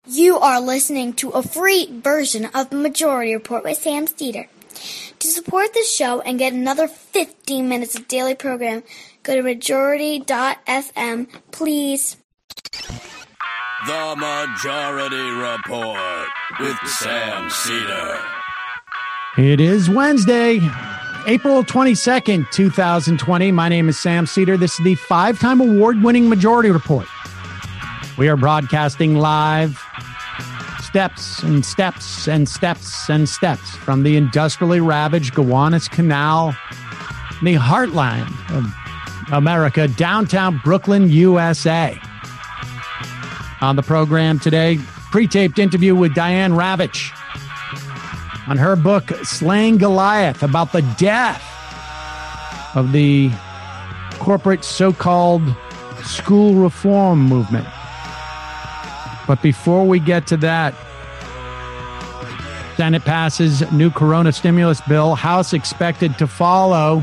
You are listening to a free version of the Majority Report with Sam Steeder. To support the show and get another 15 minutes of daily program, go to majority.fm, please. The Majority Report with Sam Steeder. It is Wednesday, April 22nd, 2020. My name is Sam Steeder. This is the 5-time award-winning Majority Report. We are broadcasting live steps and steps and steps and steps from the industrially ravaged Gowanus Canal, the heartland of America, downtown Brooklyn, USA. On the program today, pre-taped interview with Diane Ravitch on her book, Slaying Goliath, about the death of the corporate so-called school reform movement. But before we get to that, Senate passes new Corona stimulus bill, House expected to follow.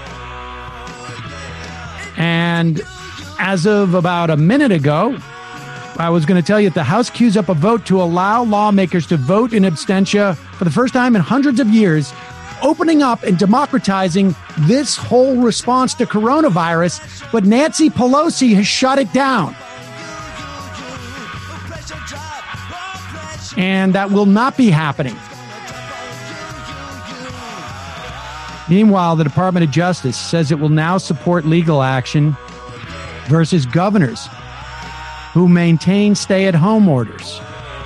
And as of about a minute ago, I was going to tell you that the House queues up a vote to allow lawmakers to vote in absentia for the first time in hundreds of years, opening up and democratizing this whole response to coronavirus. But Nancy Pelosi has shut it down. And that will not be happening. Meanwhile, the Department of Justice says it will now support legal action versus governors who maintain stay-at-home orders.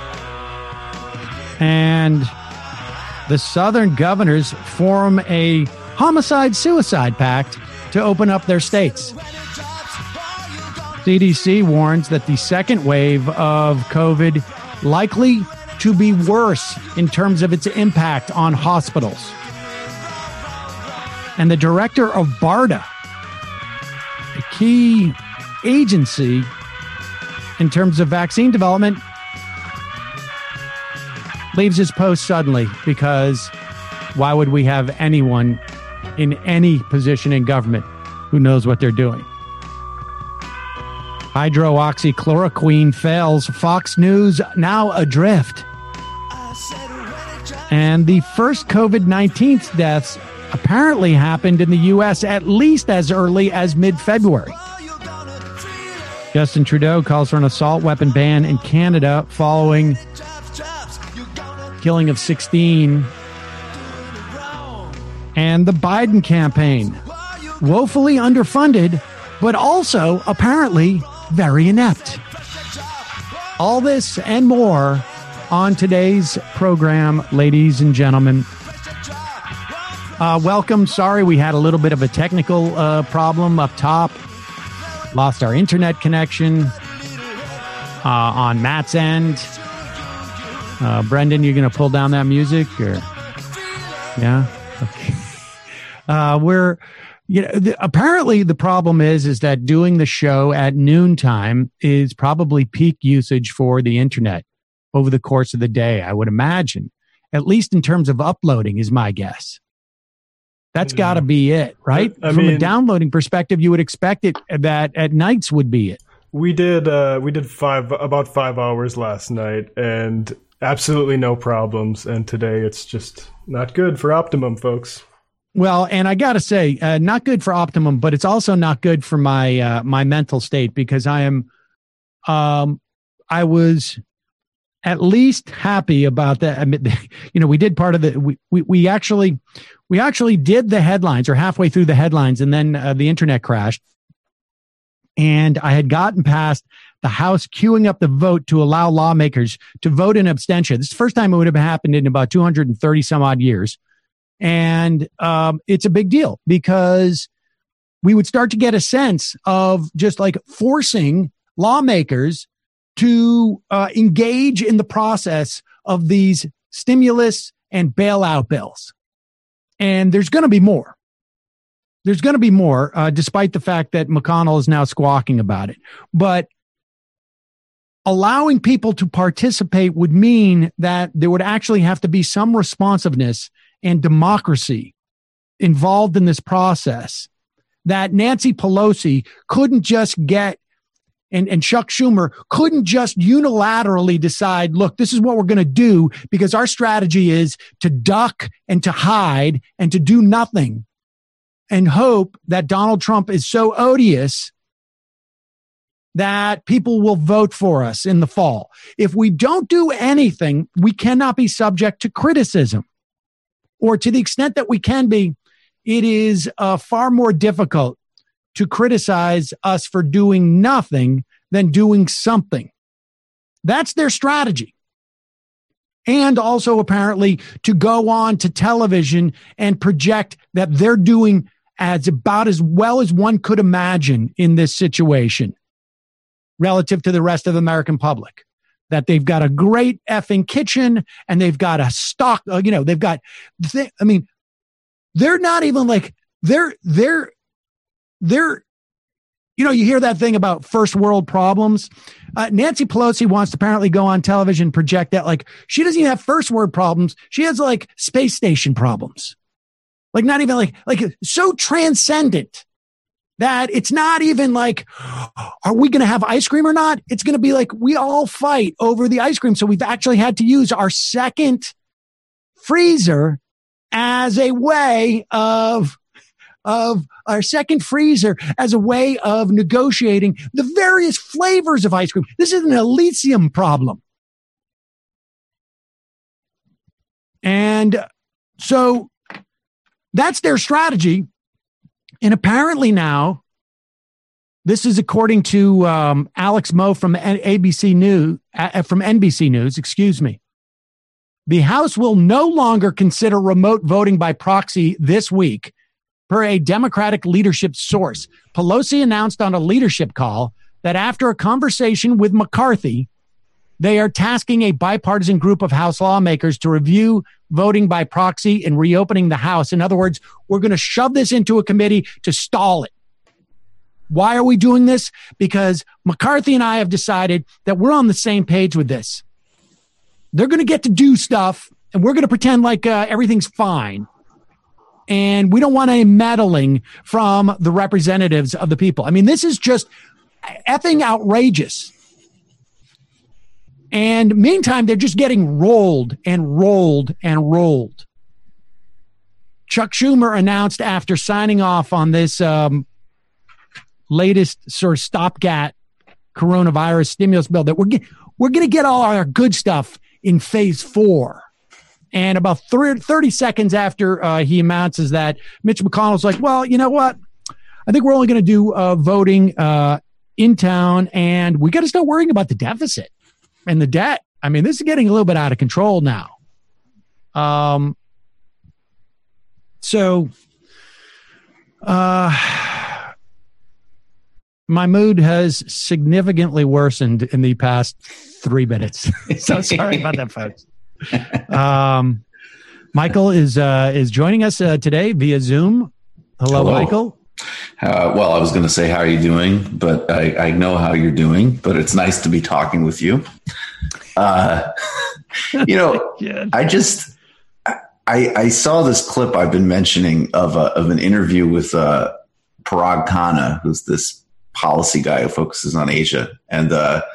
And the Southern governors form a homicide-suicide pact to open up their states. CDC warns that the second wave of COVID likely to be worse in terms of its impact on hospitals. And the director of BARDA, a key agency in terms of vaccine development, leaves his post suddenly because why would we have anyone in any position in government who knows what they're doing? Hydroxychloroquine fails. Fox News now adrift. And the first COVID-19 deaths apparently happened in the U.S. at least as early as mid-February. Justin Trudeau calls for an assault weapon ban in Canada following killing of 16. And the Biden campaign, woefully underfunded, but also apparently very inept. All this and more on today's program, ladies and gentlemen. Welcome. Sorry, we had a little bit of a technical problem up top. Lost our internet connection on Matt's end. Brendan, you're going to pull down that music? Or yeah? Okay. Apparently the problem is that doing the show at noontime is probably peak usage for the internet over the course of the day, I would imagine. At least in terms of uploading is my guess. That's got to be it, right? From a downloading perspective, you would expect it that at nights would be it. We did about 5 hours last night and absolutely no problems. And today it's just not good for Optimum, folks. Well, and I got to say, not good for Optimum, but it's also not good for my my mental state because I was at least happy about that. I mean, we did part of the we actually did the headlines or halfway through the headlines, and then the internet crashed. And I had gotten past the House queuing up the vote to allow lawmakers to vote in abstention. This is the first time it would have happened in about 230 some odd years. And it's a big deal because we would start to get a sense of just like forcing lawmakers to engage in the process of these stimulus and bailout bills. And there's going to be more. There's going to be more, despite the fact that McConnell is now squawking about it. But allowing people to participate would mean that there would actually have to be some responsiveness and democracy involved in this process, that Nancy Pelosi couldn't just get and Chuck Schumer couldn't just unilaterally decide, look, this is what we're going to do because our strategy is to duck and to hide and to do nothing and hope that Donald Trump is so odious that people will vote for us in the fall. If we don't do anything, we cannot be subject to criticism. Or to the extent that we can be, it is far more difficult to criticize us for doing nothing than doing something. That's their strategy. And also apparently to go on to television and project that they're doing about as well as one could imagine in this situation relative to the rest of the American public. That they've got a great effing kitchen and they've got a stock, they've got, they're not even like, they're, you hear that thing about first world problems. Nancy Pelosi wants to apparently go on television and project that like she doesn't even have first world problems. She has like space station problems. Like not even like so transcendent that it's not even like, are we going to have ice cream or not? It's going to be like we all fight over the ice cream. So we've actually had to use our second freezer as a way of negotiating the various flavors of ice cream. This is an Elysium problem. And so that's their strategy. And apparently now, this is according to Alex Moe from NBC News, excuse me. The House will no longer consider remote voting by proxy this week, per a Democratic leadership source. Pelosi announced on a leadership call that after a conversation with McCarthy, they are tasking a bipartisan group of House lawmakers to review voting by proxy and reopening the House. In other words, we're going to shove this into a committee to stall it. Why are we doing this? Because McCarthy and I have decided that we're on the same page with this. They're going to get to do stuff, and we're going to pretend like everything's fine. And we don't want any meddling from the representatives of the people. I mean, this is just effing outrageous. And meantime, they're just getting rolled and rolled and rolled. Chuck Schumer announced after signing off on this latest sort of stopgap coronavirus stimulus bill that we're going to get all our good stuff in phase 4. And about 30 seconds after he announces that, Mitch McConnell's like, well, you know what? I think we're only going to do voting in town, and we got to start worrying about the deficit and the debt. I mean, this is getting a little bit out of control now. My mood has significantly worsened in the past 3 minutes. So sorry about that, folks. Michael is joining us today via Zoom. Hello. Michael. Well, I was going to say, how are you doing? But I know how you're doing, but it's nice to be talking with you. I saw this clip I've been mentioning of an interview with Parag Khanna, who's this policy guy who focuses on Asia. And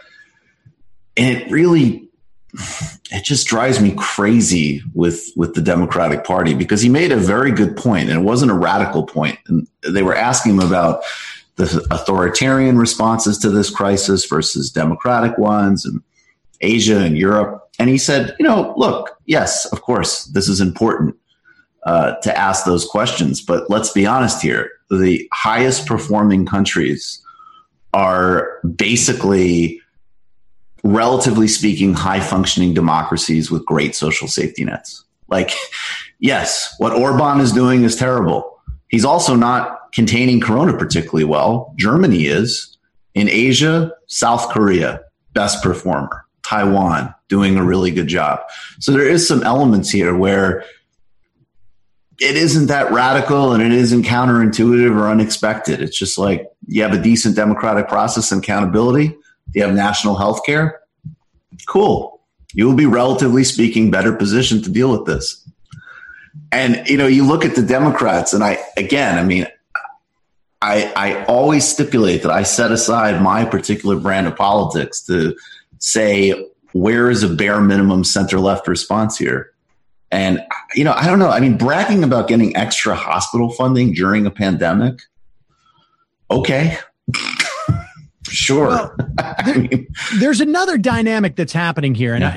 it just drives me crazy with the Democratic Party, because he made a very good point, and it wasn't a radical point. And they were asking him about the authoritarian responses to this crisis versus democratic ones, and Asia and Europe. And he said, look, yes, of course, this is important to ask those questions. But let's be honest here. The highest performing countries are basically, relatively speaking, high-functioning democracies with great social safety nets. Like, yes, what Orban is doing is terrible. He's also not containing corona particularly well. Germany is. In Asia, South Korea, best performer. Taiwan, doing a really good job. So there is some elements here where it isn't that radical and it isn't counterintuitive or unexpected. It's just like, you have a decent democratic process and accountability. You have national health care. Cool. You will be, relatively speaking, better positioned to deal with this. And, you look at the Democrats, and I I always stipulate that I set aside my particular brand of politics to say, where is a bare minimum center-left response here? And, I don't know. I mean, bragging about getting extra hospital funding during a pandemic, okay. Sure. Well, there's another dynamic that's happening here, and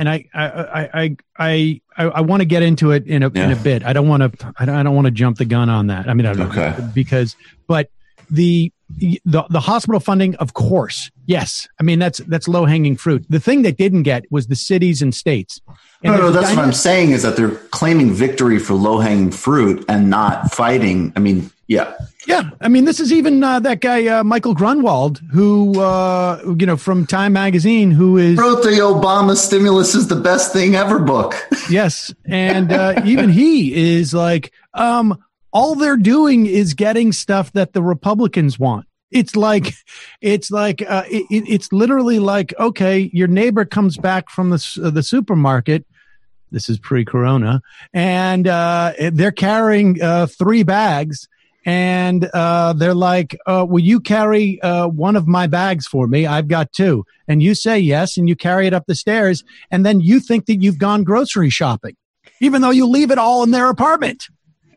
I want to get into it in a bit. I don't want to jump the gun on that. I mean, but the hospital funding, of course, yes. I mean, that's low hanging fruit. The thing they didn't get was the cities and states. And no, that's what I'm saying is that they're claiming victory for low hanging fruit and not fighting. I mean, yeah. Yeah, I mean, this is even that guy Michael Grunwald, who from Time Magazine, who wrote the Obama stimulus is the best thing ever book. Yes, and even he is like, all they're doing is getting stuff that the Republicans want. It's literally like, okay, your neighbor comes back from the supermarket. This is pre-corona, and they're carrying 3 bags. And they're like, will you carry one of my bags for me? I've got 2. And you say yes, and you carry it up the stairs. And then you think that you've gone grocery shopping, even though you leave it all in their apartment.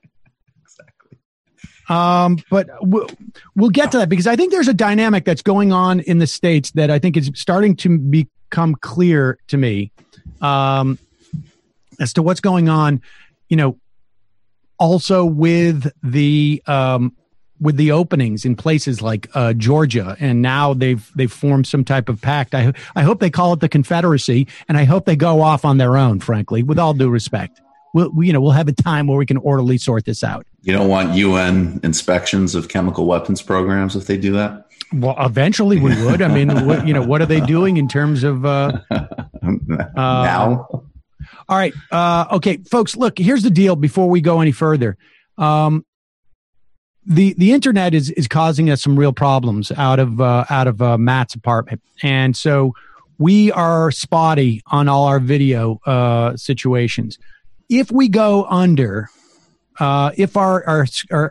Exactly. But we'll get to that, because I think there's a dynamic that's going on in the States that I think is starting to become clear to me as to what's going on, also with the openings in places like Georgia, and now they've formed some type of pact. I hope they call it the Confederacy, and I hope they go off on their own. Frankly, with all due respect, we'll have a time where we can orderly sort this out. You don't want UN inspections of chemical weapons programs if they do that? Well, eventually we would. I mean, what are they doing in terms of now? All right. Okay, folks, look, here's the deal before we go any further. The internet is causing us some real problems out of Matt's apartment. And so we are spotty on all our video situations. If we go under, if our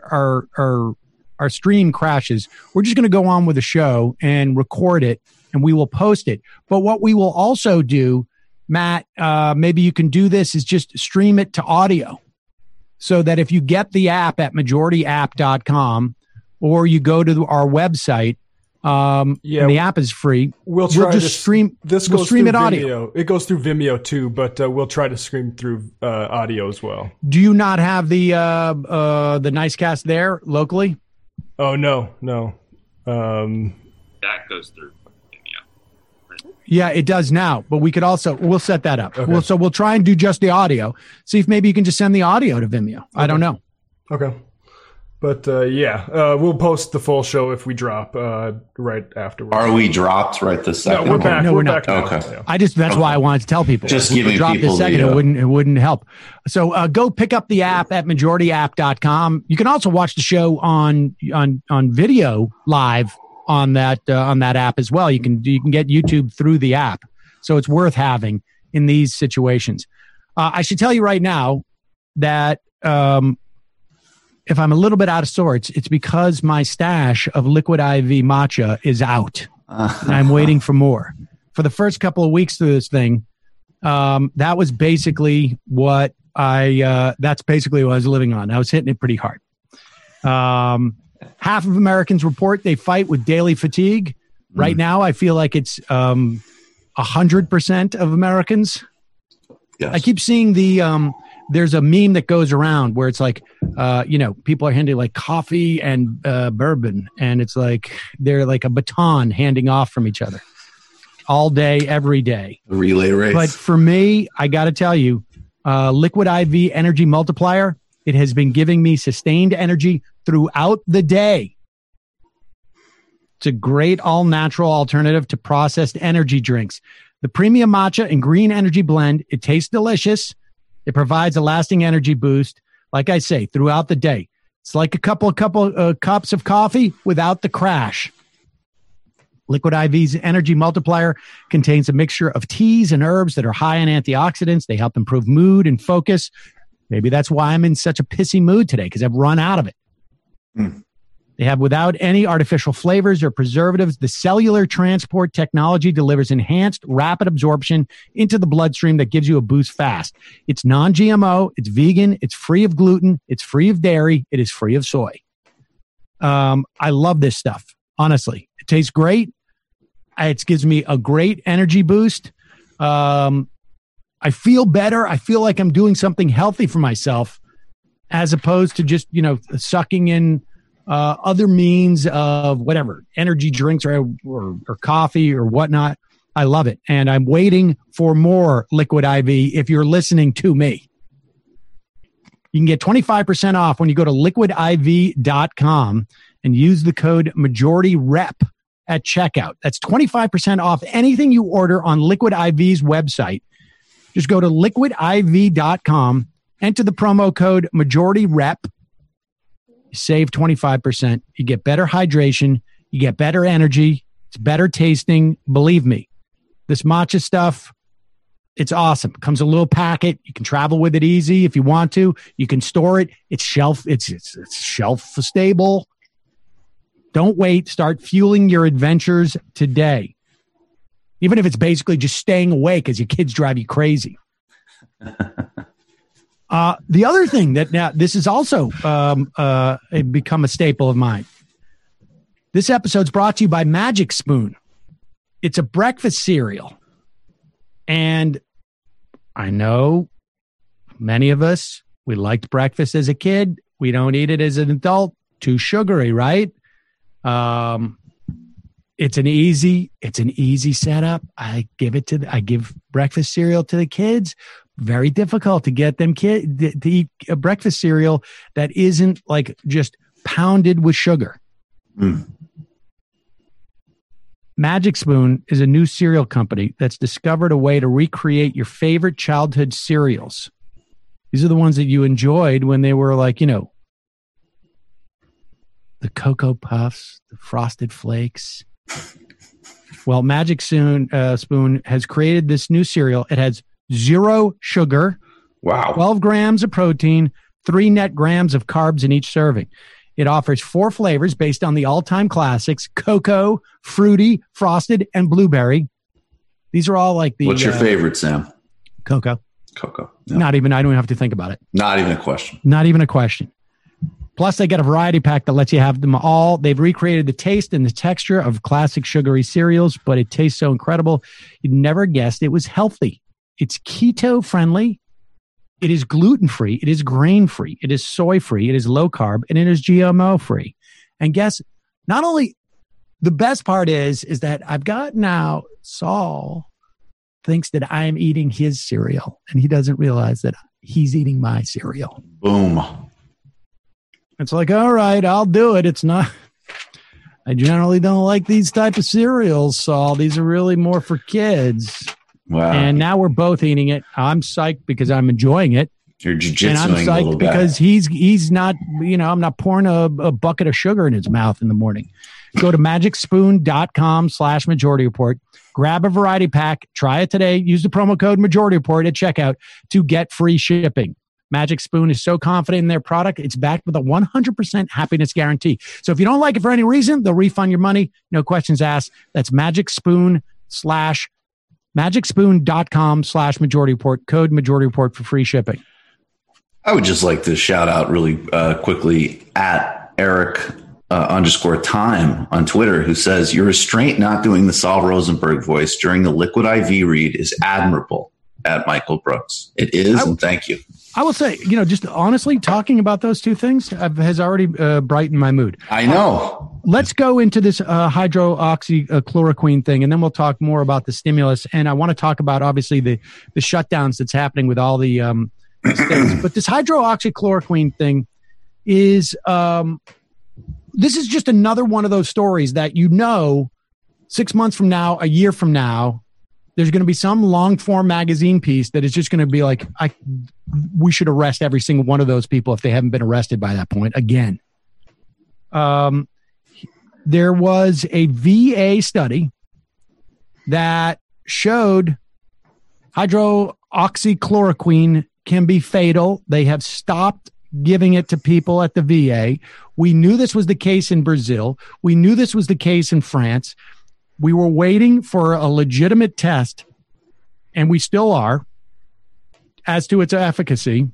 stream crashes, we're just going to go on with the show and record it, and we will post it. But what we will also do, Matt, maybe you can do this, is just stream it to audio, so that if you get the app at majorityapp.com or you go to our website, and the app is free, we'll just stream. We'll stream it audio. It goes through Vimeo too, but we'll try to stream through audio as well. Do you not have the Nicecast there locally? Oh no. That goes through. Yeah, it does now, but we'll set that up. Okay. We'll try and do just the audio. See if maybe you can just send the audio to Vimeo. Okay. I don't know. Okay. But we'll post the full show if we drop right afterwards. Are we dropped right this second? No, we're back. No, we're not. Okay. Yeah. That's why I wanted to tell people. Just giving people this second, it wouldn't help. So go pick up the app at majorityapp.com. You can also watch the show on video live on that app as well. You can get YouTube through the app. So it's worth having in these situations. I should tell you right now that if I'm a little bit out of sorts, it's because my stash of Liquid IV matcha is out. And I'm waiting for more. For the first couple of weeks through this thing, that was basically what that's basically what I was living on. I was hitting it pretty hard. Half of Americans report they fight with daily fatigue. Right now, I feel like it's 100% of Americans. Yes. I keep seeing there's a meme that goes around where it's like, people are handing like coffee and bourbon, and it's like they're like a baton handing off from each other all day, every day. A relay race. But for me, I got to tell you, Liquid IV Energy Multiplier, it has been giving me sustained energy throughout the day. It's a great all-natural alternative to processed energy drinks. The premium matcha and green energy blend, it tastes delicious. It provides a lasting energy boost, like I say, throughout the day. It's like a couple cups of coffee without the crash. Liquid IV's Energy Multiplier contains a mixture of teas and herbs that are high in antioxidants. They help improve mood and focus. Maybe that's why I'm in such a pissy mood today, because I've run out of it. They have without any artificial flavors or preservatives. The cellular transport technology delivers enhanced rapid absorption into the bloodstream that gives you a boost fast. It's non-GMO. It's vegan. It's free of gluten. It's free of dairy. It is free of soy. I love this stuff. Honestly, it tastes great. It gives me a great energy boost. I feel better. I feel like I'm doing something healthy for myself as opposed to just, sucking in other means of whatever, energy drinks or coffee or whatnot. I love it. And I'm waiting for more Liquid IV if you're listening to me. You can get 25% off when you go to liquidiv.com and use the code MajorityRep at checkout. That's 25% off anything you order on Liquid IV's website. Just go to liquidiv.com, enter the promo code MajorityRep. You save 25%. You get better hydration. You get better energy. It's better tasting. Believe me, this matcha stuff, it's awesome. It comes in a little packet. You can travel with it easy if you want to. You can store it. It's shelf stable. Don't wait. Start fueling your adventures today. Even if it's basically just staying awake as your kids drive you crazy. The other thing that now this is also become a staple of mine. This episode's brought to you by Magic Spoon. It's a breakfast cereal. And I know many of us, we liked breakfast as a kid. We don't eat it as an adult. Too sugary, right? It's an easy setup. I give breakfast cereal to the kids. Very difficult to get them to eat a breakfast cereal that isn't like just pounded with sugar. Magic Spoon is a new cereal company that's discovered a way to recreate your favorite childhood cereals. These are the ones that you enjoyed when they were like, the Cocoa Puffs, the Frosted Flakes. Well, Magic Spoon has created this new cereal. It has 0 sugar, 12 grams of protein, 3 net grams of carbs in each serving. It offers 4 flavors based on the all-time classics: cocoa, fruity, frosted, and blueberry. These are all like the... What's your favorite, Sam? Cocoa. Cocoa. No. I don't even have to think about it. Not even a question. Not even a question. Plus, they get a variety pack that lets you have them all. They've recreated the taste and the texture of classic sugary cereals, but it tastes so incredible. You'd never guessed it was healthy. It's keto-friendly. It is gluten-free. It is grain-free. It is soy-free. It is low-carb. And it is GMO-free. And guess, not only, the best part is that I've got now Saul thinks that I'm eating his cereal, and he doesn't realize that he's eating my cereal. Boom. It's like, all right, I'll do it. It's not, I generally don't like these type of cereals, Saul. These are really more for kids. Wow. And now we're both eating it. I'm psyched because I'm enjoying it. You're jiu-jitsuing and I'm psyched because he's not, I'm not pouring a bucket of sugar in his mouth in the morning. Go to magicspoon.com/Majority Report. Grab a variety pack. Try it today. Use the promo code Majority Report at checkout to get free shipping. Magic Spoon is so confident in their product, it's backed with a 100% happiness guarantee. So if you don't like it for any reason, they'll refund your money. No questions asked. That's magicspoon.com/Majority Report. Code Majority Report for free shipping. I would just like to shout out really quickly at Eric _time on Twitter, who says, your restraint not doing the Saul Rosenberg voice during the Liquid IV read is admirable, at Michael Brooks. It is, and thank you. I will say, just honestly, talking about those two things has already brightened my mood. I know. Let's go into this hydroxychloroquine thing, and then we'll talk more about the stimulus. And I want to talk about, obviously, the shutdowns that's happening with all the states. But this hydroxychloroquine thing is, this is just another one of those stories that 6 months from now, a year from now, there's going to be some long-form magazine piece that is just going to be like, we should arrest every single one of those people if they haven't been arrested by that point again. There was a VA study that showed hydroxychloroquine can be fatal. They have stopped giving it to people at the VA. We knew this was the case in Brazil. We knew this was the case in France. We were waiting for a legitimate test, and we still are, as to its efficacy.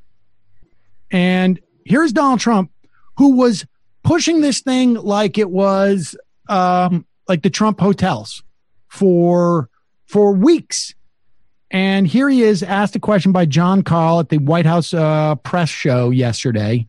And here's Donald Trump, who was pushing this thing like it was like the Trump hotels for weeks. And here he is, asked a question by John Karl at the White House press show yesterday.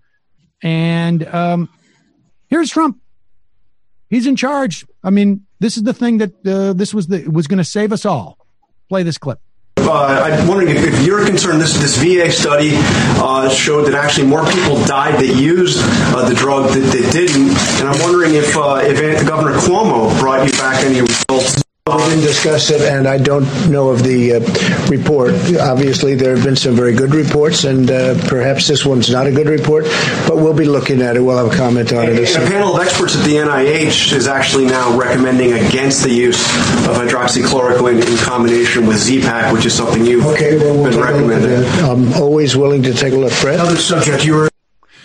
And here's Trump. He's in charge. I mean, this is the thing that this was going to save us all. Play this clip. I'm wondering if you're concerned. This VA study showed that actually more people died that used the drug that didn't. And I'm wondering if Governor Cuomo brought you back any results. We didn't discuss it, and I don't know of the report. Obviously, there have been some very good reports, and perhaps this one's not a good report, but we'll be looking at it. We'll have a comment on it. A panel of experts at the NIH is actually now recommending against the use of hydroxychloroquine in combination with Z-Pak, which is something you've been recommending. I'm always willing to take a look. Brett? Another subject you were...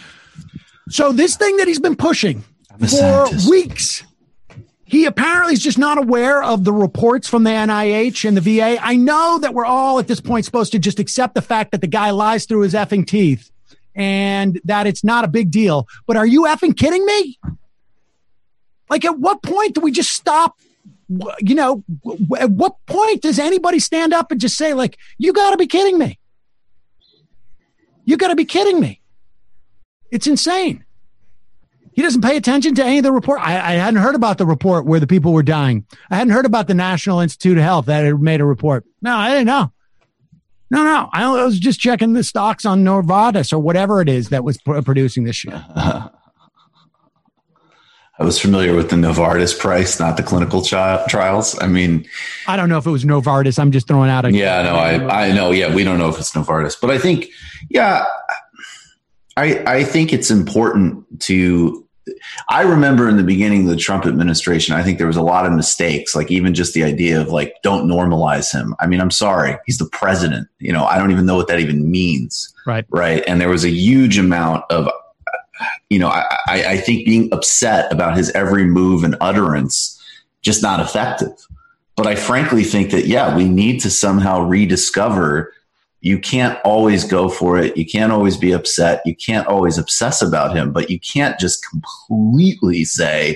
So this thing that he's been pushing for weeks... He apparently is just not aware of the reports from the NIH and the VA. I know that we're all at this point supposed to just accept the fact that the guy lies through his effing teeth and that it's not a big deal. But are you effing kidding me? Like, at what point do we just stop? You know, at what point does anybody stand up and just say, like, you got to be kidding me? You got to be kidding me. It's insane. He doesn't pay attention to any of the report. I hadn't heard about the report where the people were dying. I hadn't heard about the National Institute of Health that had made a report. No, I didn't know. No. I was just checking the stocks on Novartis or whatever it is that was producing this shit. I was familiar with the Novartis price, not the clinical trials. I mean, I don't know if it was Novartis. I'm just throwing out a... Yeah, no, I know. Yeah, we don't know if it's Novartis. But I think, yeah... I think it's important to, I remember in the beginning of the Trump administration, I think there was a lot of mistakes, like even just the idea of like, don't normalize him. I mean, I'm sorry. He's the president. You know, I don't even know what that even means. Right. Right. And there was a huge amount of, you know, I think being upset about his every move and utterance, just not effective. But I frankly think that, yeah, we need to somehow rediscover. You can't always go for it. You can't always be upset. You can't always obsess about him, but you can't just completely say,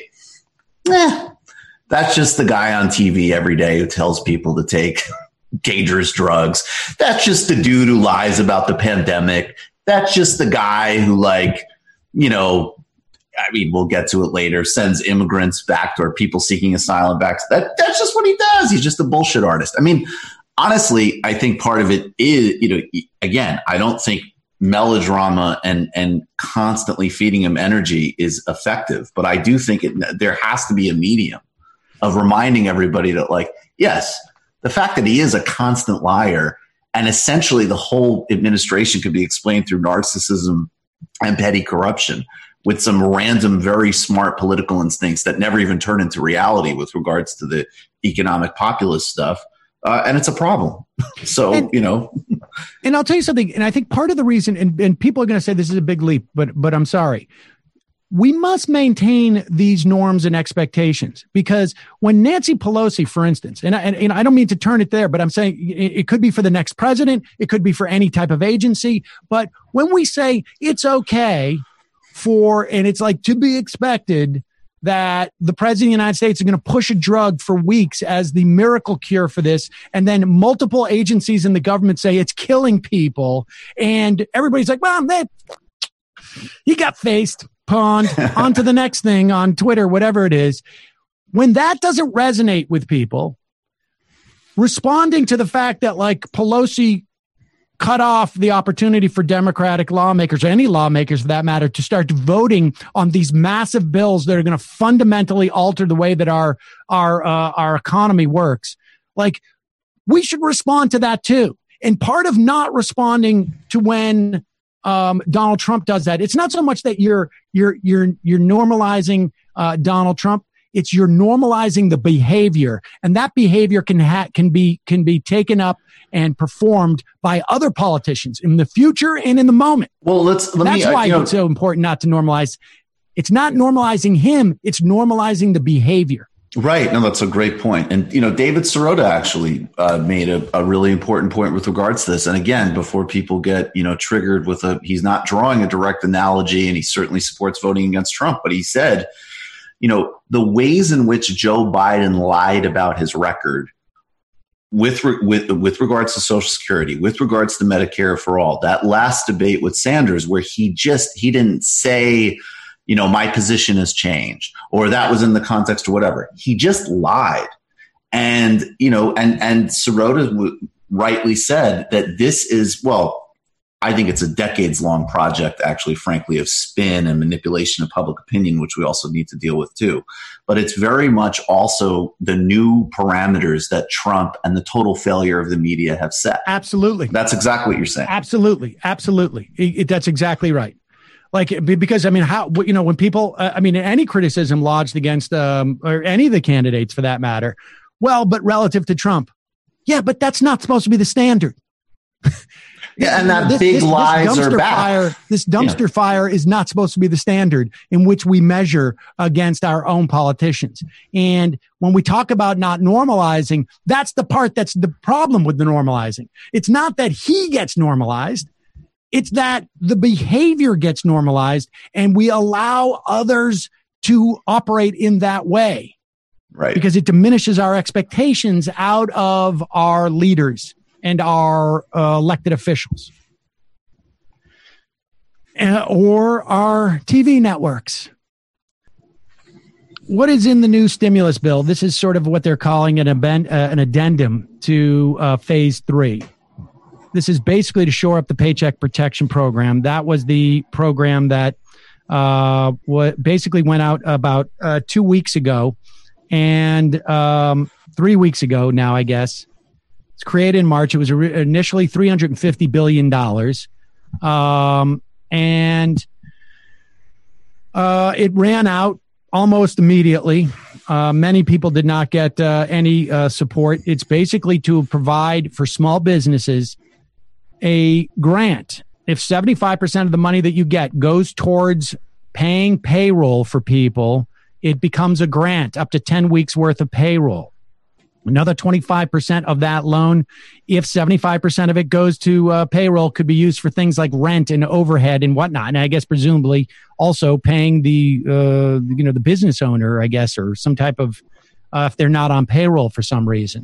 that's just the guy on TV every day who tells people to take dangerous drugs. That's just the dude who lies about the pandemic. That's just the guy who, like, you know, I mean, we'll get to it later, sends immigrants back or people seeking asylum back. That's just what he does. He's just a bullshit artist. I mean, honestly, I think part of it is, you know, again, I don't think melodrama and constantly feeding him energy is effective, but I do think there has to be a medium of reminding everybody that, like, yes, the fact that he is a constant liar and essentially the whole administration could be explained through narcissism and petty corruption with some random, very smart political instincts that never even turn into reality with regards to the economic populist stuff. And it's a problem. So, you know. And I'll tell you something. And I think part of the reason, and people are going to say this is a big leap, but I'm sorry. We must maintain these norms and expectations, because when Nancy Pelosi, for instance, and I don't mean to turn it there, but I'm saying it could be for the next president. It could be for any type of agency. But when we say it's okay and it's like to be expected that the president of the United States is going to push a drug for weeks as the miracle cure for this, and then multiple agencies in the government say it's killing people, and everybody's like, well, he got faced, pawned, on to the next thing on Twitter, whatever it is. When that doesn't resonate with people, responding to the fact that, like, Pelosi cut off the opportunity for Democratic lawmakers, or any lawmakers for that matter, to start voting on these massive bills that are going to fundamentally alter the way that our economy works. Like, we should respond to that too. And part of not responding to when Donald Trump does that, it's not so much that you're normalizing Donald Trump. It's you're normalizing the behavior, and that behavior can be taken up and performed by other politicians in the future and in the moment. Well, that's why it's so important not to normalize. It's not normalizing him; it's normalizing the behavior. Right. No, that's a great point. And, David Sirota actually made a really important point with regards to this. And again, before people get, triggered with he's not drawing a direct analogy, and he certainly supports voting against Trump. But he said, the ways in which Joe Biden lied about his record with regards to Social Security, with regards to Medicare for all, that last debate with Sanders, where he didn't say, my position has changed, or that was in the context or whatever. He just lied. And, and Sirota rightly said that this is, I think it's a decades-long project, actually, frankly, of spin and manipulation of public opinion, which we also need to deal with too. But it's very much also the new parameters that Trump and the total failure of the media have set. Absolutely. That's exactly what you're saying. Absolutely. That's exactly right. Because when people, any criticism lodged against, or any of the candidates for that matter, but relative to Trump. Yeah, but that's not supposed to be the standard. Yeah, and that big lies are back. This dumpster fire is not supposed to be the standard in which we measure against our own politicians. And when we talk about not normalizing, that's the part that's the problem with the normalizing. It's not that he gets normalized. It's that the behavior gets normalized and we allow others to operate in that way. Right. Because it diminishes our expectations out of our leaders and our elected officials or our TV networks. What is in the new stimulus bill? This is sort of what they're calling an addendum to phase 3. This is basically to shore up the Paycheck Protection Program. That was the program that basically went out about 2 weeks ago and 3 weeks ago now, I guess. It's created in March. It was initially $350 billion. And it ran out almost immediately. Many people did not get any support. It's basically to provide for small businesses a grant. If 75% of the money that you get goes towards paying payroll for people, it becomes a grant up to 10 weeks worth of payroll. Another 25% of that loan, if 75% of it goes to payroll, could be used for things like rent and overhead and whatnot. And I guess presumably also paying the business owner, I guess, or some type of if they're not on payroll for some reason.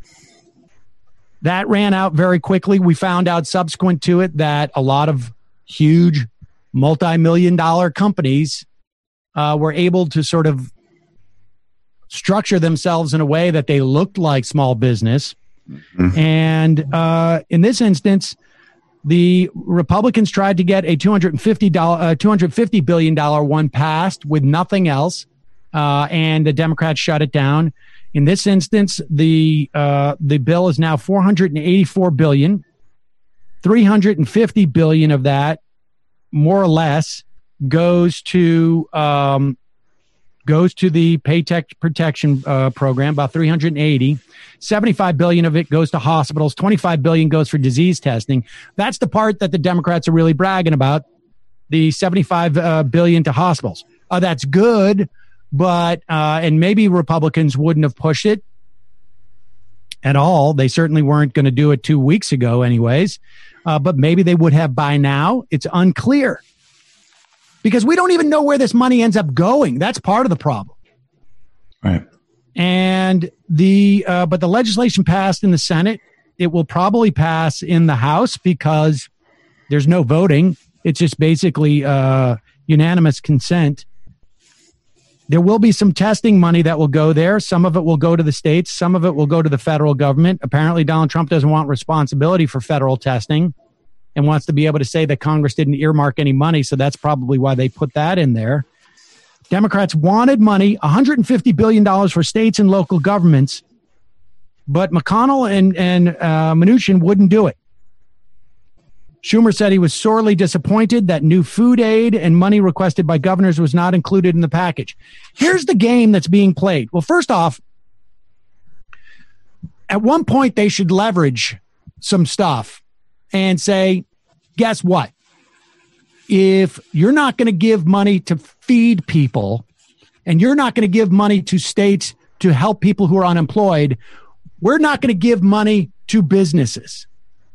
That ran out very quickly. We found out subsequent to it that a lot of huge multi-million-dollar companies were able to sort of structure themselves in a way that they looked like small business. Mm-hmm. And in this instance, the Republicans tried to get a $250 billion one passed with nothing else, and the Democrats shut it down. In this instance, the bill is now $484 billion. $350 billion of that, more or less, goes to the Paycheck Protection Program, about $380. $75 billion of it goes to hospitals. $25 billion goes for disease testing. That's the part that the Democrats are really bragging about, the $75 billion to hospitals. That's good, but and maybe Republicans wouldn't have pushed it at all. They certainly weren't going to do it 2 weeks ago anyways, but maybe they would have by now. It's unclear. Because we don't even know where this money ends up going. That's part of the problem. Right. And but the legislation passed in the Senate. It will probably pass in the House because there's no voting. It's just basically unanimous consent. There will be some testing money that will go there. Some of it will go to the states. Some of it will go to the federal government. Apparently, Donald Trump doesn't want responsibility for federal testing and wants to be able to say that Congress didn't earmark any money. So that's probably why they put that in there. Democrats wanted money, $150 billion for states and local governments, but McConnell and Mnuchin wouldn't do it. Schumer said he was sorely disappointed that new food aid and money requested by governors was not included in the package. Here's the game that's being played. Well, first off, at one point they should leverage some stuff and say, guess what? If you're not going to give money to feed people and you're not going to give money to states to help people who are unemployed, we're not going to give money to businesses.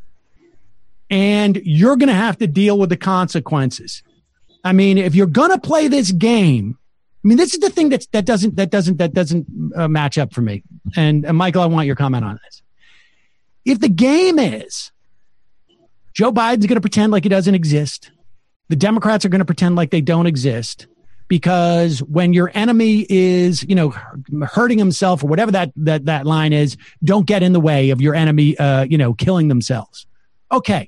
And you're going to have to deal with the consequences. I mean, if you're going to play this game, I mean, this is the thing that doesn't match up for me. And Michael, I want your comment on this. If the game is Joe Biden's going to pretend like he doesn't exist, the Democrats are going to pretend like they don't exist, because when your enemy is, hurting himself or whatever that line is, don't get in the way of your enemy, killing themselves. Okay.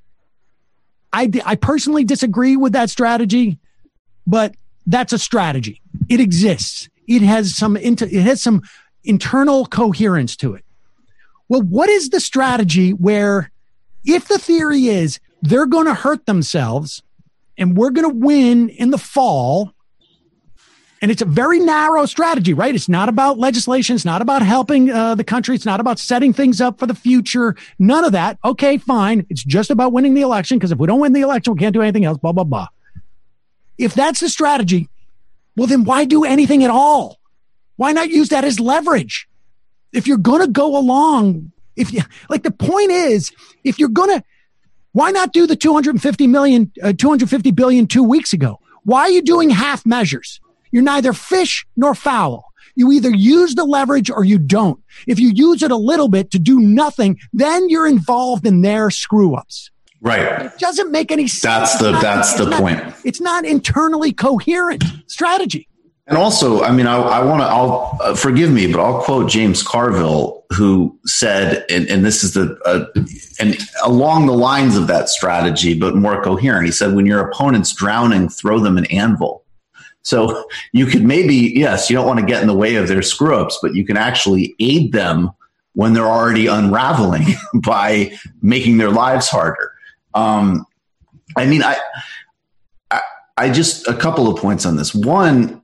I personally disagree with that strategy, but that's a strategy. It exists. It has some internal coherence to it. Well, what is the strategy where if the theory is they're going to hurt themselves and we're going to win in the fall, and it's a very narrow strategy, right? It's not about legislation. It's not about helping the country. It's not about setting things up for the future. None of that. Okay, fine. It's just about winning the election, because if we don't win the election, we can't do anything else, blah, blah, blah. If that's the strategy, well, then why do anything at all? Why not use that as leverage? If you're going to go along, the point is, if you're going to, why not do the 250 billion 2 weeks ago? Why are you doing half measures? You're neither fish nor fowl. You either use the leverage or you don't. If you use it a little bit to do nothing, then you're involved in their screw ups. Right. It doesn't make any sense. That's the point. It's not internally coherent strategy. And also, I mean, I'll forgive me, but I'll quote James Carville, who said, and this is and along the lines of that strategy, but more coherent. He said, when your opponent's drowning, throw them an anvil. So you could maybe, yes, you don't want to get in the way of their screw ups, but you can actually aid them when they're already unraveling by making their lives harder. I mean, I just, a couple of points on this. One,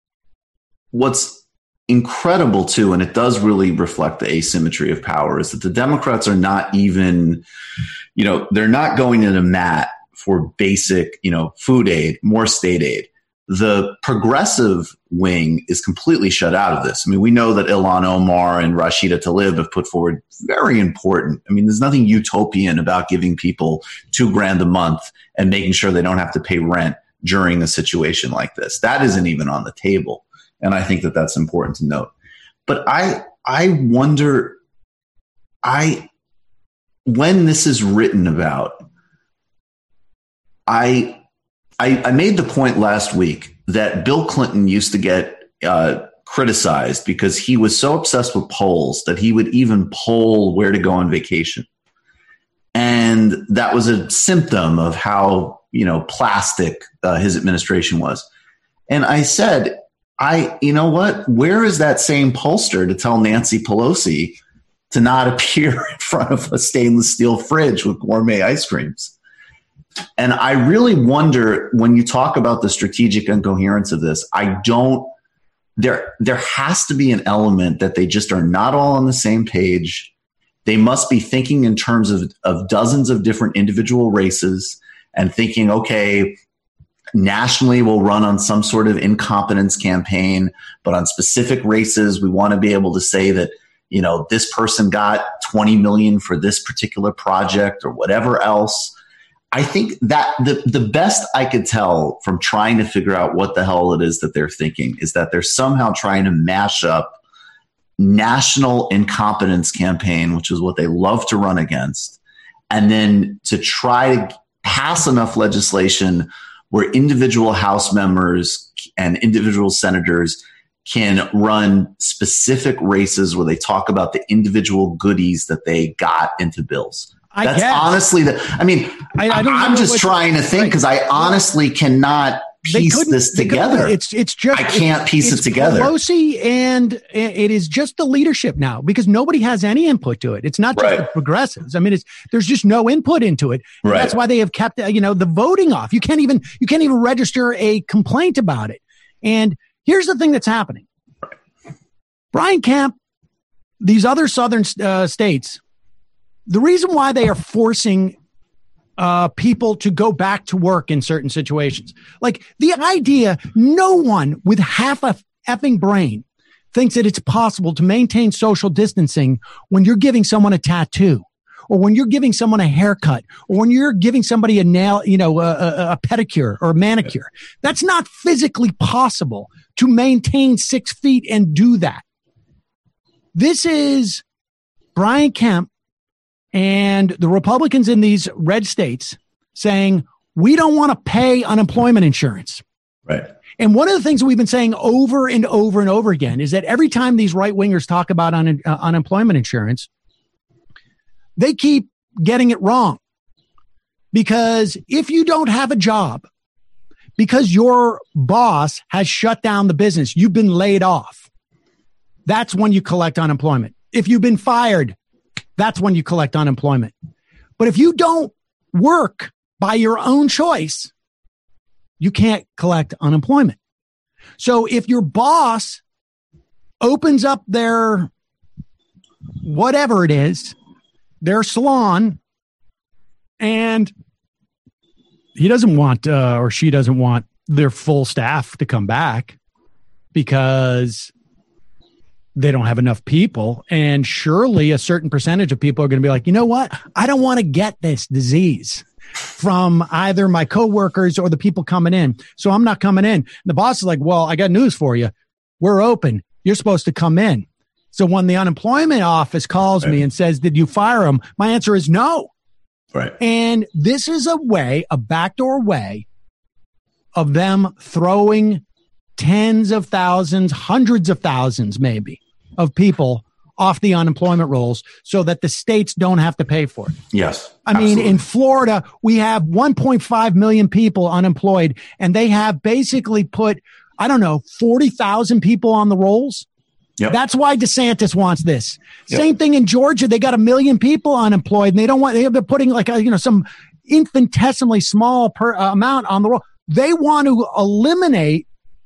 what's incredible too, and it does really reflect the asymmetry of power, is that the Democrats are not even, they're not going to the mat for basic, food aid, more state aid. The progressive wing is completely shut out of this. I mean, we know that Ilhan Omar and Rashida Tlaib have put forward very important. I mean, there's nothing utopian about giving people $2,000 a month and making sure they don't have to pay rent during a situation like this. That isn't even on the table. And I think that that's important to note. But I wonder, when this is written about, I made the point last week that Bill Clinton used to get criticized because he was so obsessed with polls that he would even poll where to go on vacation. And that was a symptom of how, plastic his administration was. And I said, you know what? Where is that same pollster to tell Nancy Pelosi to not appear in front of a stainless steel fridge with gourmet ice creams? And I really wonder, when you talk about the strategic incoherence of this, there has to be an element that they just are not all on the same page. They must be thinking in terms of dozens of different individual races and thinking, okay, nationally we'll run on some sort of incompetence campaign, but on specific races, we want to be able to say that, this person got 20 million for this particular project or whatever else. I think that the best I could tell from trying to figure out what the hell it is that they're thinking is that they're somehow trying to mash up national incompetence campaign, which is what they love to run against, and then to try to pass enough legislation where individual House members and individual senators can run specific races where they talk about the individual goodies that they got into bills. That's honestly I'm just trying to think, because I honestly cannot piece this together. It's just I can't piece it together. Pelosi, and it is just the leadership now, because nobody has any input to it. It's not just the progressives. I mean, there's just no input into it. Right. That's why they have kept the voting off. You can't even register a complaint about it. And here's the thing that's happening. Brian Kemp, these other southern states, the reason why they are forcing people to go back to work in certain situations, like the idea, no one with half a effing brain thinks that it's possible to maintain social distancing when you're giving someone a tattoo, or when you're giving someone a haircut, or when you're giving somebody a nail, a pedicure or a manicure. That's not physically possible to maintain 6 feet and do that. This is Brian Kemp and the Republicans in these red states saying, we don't want to pay unemployment insurance. Right. And one of the things that we've been saying over and over and over again is that every time these right wingers talk about unemployment insurance, they keep getting it wrong. Because if you don't have a job, because your boss has shut down the business, you've been laid off, that's when you collect unemployment. If you've been fired, that's when you collect unemployment. But if you don't work by your own choice, you can't collect unemployment. So if your boss opens up their whatever it is, their salon, and he doesn't want or she doesn't want their full staff to come back because they don't have enough people. And surely a certain percentage of people are going to be like, you know what? I don't want to get this disease from either my coworkers or the people coming in. So I'm not coming in. And the boss is like, well, I got news for you. We're open. You're supposed to come in. So when the unemployment office calls me and says, did you fire him? My answer is no. Right. And this is a backdoor way of them throwing tens of thousands, hundreds of thousands, maybe, of people off the unemployment rolls so that the states don't have to pay for it. Yes. I mean, in Florida, we have 1.5 million people unemployed, and they have basically put, 40,000 people on the rolls. Yep. That's why DeSantis wants this. Yep. Same thing in Georgia. They got 1 million people unemployed, and they're putting like some infinitesimally small amount on the roll. They want to eliminate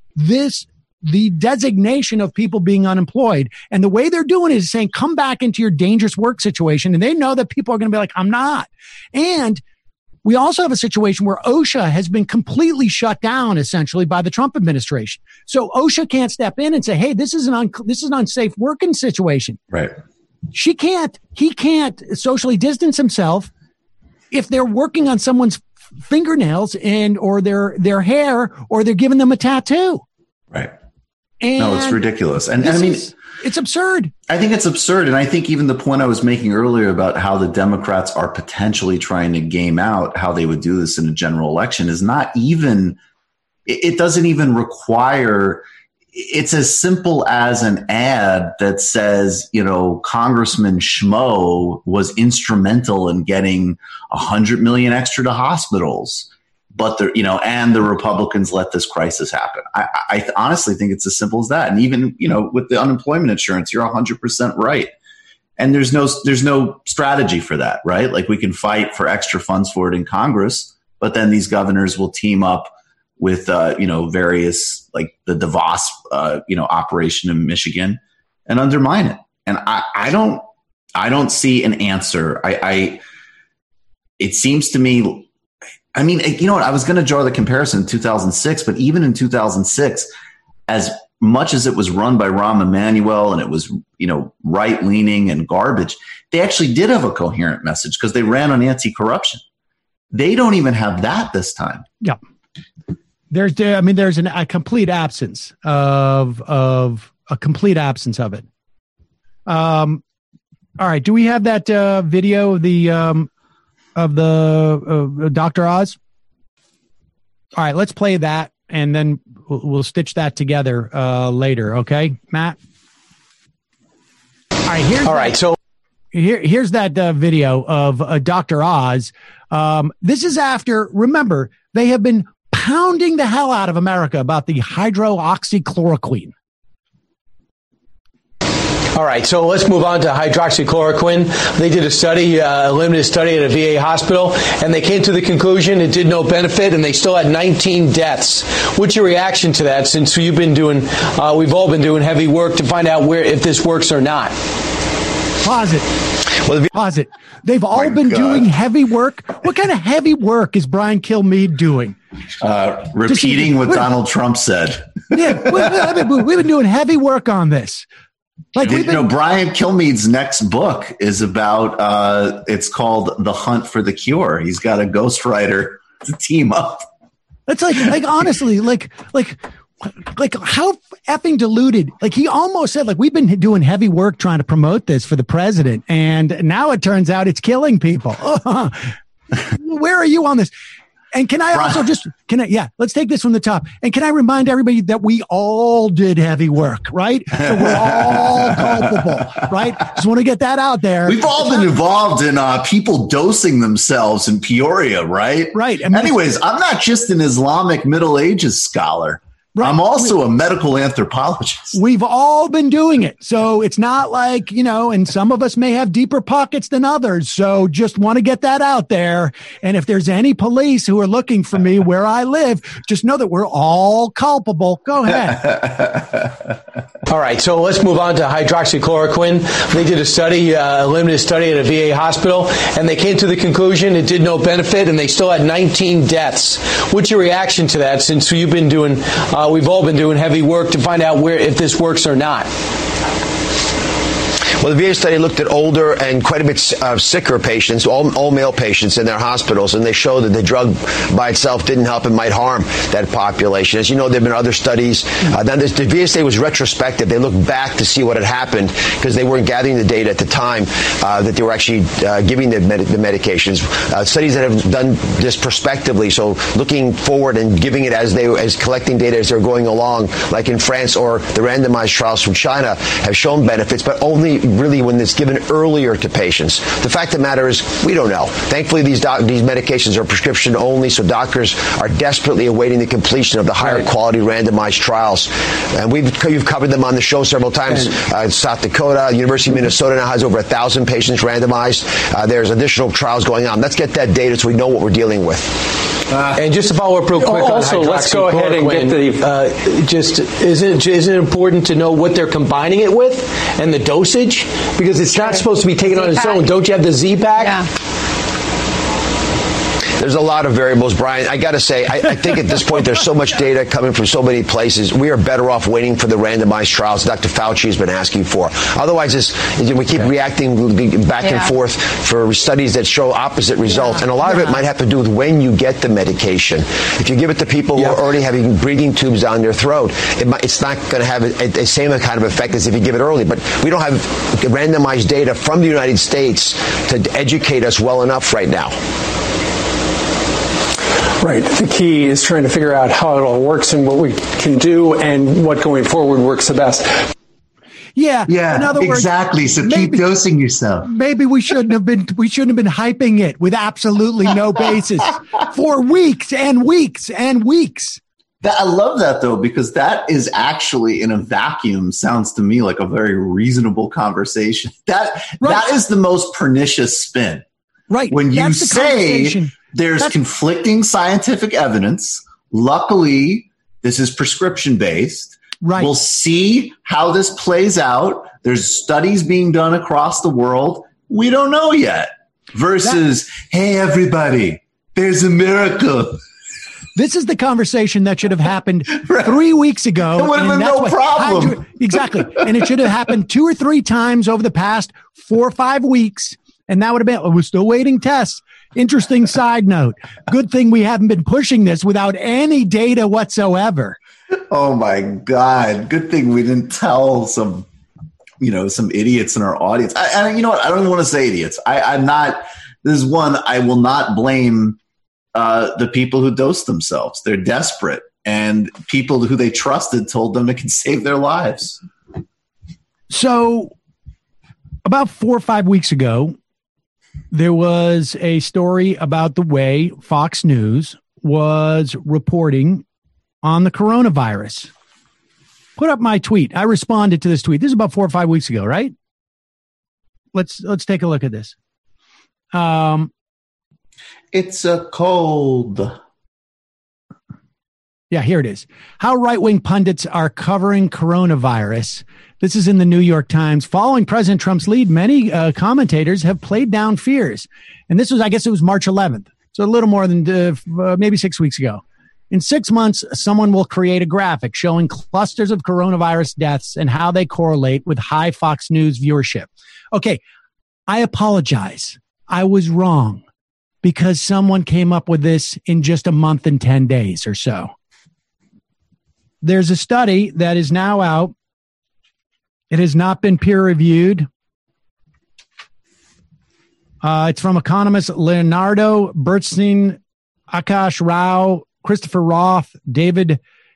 the designation of people being unemployed. And the way they're doing it is saying, come back into your dangerous work situation. And they know that people are going to be like, I'm not. And we also have a situation where OSHA has been completely shut down essentially by the Trump administration. So OSHA can't step in and say, hey, this is an unsafe working situation. Right. He can't socially distance himself if they're working on someone's fingernails or their hair, or they're giving them a tattoo. Right. And no, it's ridiculous. And I mean, it's absurd. I think it's absurd. And I think even the point I was making earlier about how the Democrats are potentially trying to game out how they would do this in a general election is not even, it doesn't even require, it's as simple as an ad that says, Congressman Schmo was instrumental in getting $100 million extra to hospitals. But and the Republicans let this crisis happen. I honestly think it's as simple as that. And even, with the unemployment insurance, you're 100% right. And there's no strategy for that, right? Like, we can fight for extra funds for it in Congress, but then these governors will team up with, various, like the DeVos, operation in Michigan and undermine it. And I don't see an answer. It seems to me, I mean, you know what? I was going to draw the comparison in 2006, but even in 2006, as much as it was run by Rahm Emanuel and it was, right leaning and garbage, they actually did have a coherent message because they ran on anti-corruption. They don't even have that this time. Yeah. There's a complete absence of it. All right. Do we have that video of the Dr. Oz? All right, let's play that, and then we'll stitch that together later. Okay, Matt? All right, here's that video of Dr. Oz. This is after, remember, they have been pounding the hell out of America about the hydroxychloroquine. All right, so let's move on to hydroxychloroquine. They did a study, a limited study at a VA hospital, and they came to the conclusion it did no benefit, and they still had 19 deaths. What's your reaction to that, since we've all been doing heavy work to find out if this works or not? Pause it. Pause it. They've all been doing heavy work. What kind of heavy work is Brian Kilmeade doing? Repeating what Donald Trump said. Yeah, we've been doing heavy work on this. Brian Kilmeade's next book is about, it's called The Hunt for the Cure. He's got a ghostwriter to team up. It's honestly, how effing diluted. Like, he almost said, we've been doing heavy work trying to promote this for the president, and now it turns out it's killing people. Where are you on this? And can I also let's take this from the top. And can I remind everybody that we all did heavy work, right? So we're all culpable, right? Just want to get that out there. We've all been involved in people dosing themselves in Peoria, right? Right. Anyways, I'm not just an Islamic Middle Ages scholar. Right. I'm also a medical anthropologist. We've all been doing it. So it's not like, and some of us may have deeper pockets than others. So just want to get that out there. And if there's any police who are looking for me where I live, just know that we're all culpable. Go ahead. All right. So let's move on to hydroxychloroquine. They did a study, a limited study at a VA hospital, and they came to the conclusion it did no benefit, and they still had 19 deaths. What's your reaction to that, since we've all been doing heavy work to find out if this works or not? Well, the VA study looked at older and quite a bit sicker patients, all male patients in their hospitals, and they showed that the drug by itself didn't help and might harm that population. As you know, there have been other studies. The VA study was retrospective. They looked back to see what had happened because they weren't gathering the data at the time that they were actually giving the medications. Studies that have done this prospectively, so looking forward and giving it as collecting data as they're going along, like in France, or the randomized trials from China, have shown benefits, but only really when it's given earlier to patients. The fact of the matter is, we don't know. Thankfully, these medications are prescription only, so doctors are desperately awaiting the completion of the higher quality randomized trials. And you've covered them on the show several times. South Dakota, University of Minnesota now has over 1,000 patients randomized. There's additional trials going on. Let's get that data so we know what we're dealing with. And just to follow up real quick also, on let's go ahead and get isn't it important to know what they're combining it with and the dosage? Because it's not supposed to be taken on its own. Don't you have the Z-Pack? Yeah. There's a lot of variables, Brian. I got to say, I think at this point there's so much data coming from so many places. We are better off waiting for the randomized trials Dr. Fauci has been asking for. Otherwise, we keep reacting back and forth for studies that show opposite results. And a lot of it might have to do with when you get the medication. If you give it to people who are already having breathing tubes down their throat, it's not going to have the same kind of effect as if you give it early. But we don't have randomized data from the United States to educate us well enough right now. Right. The key is trying to figure out how it all works and what we can do and what going forward works the best. Yeah. In other words, exactly. So keep dosing yourself. Maybe we shouldn't have been hyping it with absolutely no basis for weeks and weeks and weeks. I love that, though, because that is actually, in a vacuum, sounds to me like a very reasonable conversation. That is the most pernicious spin. Right. When you say there's conflicting scientific evidence, luckily, this is prescription-based. Right. We'll see how this plays out. There's studies being done across the world. We don't know yet. Versus, hey, everybody, there's a miracle. This is the conversation that should have happened 3 weeks ago. It would have been no problem. Exactly. And it should have happened 2 or 3 times over the past 4 or 5 weeks. And that would have been, we're still waiting tests. Interesting side note. Good thing we haven't been pushing this without any data whatsoever. Oh my God. Good thing we didn't tell some idiots in our audience. And you know what? I don't even want to say idiots. This is one, I will not blame the people who dosed themselves. They're desperate. And people who they trusted told them it can save their lives. So about 4 or 5 weeks ago, there was a story about the way Fox News was reporting on the coronavirus. Put up my tweet. I responded to this tweet. This is about 4 or 5 weeks ago, right? Let's take a look at this. It's a cold. Yeah, here it is. How right-wing pundits are covering coronavirus. This is in the New York Times. Following President Trump's lead, many commentators have played down fears. And this was, I guess it was March 11th. So a little more than maybe 6 weeks ago. In 6 months, someone will create a graphic showing clusters of coronavirus deaths and how they correlate with high Fox News viewership. Okay, I apologize. I was wrong because someone came up with this in just a month and 10 days or so. There's a study that is now out. It has not been peer-reviewed. It's from economists Leonardo Bernstein, Akash Rao, Christopher Roth, David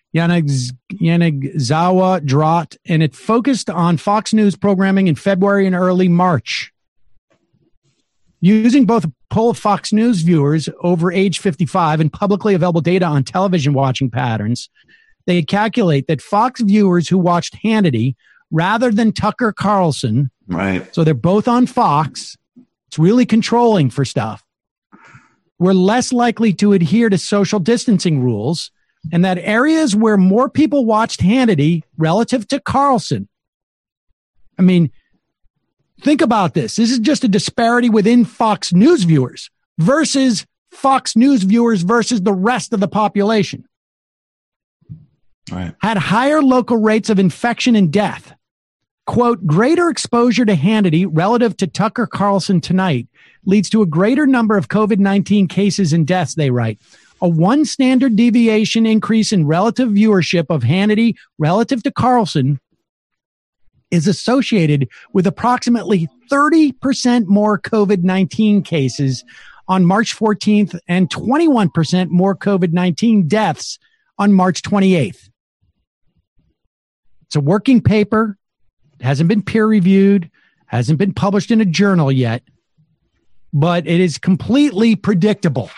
Yanagzawa Drott, and it focused on Fox News programming in February and early March. Using both a poll of Fox News viewers over age 55 and publicly available data on television watching patterns, they calculate that Fox viewers who watched Hannity rather than Tucker Carlson, right? So they're both on Fox. It's really controlling for stuff. We're less likely to adhere to social distancing rules, and that areas where more people watched Hannity relative to Carlson. I mean, think about this. This is just a disparity within Fox News viewers versus Fox News viewers versus the rest of the population. Right. Had higher local rates of infection and death. Quote, greater exposure to Hannity relative to Tucker Carlson tonight leads to a greater number of COVID-19 cases and deaths, they write. A one standard deviation increase in relative viewership of Hannity relative to Carlson is associated with approximately 30% more COVID-19 cases on March 14th and 21% more COVID-19 deaths on March 28th. It's a working paper. It hasn't been peer-reviewed, hasn't been published in a journal yet, but it is completely predictable.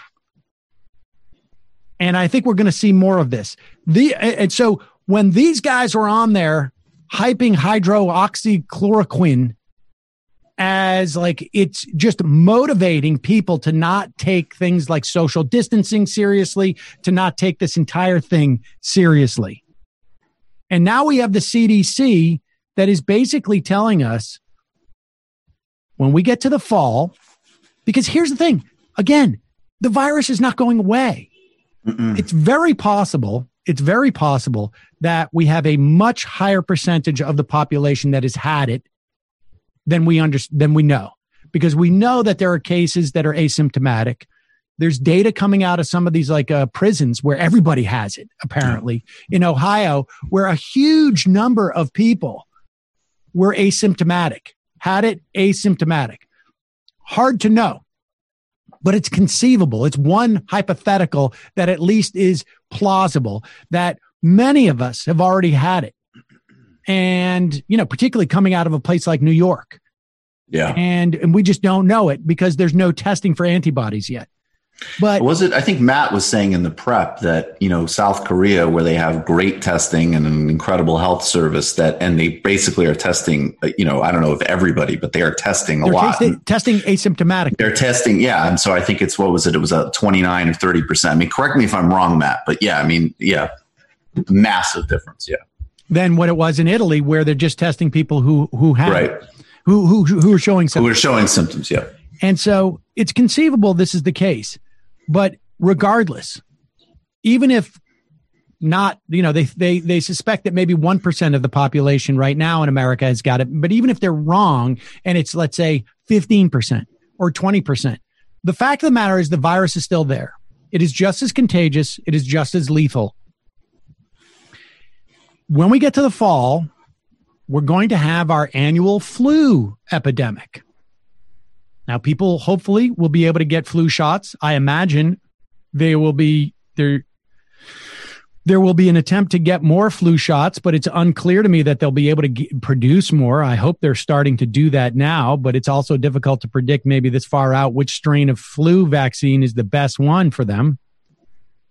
And I think we're going to see more of this. And so when these guys were on there hyping hydroxychloroquine as like it's just motivating people to not take things like social distancing seriously, to not take this entire thing seriously. And now we have the CDC that is basically telling us when we get to the fall, because here's the thing, again, the virus is not going away. It's very possible that we have a much higher percentage of the population that has had it than we know, because we know that there are cases that are asymptomatic. There's data coming out of some of these like prisons where everybody has it, apparently. In Ohio, where a huge number of people were asymptomatic, had it asymptomatic. Hard to know, but it's conceivable. It's one hypothetical that at least is plausible, that many of us have already had it. And, particularly coming out of a place like New York. Yeah. And we just don't know it because there's no testing for antibodies yet. But I think Matt was saying in the prep that, South Korea, where they have great testing and an incredible health service and they basically are testing, I don't know if everybody, but they are testing a lot. Testing asymptomatic. They're testing. Yeah. And so I think it's, what was it? It was a 29 or 30%. I mean, correct me if I'm wrong, Matt, but yeah, massive difference. Yeah. Than what it was in Italy, where they're just testing people who have it, who are showing symptoms. Who are showing symptoms. Yeah. And so it's conceivable this is the case. But regardless, even if not, they suspect that maybe 1% of the population right now in America has got it. But even if they're wrong and it's, let's say, 15% or 20%, the fact of the matter is the virus is still there. It is just as contagious. It is just as lethal. When we get to the fall, we're going to have our annual flu epidemic. Now, people hopefully will be able to get flu shots. I imagine there will be an attempt to get more flu shots, but it's unclear to me that they'll be able to produce more. I hope they're starting to do that now, but it's also difficult to predict maybe this far out which strain of flu vaccine is the best one for them.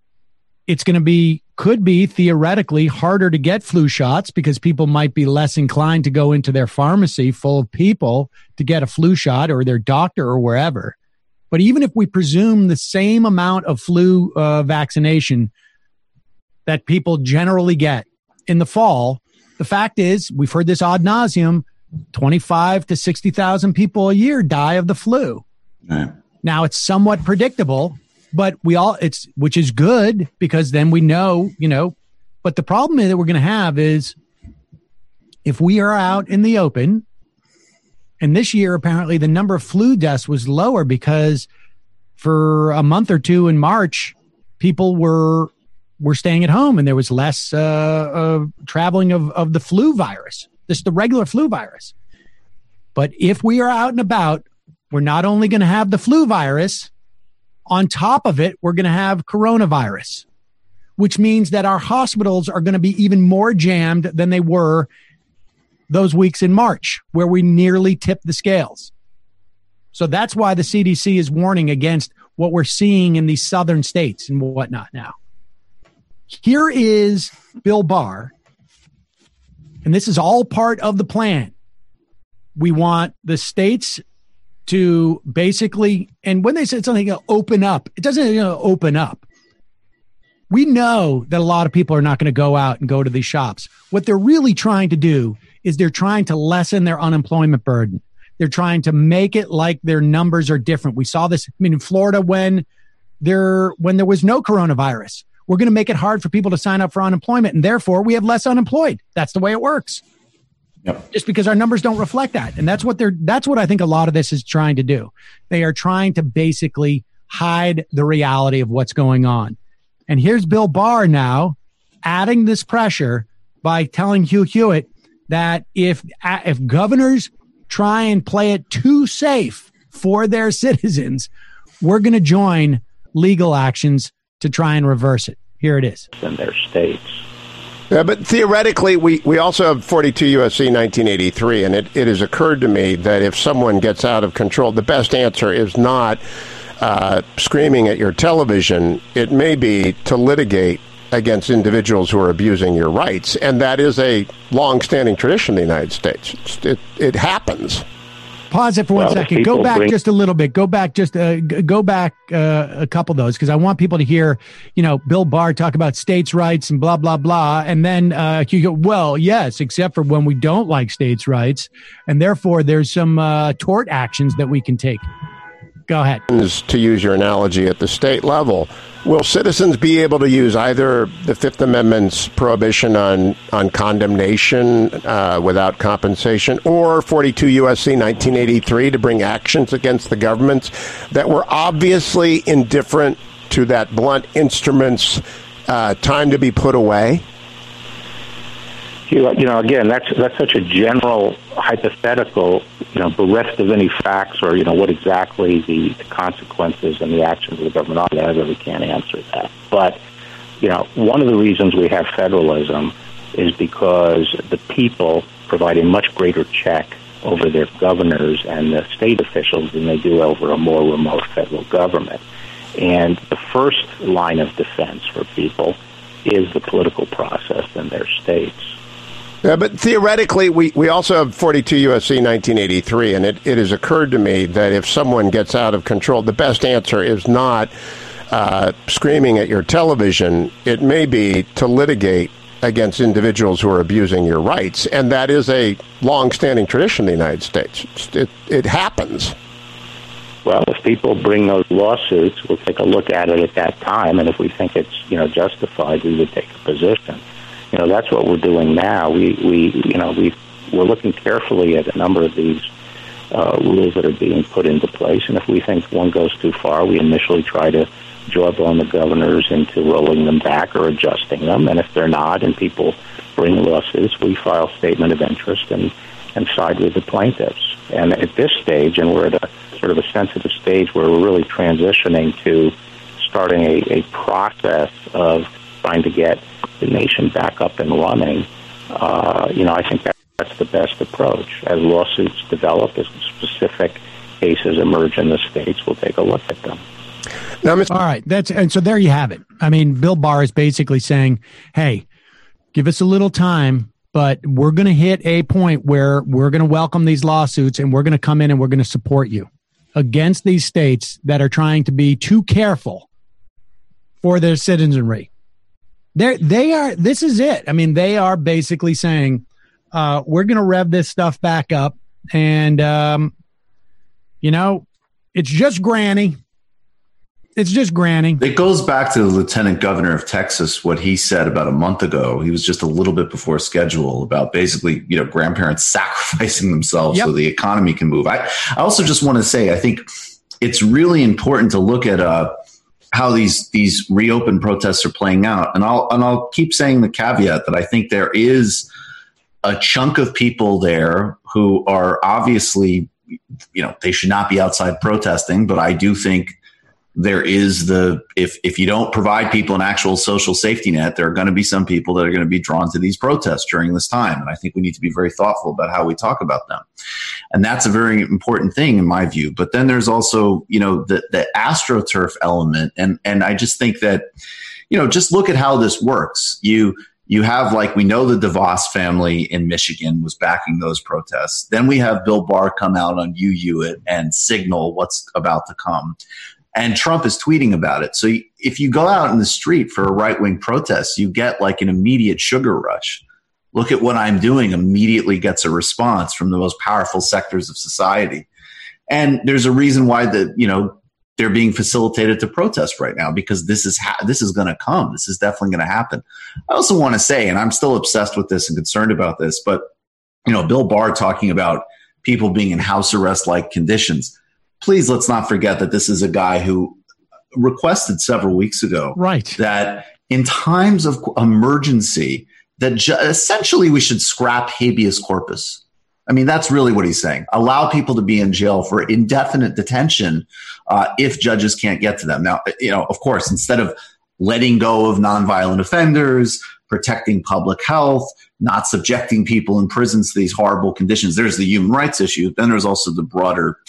it's going to could be theoretically harder to get flu shots because people might be less inclined to go into their pharmacy full of people to get a flu shot, or their doctor or wherever. But even if we presume the same amount of flu vaccination that people generally get in the fall, the fact is, we've heard this ad nauseum, 25 to 60,000 people a year die of the flu. Right. Now it's somewhat predictable, but which is good because then we know, but the problem that we're going to have is if we are out in the open, and this year, apparently the number of flu deaths was lower because for a month or two in March, people were staying at home and there was less traveling of the flu virus, just the regular flu virus. But if we are out and about, we're not only going to have the flu virus, on top of it, we're going to have coronavirus, which means that our hospitals are going to be even more jammed than they were those weeks in March, where we nearly tipped the scales. So that's why the CDC is warning against what we're seeing in these southern states and whatnot now. Here is Bill Barr, and this is all part of the plan. We want the states to basically, and when they said something, open up, it doesn't open up. We know that a lot of people are not going to go out and go to these shops. What they're really trying to do is they're trying to lessen their unemployment burden. They're trying to make it like their numbers are different. We saw this, in Florida when there was no coronavirus. We're going to make it hard for people to sign up for unemployment, and therefore we have less unemployed. That's the way it works. Yep. Just because our numbers don't reflect that. And that's what I think a lot of this is trying to do. They are trying to basically hide the reality of what's going on. And here's Bill Barr now adding this pressure by telling Hugh Hewitt that if governors try and play it too safe for their citizens, we're going to join legal actions to try and reverse it. Here it is. In their states. Yeah, but theoretically, we also have 42 U.S.C. 1983, and it has occurred to me that if someone gets out of control, the best answer is not screaming at your television. It may be to litigate against individuals who are abusing your rights, and that is a long-standing tradition in the United States. It happens. Pause it for 1 second. Go back just a little bit. Go back a couple of those, because I want people to hear, Bill Barr talk about states' rights and blah, blah, blah. And then you go, well, yes, except for when we don't like states' rights. And therefore, there's some tort actions that we can take. Go ahead. To use your analogy at the state level, will citizens be able to use either the Fifth Amendment's prohibition on condemnation without compensation, or 42 U.S.C. 1983 to bring actions against the governments that were obviously indifferent to that blunt instrument's time to be put away? Again, that's such a general hypothetical, bereft of any facts or, what exactly the consequences and the actions of the government are. I really can't answer that. But, one of the reasons we have federalism is because the people provide a much greater check over their governors and the state officials than they do over a more remote federal government. And the first line of defense for people is the political process in their states. Yeah, but theoretically, we also have 42 U.S.C. 1983, and it has occurred to me that if someone gets out of control, the best answer is not screaming at your television. It may be to litigate against individuals who are abusing your rights, and that is a long-standing tradition in the United States. It happens. Well, if people bring those lawsuits, we'll take a look at it at that time, and if we think it's justified, we would take a position. That's what we're doing now. We're looking carefully at a number of these rules that are being put into place, and if we think one goes too far, we initially try to jawbone the governors into rolling them back or adjusting them, and if they're not, and people bring lawsuits, we file statement of interest and side with the plaintiffs. And at this stage, and we're at a sort of a sensitive stage where we're really transitioning to starting a process of trying to get the nation back up and running, I think that's the best approach. As lawsuits develop, as specific cases emerge in the states, we'll take a look at them. All right. And so there you have it. I mean, Bill Barr is basically saying, hey, give us a little time, but we're going to hit a point where we're going to welcome these lawsuits and we're going to come in and we're going to support you against these states that are trying to be too careful for their citizenry. This is it. I mean, they are basically saying, we're going to rev this stuff back up. And, it's just Granny. It's just Granny. It goes back to the lieutenant governor of Texas, what he said about a month ago. He was just a little bit before schedule about basically, grandparents sacrificing themselves so the economy can move. I also just want to say, I think it's really important to look at how these reopened protests are playing out. And I'll keep saying the caveat that I think there is a chunk of people there who are obviously, they should not be outside protesting, but I do think there is if you don't provide people an actual social safety net, there are going to be some people that are going to be drawn to these protests during this time. And I think we need to be very thoughtful about how we talk about them. And that's a very important thing in my view. But then there's also, the AstroTurf element. And I just think that, just look at how this works. You have, we know the DeVos family in Michigan was backing those protests. Then we have Bill Barr come out on Hewitt and signal what's about to come. And Trump is tweeting about it. So if you go out in the street for a right-wing protest, you get an immediate sugar rush. Look at what I'm doing immediately gets a response from the most powerful sectors of society. And there's a reason why they're being facilitated to protest right now, because this is going to come. This is definitely going to happen. I also want to say, and I'm still obsessed with this and concerned about this, but, Bill Barr talking about people being in house arrest-like conditions. Please, let's not forget that this is a guy who requested several weeks ago that in times of emergency, that essentially we should scrap habeas corpus. I mean, that's really what he's saying. Allow people to be in jail for indefinite detention if judges can't get to them. Now, of course, instead of letting go of nonviolent offenders, protecting public health, not subjecting people in prisons to these horrible conditions, there's the human rights issue. Then there's also the broader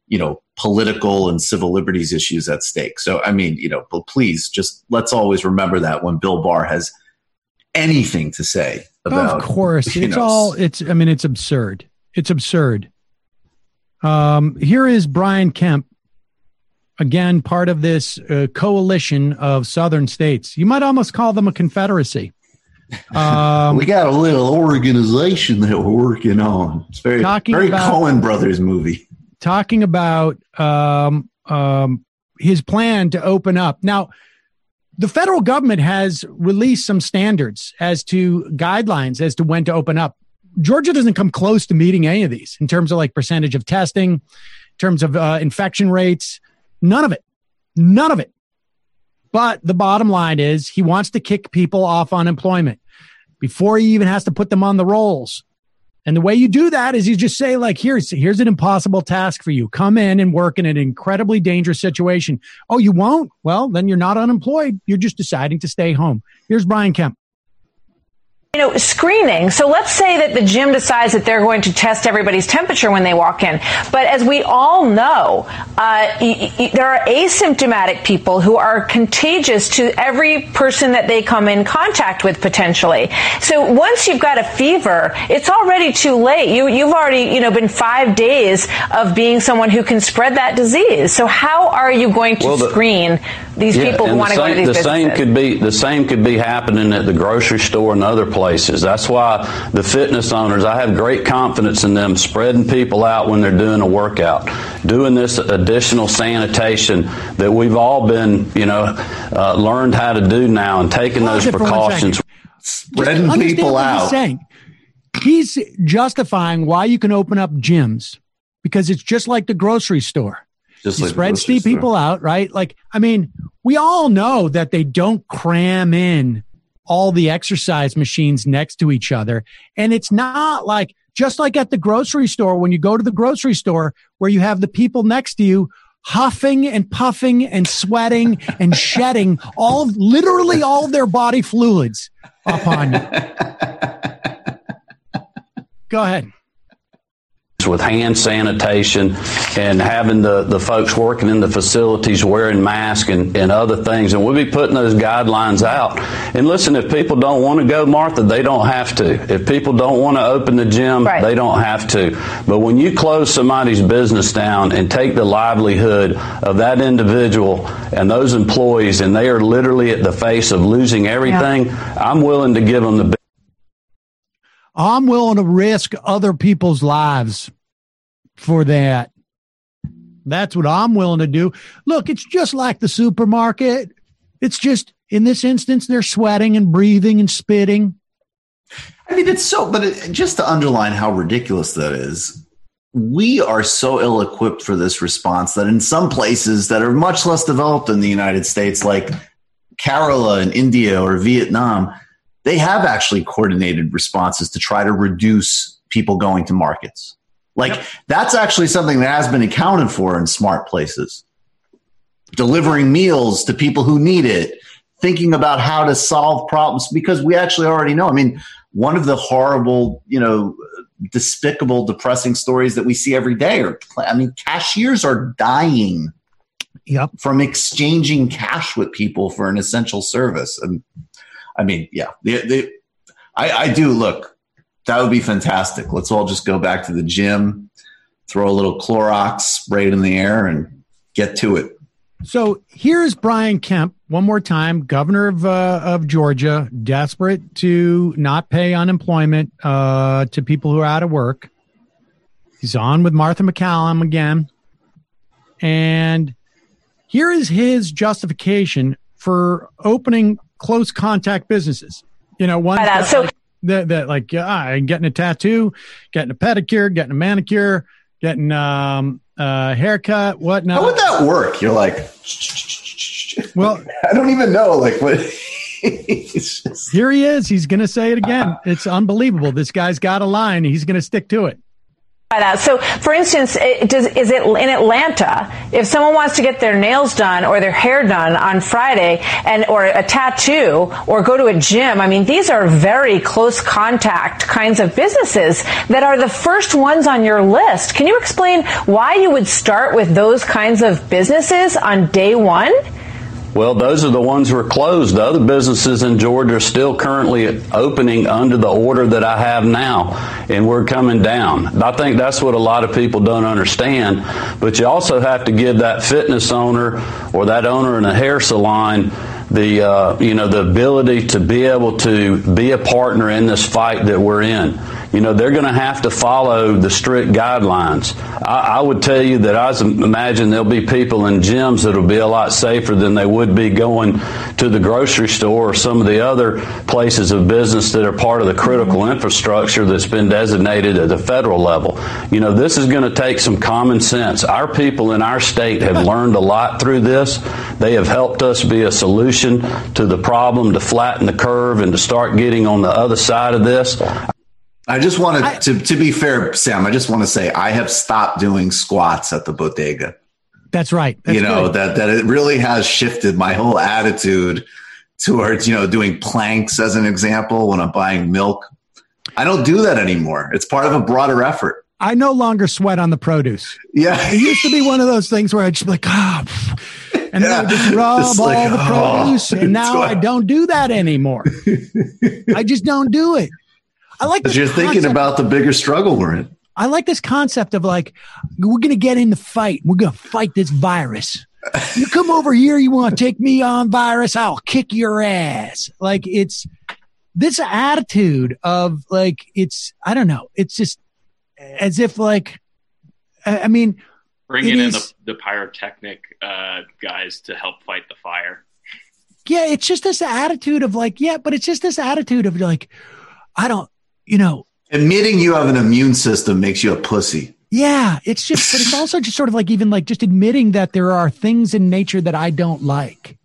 political and civil liberties issues at stake. So, I mean, but please just let's always remember that when Bill Barr has anything to say about, of course, it's absurd. It's absurd. Here is Brian Kemp, again, part of this coalition of southern states. You might almost call them a confederacy. We got a little organization that we're working on. It's very Coen Brothers movie. Talking about his plan to open up. Now, the federal government has released some standards as to guidelines as to when to open up. Georgia doesn't come close to meeting any of these in terms of percentage of testing, in terms of infection rates. None of it. But the bottom line is he wants to kick people off unemployment before he even has to put them on the rolls. And the way you do that is you just say, here's an impossible task for you. Come in and work in an incredibly dangerous situation. Oh, you won't? Well, then you're not unemployed. You're just deciding to stay home. Here's Brian Kemp. Screening. So let's say that the gym decides that they're going to test everybody's temperature when they walk in. But as we all know, there are asymptomatic people who are contagious to every person that they come in contact with potentially. So once you've got a fever, it's already too late. You've already, been 5 days of being someone who can spread that disease. So how are you going to screen these people who want to go to these businesses? The same could be happening at the grocery store and other places. That's why the fitness owners, I have great confidence in them spreading people out when they're doing a workout, doing this additional sanitation that we've all been, learned how to do now, and taking those precautions. Spreading people out. He's justifying why you can open up gyms because it's just like the grocery store. You spread people out, right? We all know that they don't cram in all the exercise machines next to each other. And it's not just like at the grocery store, when you go to the grocery store where you have the people next to you huffing and puffing and sweating and shedding literally all of their body fluids upon you. Go ahead. with hand sanitation and having the folks working in the facilities wearing masks and other things. And we'll be putting those guidelines out. And listen, if people don't want to go, Martha, they don't have to. If people don't want to open the gym, they don't have to. But when you close somebody's business down and take the livelihood of that individual and those employees, and they are literally at the face of losing everything, I'm willing to give them the I'm willing to risk other people's lives for that. That's what I'm willing to do. Look, it's just like the supermarket. It's just, in this instance, they're sweating and breathing and spitting. I mean, just to underline how ridiculous that is, we are so ill-equipped for this response that in some places that are much less developed in the United States, like Kerala in India or Vietnam, they have actually coordinated responses to try to reduce people going to markets. Like, that's actually something that has been accounted for in smart places. Delivering meals to people who need it, thinking about how to solve problems, because we actually already know. I mean, one of the horrible, despicable, depressing stories that we see every day cashiers are dying from exchanging cash with people for an essential service. And I mean, I do look, that would be fantastic. Let's all just go back to the gym, throw a little Clorox, spray it in the air, and get to it. So here's Brian Kemp, one more time, governor of Georgia, desperate to not pay unemployment to people who are out of work. He's on with Martha MacCallum again. And here is his justification for opening close contact businesses. One getting a tattoo, getting a pedicure, getting a manicure, getting a haircut, whatnot. How would that work? You're like, well, I don't even know. Like, what? Here he is. He's going to say it again. It's unbelievable. This guy's got a line. He's going to stick to it. So, for instance, is it in Atlanta, if someone wants to get their nails done or their hair done on Friday or a tattoo or go to a gym, I mean, these are very close contact kinds of businesses that are the first ones on your list. Can you explain why you would start with those kinds of businesses on day one? Well, those are the ones who are closed. The other businesses in Georgia are still currently opening under the order that I have now, and we're coming down. I think that's what a lot of people don't understand. But you also have to give that fitness owner or that owner in a hair salon the ability to be able to be a partner in this fight that we're in. They're going to have to follow the strict guidelines. I would tell you that I imagine there'll be people in gyms that'll be a lot safer than they would be going to the grocery store or some of the other places of business that are part of the critical infrastructure that's been designated at the federal level. This is going to take some common sense. Our people in our state have learned a lot through this. They have helped us be a solution to the problem, to flatten the curve, and to start getting on the other side of this. I just wanted to be fair, Sam, I just want to say I have stopped doing squats at the bodega. That's right. That's that it really has shifted my whole attitude towards, doing planks as an example when I'm buying milk. I don't do that anymore. It's part of a broader effort. I no longer sweat on the produce. Yeah. It used to be one of those things where I'd just be like, and then I would just rub all the produce. And now I don't do that anymore. I just don't do it. I like this. You're thinking about the bigger struggle we're in. I like this concept of like, we're going to get in the fight. We're going to fight this virus. You come over here, you want to take me on, virus, I'll kick your ass. Like, it's this attitude of like, I don't know. It's just as if like, I mean. Bringing in the pyrotechnic guys to help fight the fire. Yeah, it's just this attitude of like, but it's just this attitude of like, I don't, admitting you have an immune system makes you a pussy. Yeah, it's just, but it's also just sort of like even like just admitting that there are things in nature that I don't like.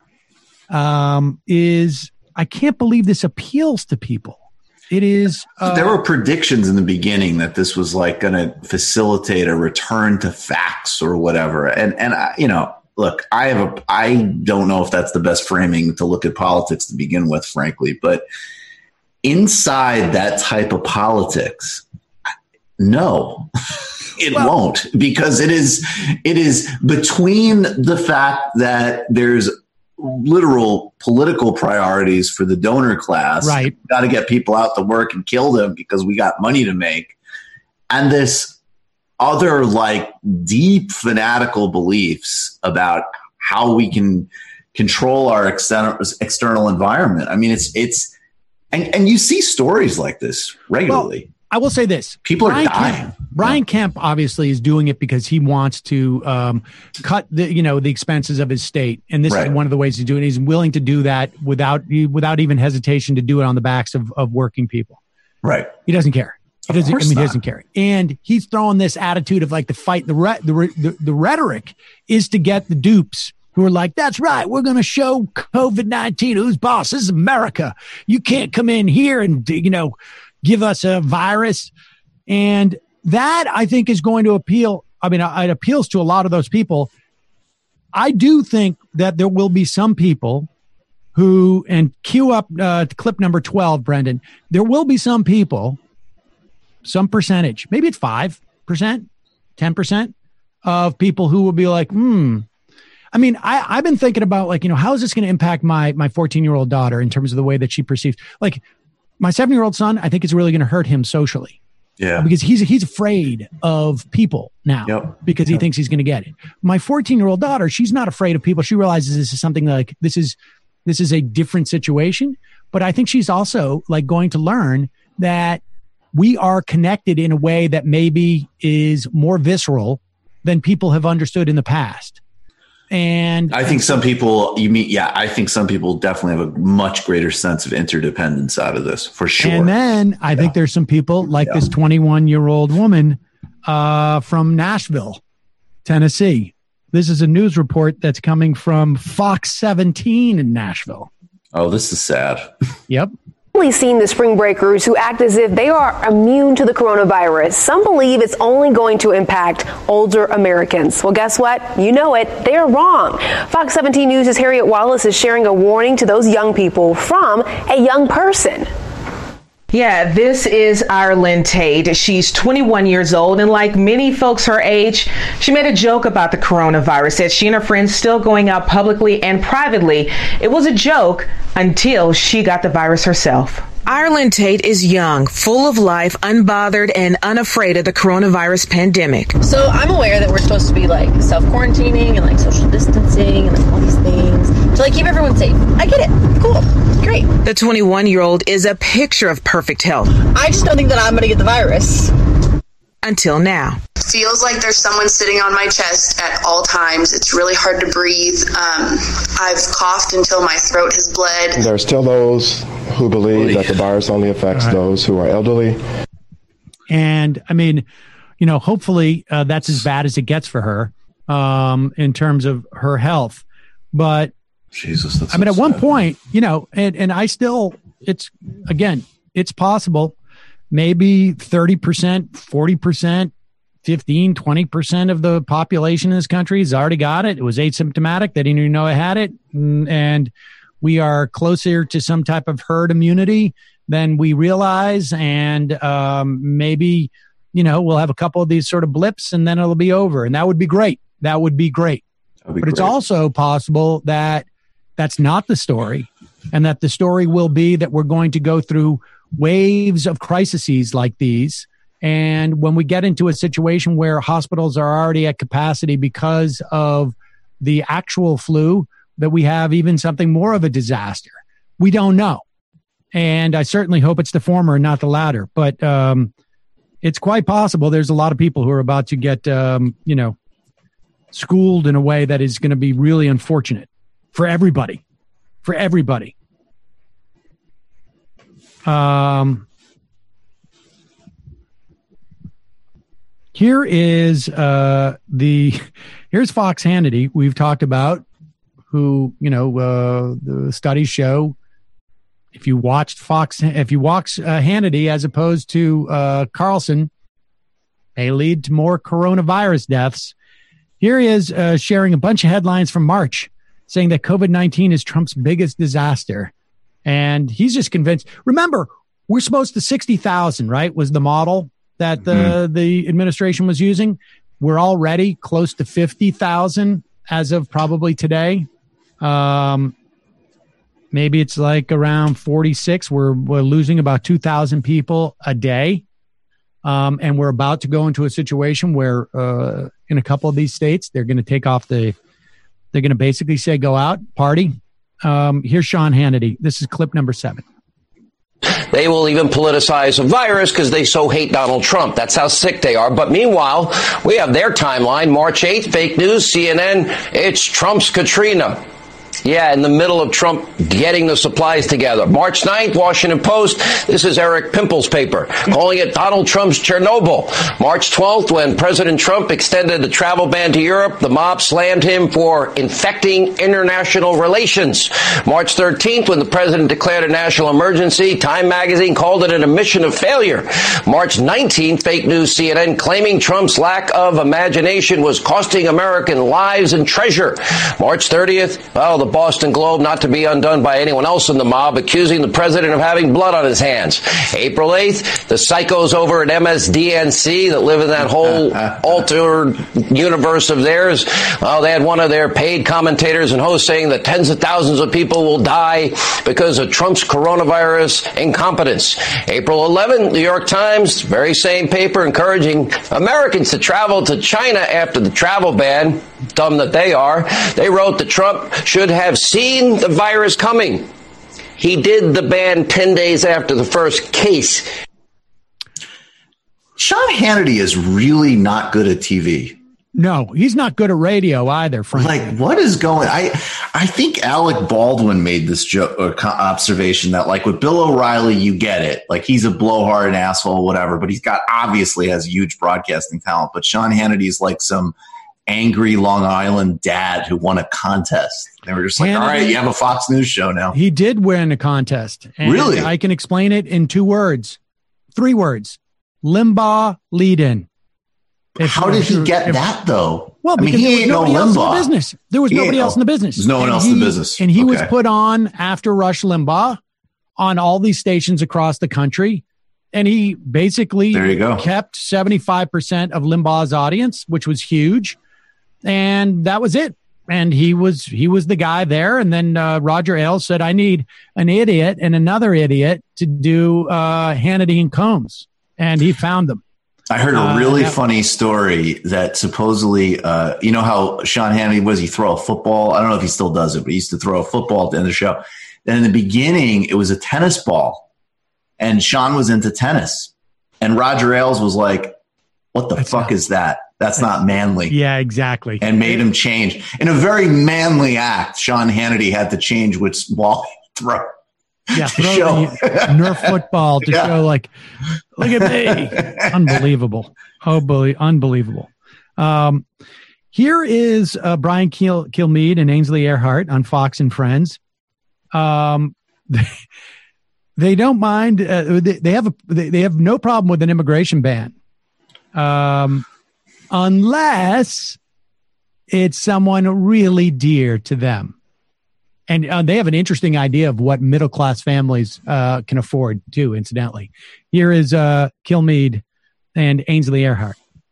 I can't believe this appeals to people. It is. There were predictions in the beginning that this was like going to facilitate a return to facts or whatever. And look, I don't know if that's the best framing to look at politics to begin with, frankly, but inside that type of politics, no. It won't, because it is between the fact that there's literal political priorities for the donor class. Right. We've got to get people out to work and kill them because we got money to make. And this other like deep fanatical beliefs about how we can control our external environment. I mean, and you see stories like this regularly. Well, I will say this. People are dying. Brian Kemp obviously is doing it because he wants to cut the expenses of his state. And this is one of the ways to do it. He's willing to do that without even hesitation to do it on the backs of working people. Right. He doesn't care. He doesn't care. And he's throwing this attitude of like the fight. The rhetoric is to get the dupes who are like, that's right, we're going to show COVID-19 who's boss. This is America. You can't come in here and, give us a virus. And that, I think, is going to appeal. I mean, it appeals to a lot of those people. I do think that there will be some people who, and cue up clip number 12, Brendan, there will be some people, some percentage, maybe it's 5%, 10% of people who will be like, I mean, I've been thinking about like, how is this going to impact my 14-year-old daughter in terms of the way that she perceives, like my 7-year-old son, I think it's really going to hurt him socially. Yeah. Because he's afraid of people now because he thinks he's going to get it. My 14-year-old daughter, she's not afraid of people. She realizes this is something like, this is a different situation. But I think she's also like going to learn that we are connected in a way that maybe is more visceral than people have understood in the past. And I think some people, I think some people definitely have a much greater sense of interdependence out of this, for sure. And then I think there's some people like this 21-year-old woman from Nashville, Tennessee. This is a news report that's coming from Fox 17 in Nashville. Oh, this is sad. Yep. Seen the spring breakers who act as if they are immune to the coronavirus. Some believe it's only going to impact older Americans. Well, guess what? You know it. They are wrong. Fox 17 News' Harriet Wallace is sharing a warning to those young people from a young person. Yeah, this is Ireland Tate. She's 21 years old, and like many folks her age, she made a joke about the coronavirus, said she and her friends still going out publicly and privately. It was a joke until she got the virus herself. Ireland Tate is young, full of life, unbothered, and unafraid of the coronavirus pandemic. So I'm aware that we're supposed to be like self-quarantining and like social distancing and like all these things to like keep everyone safe. I get it. Cool. Great. The 21-year-old is a picture of perfect health. I just don't think that I'm going to get the virus. Until now. Feels like there's someone sitting on my chest at all times. It's really hard to breathe. I've coughed until my throat has bled. There are still those who believe that the virus only affects those who are elderly. And I mean, hopefully that's as bad as it gets for her in terms of her health. But Jesus, I mean, at one point, and I still, it's possible. Maybe 30%, 40%, 15, 20% of the population in this country has already got it. It was asymptomatic. They didn't even know I had it. And we are closer to some type of herd immunity than we realize. And maybe, we'll have a couple of these sort of blips and then it'll be over. And that would be great. But it's also possible that that's not the story, and that the story will be that we're going to go through waves of crises like these. And when we get into a situation where hospitals are already at capacity because of the actual flu, that we have even something more of a disaster. We don't know. And I certainly hope it's the former and not the latter. But it's quite possible there's a lot of people who are about to get, schooled in a way that is going to be really unfortunate for everybody. Here is here's Fox Hannity we've talked about, who, the studies show if you watch Hannity as opposed to Carlson, they lead to more coronavirus deaths. Here he is sharing a bunch of headlines from March saying that COVID-19 is Trump's biggest disaster. And he's just convinced. Remember, we're supposed to 60,000, right, was the model that the administration was using. We're already close to 50,000 as of probably today. Maybe it's like around 46. We're losing about 2,000 people a day. And we're about to go into a situation where in a couple of these states, they're going to take off they're going to basically say, go out, party. Here's Sean Hannity. This is clip number 7. They will even politicize a virus because they so hate Donald Trump. That's how sick they are. But meanwhile, we have their timeline. March 8th, fake news, CNN, it's Trump's Katrina. Yeah, in the middle of Trump getting the supplies together. March 9th, Washington Post. This is Eric Pimple's paper, calling it Donald Trump's Chernobyl. March 12th, when President Trump extended the travel ban to Europe, the mob slammed him for infecting international relations. March 13th, when the president declared a national emergency, Time magazine called it an admission of failure. March 19th, fake news, CNN, claiming Trump's lack of imagination was costing American lives and treasure. March 30th, well, the Boston Globe, not to be undone by anyone else in the mob, accusing the president of having blood on his hands. April 8th, the psychos over at MSDNC that live in that whole altered universe of theirs, well, they had one of their paid commentators and hosts saying that tens of thousands of people will die because of Trump's coronavirus incompetence. April 11th, New York Times, very same paper, encouraging Americans to travel to China after the travel ban. Dumb that they are. They wrote that Trump should have seen the virus coming. He did the ban 10 days after the first case. Sean Hannity is really not good at TV. No, he's not good at radio either, frankly. Like, what is going I think Alec Baldwin made this observation that, like, with Bill O'Reilly, you get it. Like, he's a blowhard, an asshole, whatever, but he's obviously has huge broadcasting talent. But Sean Hannity is like some angry Long Island dad who won a contest. They were just like, all right, you have a Fox News show now. He did win a contest. And really? I can explain it in 3 words. Limbaugh lead-in. How did he get that, though? Well, because he ain't no Limbaugh. There was nobody else in the business. There's no one else in the business. And he was put on after Rush Limbaugh on all these stations across the country. And he basically kept 75% of Limbaugh's audience, which was huge. And that was it. And he was the guy there. And then Roger Ailes said, I need an idiot and another idiot to do Hannity and Combs. And he found them. I heard a really funny story that supposedly, you know how Sean Hannity he throw a football? I don't know if he still does it, but he used to throw a football at the end of the show. And in the beginning, it was a tennis ball. And Sean was into tennis. And Roger Ailes was like, what the fuck is that? That's not manly. Yeah, exactly. And made him change. In a very manly act, Sean Hannity had to change which ball he throw. Yeah, throw Nerf football to show, like, look at me. Unbelievable. Unbelievable. Here is Brian Kilmeade and Ainsley Earhart on Fox and Friends. They don't mind. They have no problem with an immigration ban. Unless it's someone really dear to them. And they have an interesting idea of what middle-class families can afford, too, incidentally. Here is Kilmeade and Ainsley Earhart.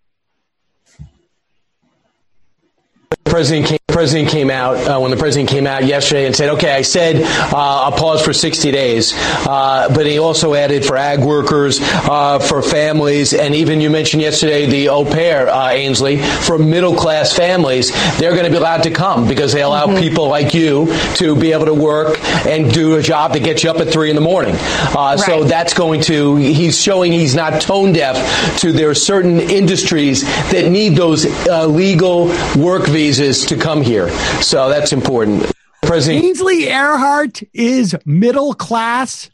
When the president came out yesterday and said, okay, I said I'll pause for 60 days, but he also added for ag workers, for families, and even you mentioned yesterday the au pair, Ainsley, for middle-class families, they're going to be allowed to come because they allow people like you to be able to work and do a job that gets you up at 3 a.m. So that's he's showing he's not tone deaf to there are certain industries that need those legal work visas to come here. So that's important. Ainsley Earhart is middle class.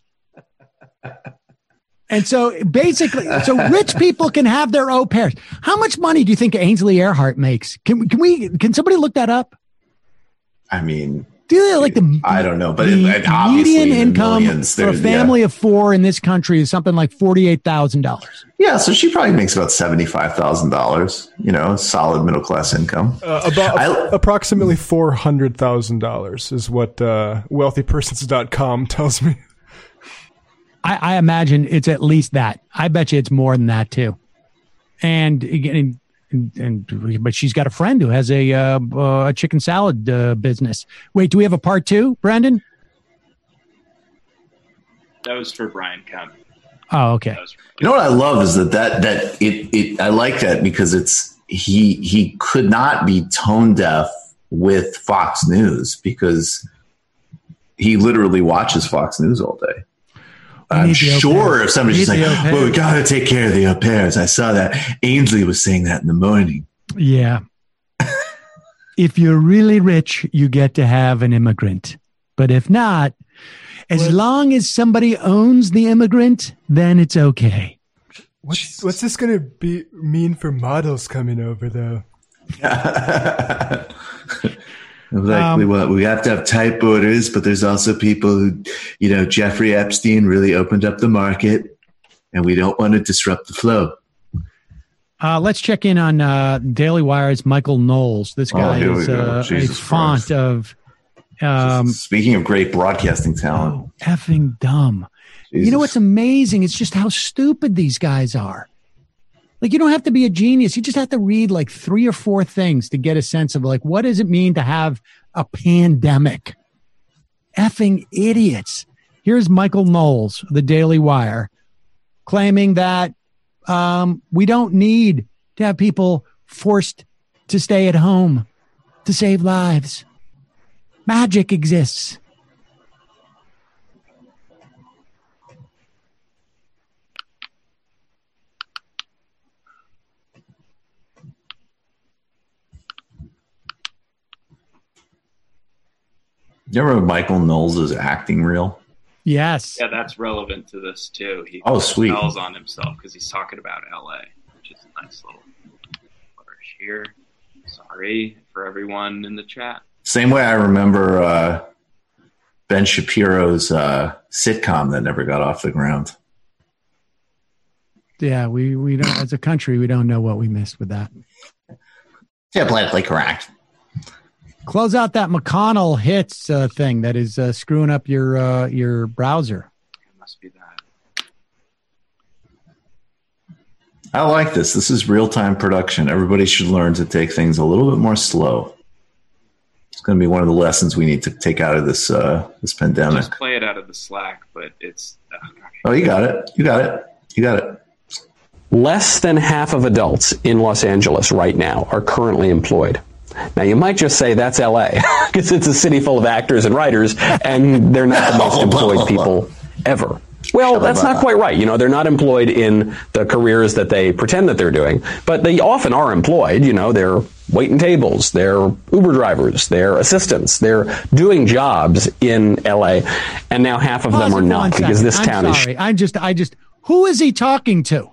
And so basically, rich people can have their au pairs. How much money do you think Ainsley Earhart makes? Can somebody look that up? I mean, I don't know, but the obviously median income for a family of 4 in this country is something like $48,000. Yeah, so she probably makes about $75,000. You know, solid middle class income. Approximately $400,000 is what wealthypersons.com tells me. I imagine it's at least that. I bet you it's more than that too. But she's got a friend who has a chicken salad business. Wait, do we have a part two, Brendan? That was for Brian Kemp. Oh, okay. You know what I love is that I like that because he could not be tone deaf with Fox News because he literally watches Fox News all day. I'm sure if somebody's just like, well, we got to take care of the au pairs. I saw that. Ainsley was saying that in the morning. Yeah. If you're really rich, you get to have an immigrant. But if not, as long as somebody owns the immigrant, then it's okay. What's this going to mean for models coming over, though? Exactly. We have to have tight borders, but there's also people who, Jeffrey Epstein really opened up the market, and we don't want to disrupt the flow. Let's check in on Daily Wire's Michael Knowles. This guy is a font of. Speaking of great broadcasting talent, effing dumb. Jesus. You know what's amazing? It's just how stupid these guys are. Like, you don't have to be a genius. You just have to read like 3 or 4 things to get a sense of like, what does it mean to have a pandemic? Effing idiots. Here's Michael Knowles, the Daily Wire, claiming that we don't need to have people forced to stay at home to save lives. Magic exists. You ever have Michael Knowles' acting reel? Yes. Yeah, that's relevant to this too. He sweet. tells on himself because he's talking about LA, which is a nice little flourish here. Sorry for everyone in the chat. Same way I remember Ben Shapiro's sitcom that never got off the ground. Yeah, we don't, as a country, we don't know what we missed with that. Yeah, politically correct. Close out that McConnell hits thing that is screwing up your browser. It must be that. I like this. This is real-time production. Everybody should learn to take things a little bit more slow. It's going to be one of the lessons we need to take out of this this pandemic. Just play it out of the Slack, but it's... Oh, you got it. You got it. You got it. Less than half of adults in Los Angeles right now are currently employed. Now, you might just say that's LA because it's a city full of actors and writers, and they're not the most employed people ever. Well, that's not quite right. They're not employed in the careers that they pretend that they're doing, but they often are employed. They're waiting tables, they're Uber drivers, they're assistants, they're doing jobs in LA, and now half of them are not because this town is. I just. Who is he talking to?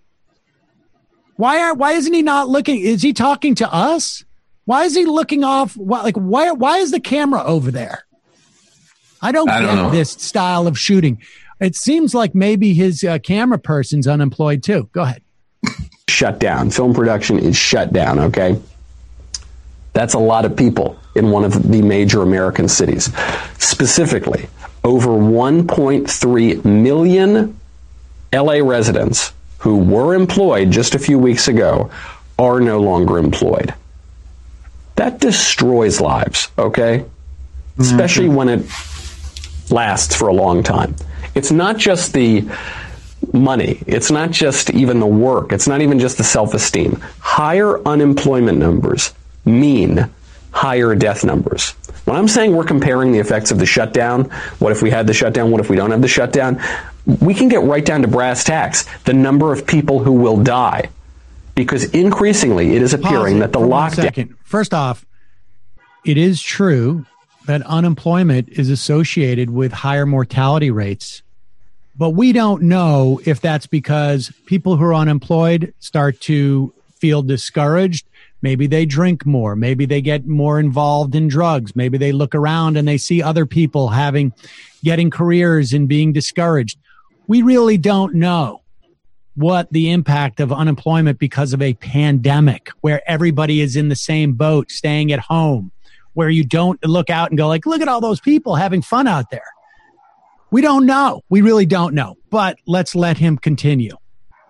Why isn't he not looking? Is he talking to us? Why is he looking off? Why is the camera over there? I don't get this style of shooting. It seems like maybe his camera person's unemployed too. Go ahead. Shut down. Film production is shut down, okay? That's a lot of people in one of the major American cities. Specifically, over 1.3 million LA residents who were employed just a few weeks ago are no longer employed. That destroys lives, okay? Especially when it lasts for a long time. It's not just the money. It's not just even the work. It's not even just the self-esteem. Higher unemployment numbers mean higher death numbers. When I'm saying we're comparing the effects of the shutdown, what if we had the shutdown, what if we don't have the shutdown, we can get right down to brass tacks, the number of people who will die. Because increasingly it is appearing that the lockdown... First off, it is true that unemployment is associated with higher mortality rates. But we don't know if that's because people who are unemployed start to feel discouraged. Maybe they drink more. Maybe they get more involved in drugs. Maybe they look around and they see other people getting careers and being discouraged. We really don't know what the impact of unemployment because of a pandemic where everybody is in the same boat, staying at home, where you don't look out and go like, look at all those people having fun out there. We don't know. We really don't know. But let's let him continue.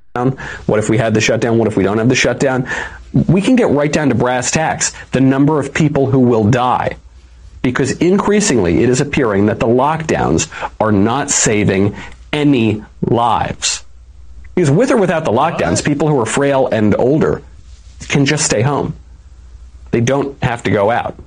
What if we had the shutdown? What if we don't have the shutdown? We can get right down to brass tacks, the number of people who will die. Because increasingly it is appearing that the lockdowns are not saving any lives. Because with or without the lockdowns, people who are frail and older can just stay home. They don't have to go out.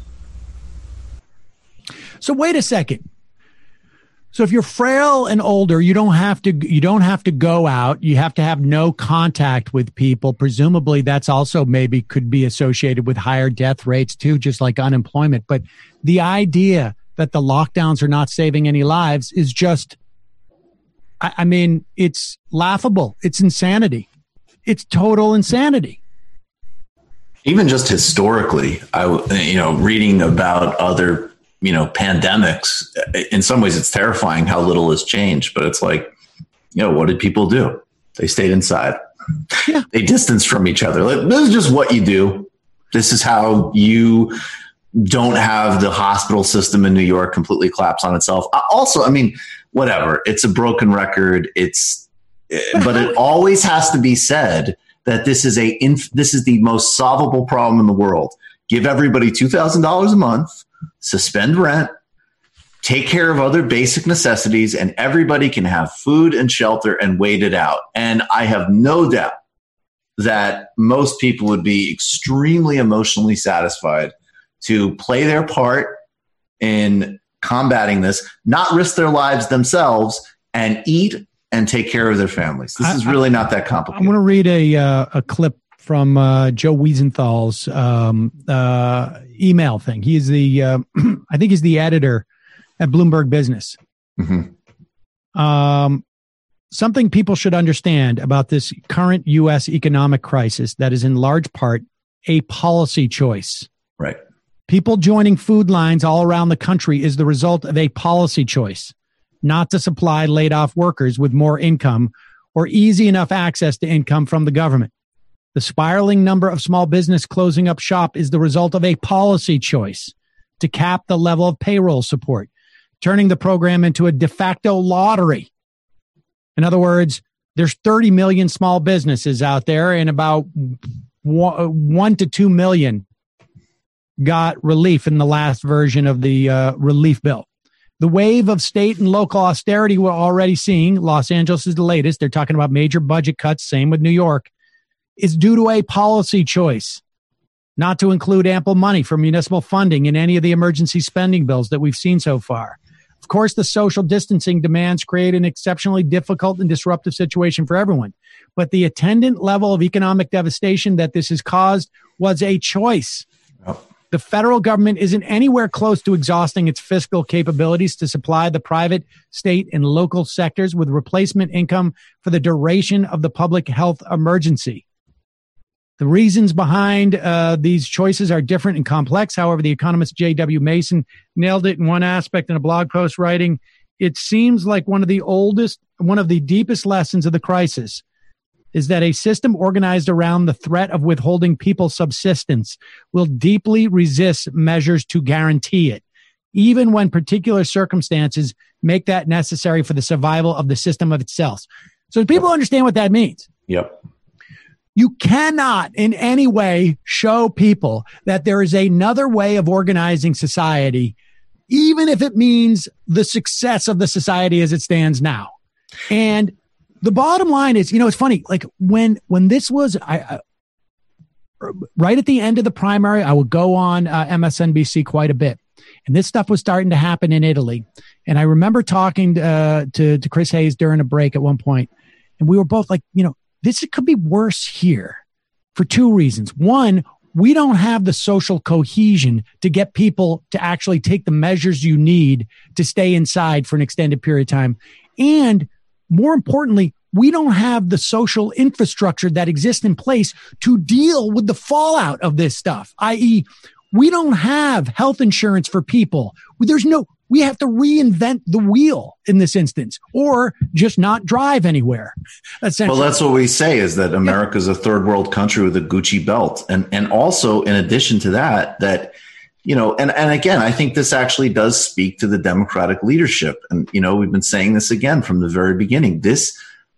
So wait a second. So if you're frail and older, you don't have to go out. You have to have no contact with people. Presumably that's also maybe could be associated with higher death rates too, just like unemployment. But the idea that the lockdowns are not saving any lives is just, I mean, it's laughable. It's insanity. It's total insanity. Even just historically, reading about other pandemics, in some ways it's terrifying how little has changed, but it's like, what did people do? They stayed inside. Yeah. They distanced from each other. Like, this is just what you do. This is how you don't have the hospital system in New York completely collapse on itself. Also, I mean, whatever. It's a broken record. But it always has to be said that this is the most solvable problem in the world. Give everybody $2,000 a month, suspend rent, take care of other basic necessities, and everybody can have food and shelter and wait it out. And I have no doubt that most people would be extremely emotionally satisfied to play their part in combating this, not risk their lives themselves, and eat and take care of their families. This is really not that complicated. I'm going to read a clip from Joe Wiesenthal's email thing. He is the, I think he's the editor at Bloomberg Business. Mm-hmm. Something people should understand about this current U.S. economic crisis that is in large part a policy choice. Right. People joining food lines all around the country is the result of a policy choice, not to supply laid off workers with more income or easy enough access to income from the government. The spiraling number of small business closing up shop is the result of a policy choice to cap the level of payroll support, turning the program into a de facto lottery. In other words, there's 30 million small businesses out there, and about 1 to 2 million got relief in the last version of the relief bill. The wave of state and local austerity we're already seeing, Los Angeles is the latest, they're talking about major budget cuts, same with New York, is due to a policy choice not to include ample money for municipal funding in any of the emergency spending bills that we've seen so far. Of course, the social distancing demands create an exceptionally difficult and disruptive situation for everyone. But the attendant level of economic devastation that this has caused was a choice. Oh. The federal government isn't anywhere close to exhausting its fiscal capabilities to supply the private, state, and local sectors with replacement income for the duration of the public health emergency. The reasons behind these choices are different and complex. However, the economist J.W. Mason nailed it in one aspect in a blog post writing, it seems like one of the deepest lessons of the crisis is that a system organized around the threat of withholding people's subsistence will deeply resist measures to guarantee it, even when particular circumstances make that necessary for the survival of the system of itself. So people understand what that means. Yep. You cannot in any way show people that there is another way of organizing society, even if it means the success of the society as it stands now. And the bottom line is, it's funny, like when this was, right at the end of the primary, I would go on MSNBC quite a bit. And this stuff was starting to happen in Italy. And I remember talking to Chris Hayes during a break at one point, and we were both like, this could be worse here for two reasons. One, we don't have the social cohesion to get people to actually take the measures you need to stay inside for an extended period of time. And more importantly, we don't have the social infrastructure that exists in place to deal with the fallout of this stuff, i.e., we don't have health insurance for people. We have to reinvent the wheel in this instance, or just not drive anywhere. Well, that's what we say, is that America is a third world country with a Gucci belt. And also, in addition to that, and again, I think this actually does speak to the Democratic leadership. And, we've been saying this again from the very beginning.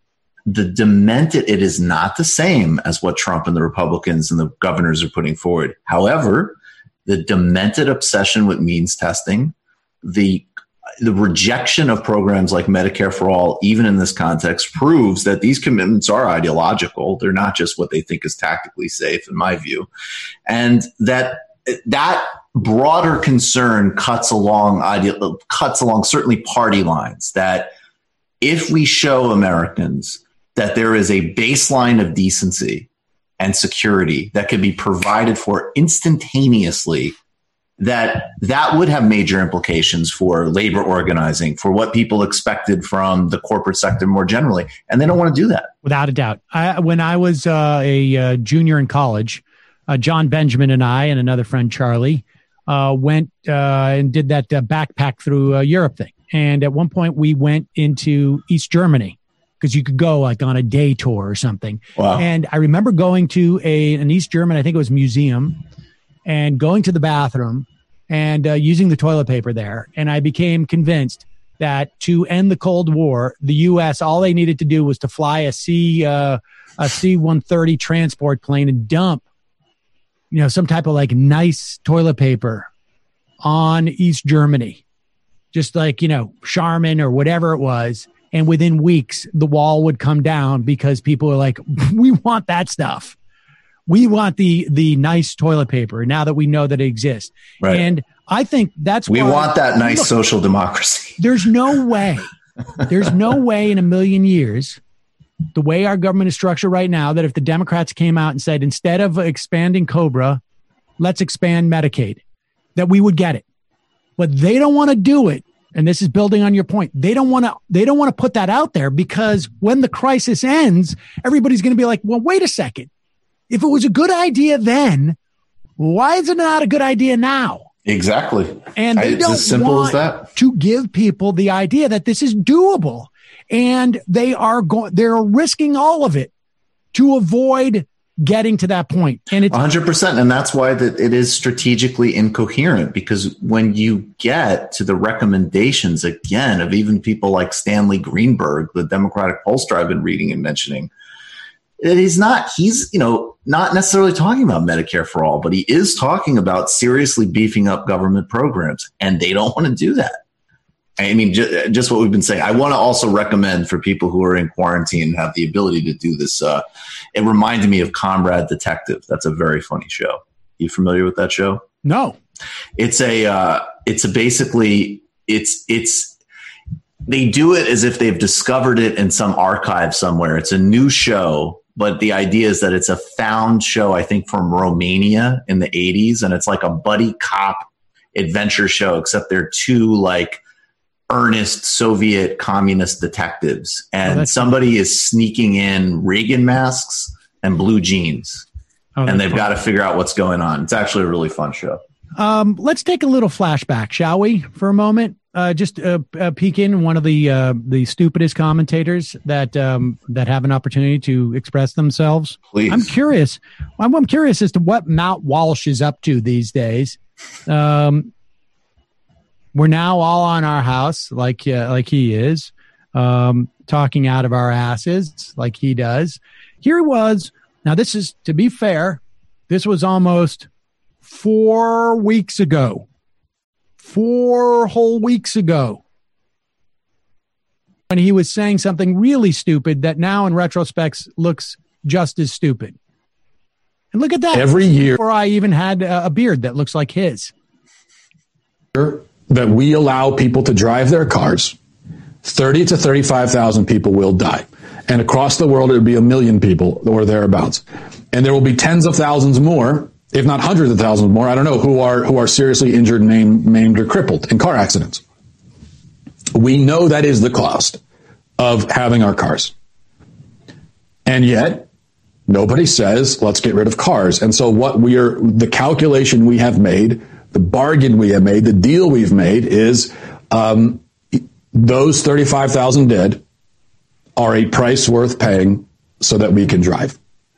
the demented, it is not the same as what Trump and the Republicans and the governors are putting forward. However, the demented obsession with means testing, the rejection of programs like Medicare for All, even in this context, proves that these commitments are ideological. They're not just what they think is tactically safe, in my view. And that broader concern cuts along certainly party lines, that if we show Americans that there is a baseline of decency and security that can be provided for instantaneously, that would have major implications for labor organizing, for what people expected from the corporate sector more generally. And they don't want to do that. Without a doubt. When I was a junior in college, John Benjamin and I and another friend, Charlie, went and did that backpack through Europe thing. And at one point we went into East Germany because you could go like on a day tour or something. Wow. And I remember going to an East German, I think it was museum, and going to the bathroom and using the toilet paper there. And I became convinced that to end the Cold War, the U.S., all they needed to do was to fly a C-130 transport plane and dump, some type of like nice toilet paper on East Germany, just like, Charmin or whatever it was. And within weeks, the wall would come down because people are like, we want that stuff. We want the nice toilet paper now that we know that it exists. Right. And I think that's we why, want that nice social democracy. There's no way in a million years, the way our government is structured right now, that if the Democrats came out and said, instead of expanding COBRA, let's expand Medicaid, that we would get it. But they don't want to do it. And this is building on your point. They don't want to put that out there because when the crisis ends, everybody's going to be like, well, wait a second. If it was a good idea then, why is it not a good idea now? Exactly. And they don't as simple want as that. to give people the idea that this is doable, and they're risking all of it to avoid getting to that point. And it's 100%. And that's why it is strategically incoherent, because when you get to the recommendations, again, of even people like Stanley Greenberg, the Democratic pollster I've been reading and mentioning, he's not necessarily talking about Medicare for all, but he is talking about seriously beefing up government programs, and they don't want to do that. I mean, just what we've been saying. I want to also recommend for people who are in quarantine and have the ability to do this. It reminded me of Comrade Detective. That's a very funny show. You familiar with that show? No. They do it as if they've discovered it in some archive somewhere. It's a new show. But the idea is that it's a found show, I think, from Romania in the 80s. And it's like a buddy cop adventure show, except they're two like earnest Soviet communist detectives. And somebody is sneaking in Reagan masks and blue jeans. And they've got to figure out what's going on. It's actually a really fun show. Let's take a little flashback, shall we, for a moment? Just peek in one of the stupidest commentators that have an opportunity to express themselves. Please. I'm curious as to what Matt Walsh is up to these days. We're now all on our house like he is, talking out of our asses like he does. Here he was. Now this is, to be fair, this was almost 4 weeks ago. 4 whole weeks ago, when he was saying something really stupid that now in retrospect looks just as stupid. And look at that. Every year, before I even had a beard that looks like his. That we allow people to drive their cars, 30 to 35,000 people will die. And across the world, it would be 1 million people or thereabouts. And there will be tens of thousands more, if not hundreds of thousands more, I don't know, who are seriously injured, maimed, or crippled in car accidents. We know that is the cost of having our cars. And yet, nobody says, let's get rid of cars. And so the calculation we have made, the bargain we have made, the deal we've made is those 35,000 dead are a price worth paying so that we can drive.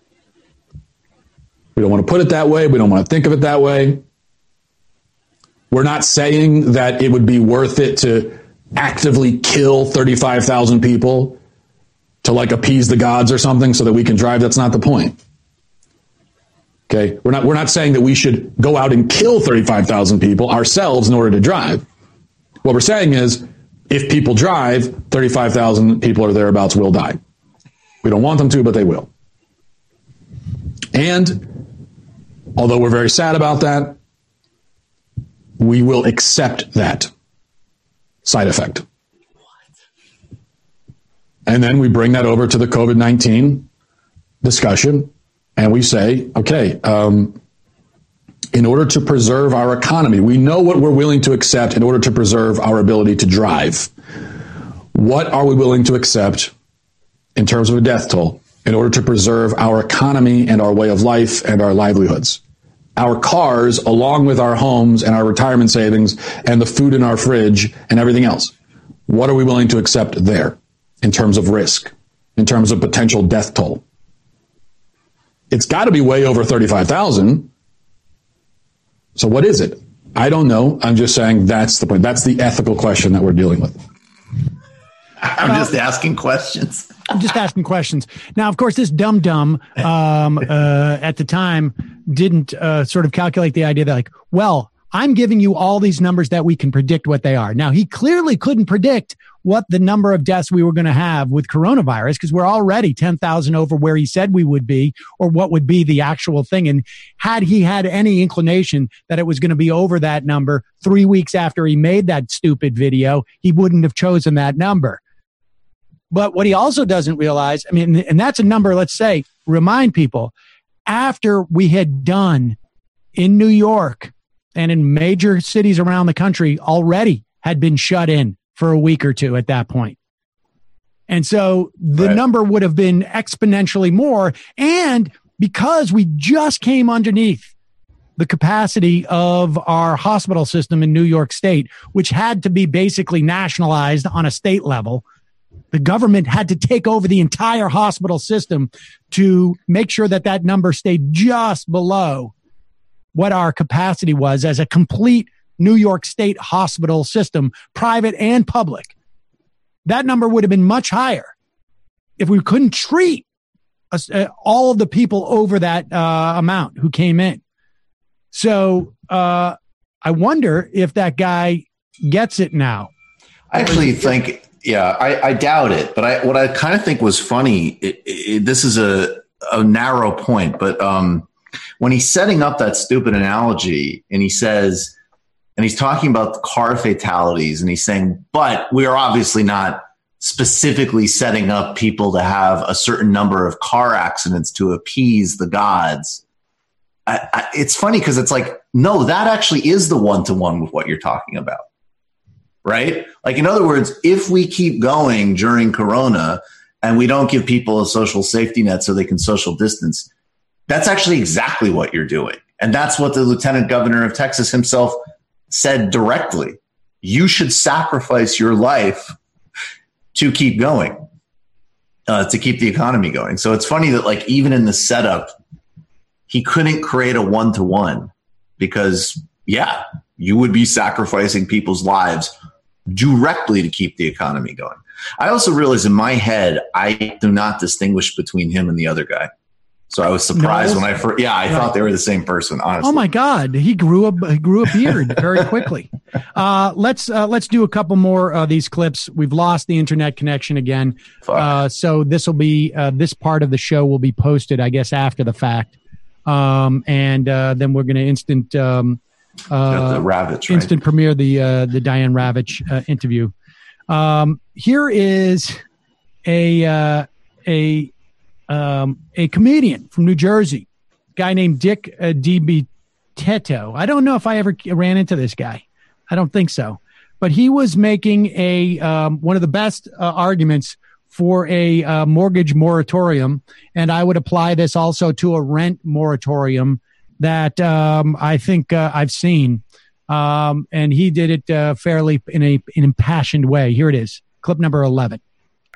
We don't want to put it that way. We don't want to think of it that way. We're not saying that it would be worth it to actively kill 35,000 people to like appease the gods or something so that we can drive. That's not the point. Okay. We're not saying that we should go out and kill 35,000 people ourselves in order to drive. What we're saying is if people drive, 35,000 people or thereabouts will die. We don't want them to, but they will. And although we're very sad about that, we will accept that side effect. And then we bring that over to the COVID-19 discussion, and we say, okay, in order to preserve our economy, we know what we're willing to accept in order to preserve our ability to drive. What are we willing to accept in terms of a death toll in order to preserve our economy and our way of life and our livelihoods? Our cars, along with our homes and our retirement savings and the food in our fridge and everything else. What are we willing to accept there in terms of risk, in terms of potential death toll? It's got to be way over 35,000. So what is it? I don't know. I'm just saying that's the point. That's the ethical question that we're dealing with. I'm just asking questions. I'm just asking questions. Now, of course, this dum-dum at the time didn't sort of calculate the idea that, like, well, I'm giving you all these numbers that we can predict what they are. Now, he clearly couldn't predict what the number of deaths we were going to have with coronavirus because we're already 10,000 over where he said we would be or what would be the actual thing. And had he had any inclination that it was going to be over that number 3 weeks after he made that stupid video, he wouldn't have chosen that number. But what he also doesn't realize, I mean, and that's a number, let's say, remind people, after we had done in New York and in major cities around the country already had been shut in for a week or two at that point. And so the number would have been exponentially more. And because we just came underneath the capacity of our hospital system in New York State, which had to be basically nationalized on a state level, the government had to take over the entire hospital system to make sure that that number stayed just below what our capacity was as a complete New York State hospital system, private and public. That number would have been much higher if we couldn't treat all of the people over that amount who came in. So I wonder if that guy gets it now. I actually think... Yeah, I doubt it. But what I kind of think was funny, this is a narrow point, but when he's setting up that stupid analogy and he says, and he's talking about car fatalities and he's saying, but we are obviously not specifically setting up people to have a certain number of car accidents to appease the gods. It's funny because it's like, no, that actually is the one-to-one with what you're talking about. Right? Like, in other words, if we keep going during Corona and we don't give people a social safety net so they can social distance, that's actually exactly what you're doing. And that's what the lieutenant governor of Texas himself said directly. You should sacrifice your life to keep going, to keep the economy going. So it's funny that, like, even in the setup, he couldn't create a one-to-one because, yeah, you would be sacrificing people's lives directly to keep the economy going. I also realized in my head, I do not distinguish between him and the other guy. So I was surprised when I first, I thought they were the same person, honestly. Oh my God. He grew a beard very quickly. Let's do a couple more of these clips. We've lost the internet connection again. So this will be, this part of the show will be posted, I guess, after the fact. And then we're going to instant, the Ravitch, instant premiere the Diane Ravitch interview. Here is a comedian from New Jersey, a guy named Dick DiBitetto. I don't know if I ever ran into this guy. I don't think so, but he was making one of the best arguments for a mortgage moratorium, and I would apply this also to a rent moratorium that I think I've seen. And he did it fairly in an impassioned way. Here it is, clip number 11.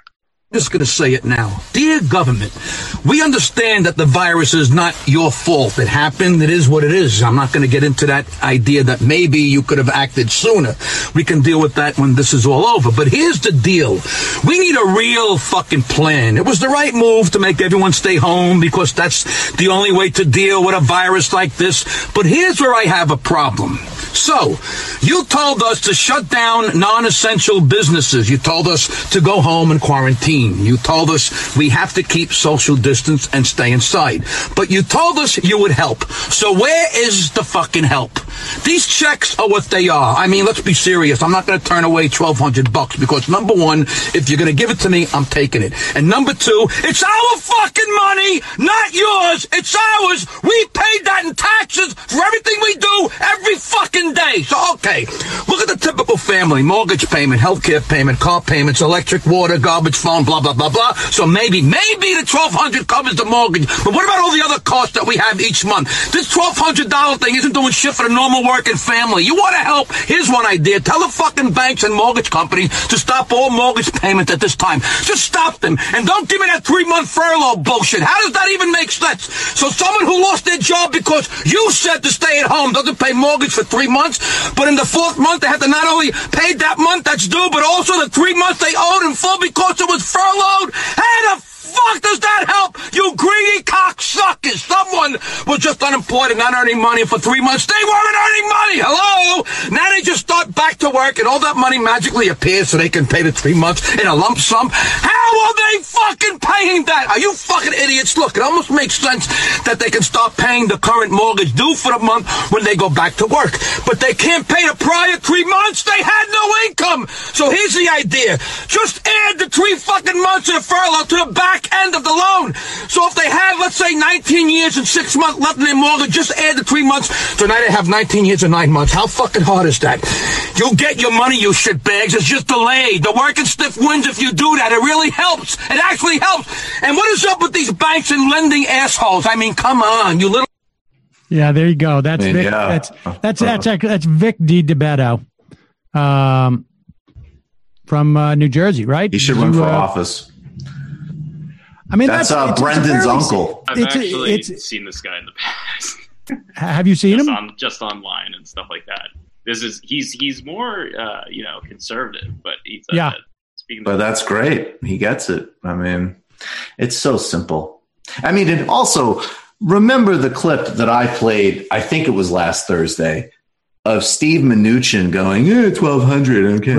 Just going to say it now. Dear government, we understand that the virus is not your fault. It happened. It is what it is. I'm not going to get into that idea that maybe you could have acted sooner. We can deal with that when this is all over. But here's the deal. We need a real fucking plan. It was the right move to make everyone stay home because that's the only way to deal with a virus like this. But here's where I have a problem. So, you told us to shut down non-essential businesses. You told us to go home and quarantine. You told us we have to keep social distance and stay inside. But you told us you would help. So where is the fucking help? These checks are what they are. I mean, let's be serious. I'm not going to turn away $1,200 because, number one, if you're going to give it to me, I'm taking it. And number two, it's our fucking money, not yours. It's ours. We paid that in taxes for everything we do every fucking day. So, okay, look at the typical family. Mortgage payment, healthcare payment, car payments, electric, water, garbage, phone, blah, blah, blah, blah. So maybe the $1,200 covers the mortgage. But what about all the other costs that we have each month? This $1,200 thing isn't doing shit for the normal working family. You want to help? Here's one idea. Tell the fucking banks and mortgage companies to stop all mortgage payments at this time. Just stop them. And don't give me that 3-month furlough bullshit. How does that even make sense? So someone who lost their job because you said to stay at home doesn't pay mortgage for 3 months, but in the 4th month they have to not only pay that month that's due, but also the 3 months they owed in full because it was furloughed? How the fuck does that help, you greedy cocksuckers? Someone was just unemployed and not earning money for 3 months. They weren't earning money. Hello? Now they just start back to work and all that money magically appears so they can pay the 3 months in a lump sum. How are they fucking paying that? Are you fucking idiots? Look, it almost makes sense that they can start paying the current mortgage due for the month when they go back to work. But they can't pay the prior 3 months. They had no income. So here's the idea. Just add the 3 fucking months of furlough to the back end of the loan. So if they have, let's say, 19 years and 6 months left in their mortgage, just add the 3 months. So now they have 19 years and 9 months. How fucking hard is that? You'll get your money, you shitbags. It's just delayed. The working stiff wins if you do that. It really helps. It actually helps. And what is up with these banks and lending assholes? I mean, come on, you little... Yeah, there you go. That's Vic. Yeah. That's Vic DiBetto, from New Jersey, right? He should run for office. I mean, that's Brendan's uncle. I've actually seen this guy in the past. Have you seen him? Just online and stuff like that. He's more conservative, but he's But that's great. He gets it. I mean, it's so simple. I mean, and also remember the clip that I played. I think it was last Thursday of Steve Mnuchin going, "Yeah, 1,200, okay."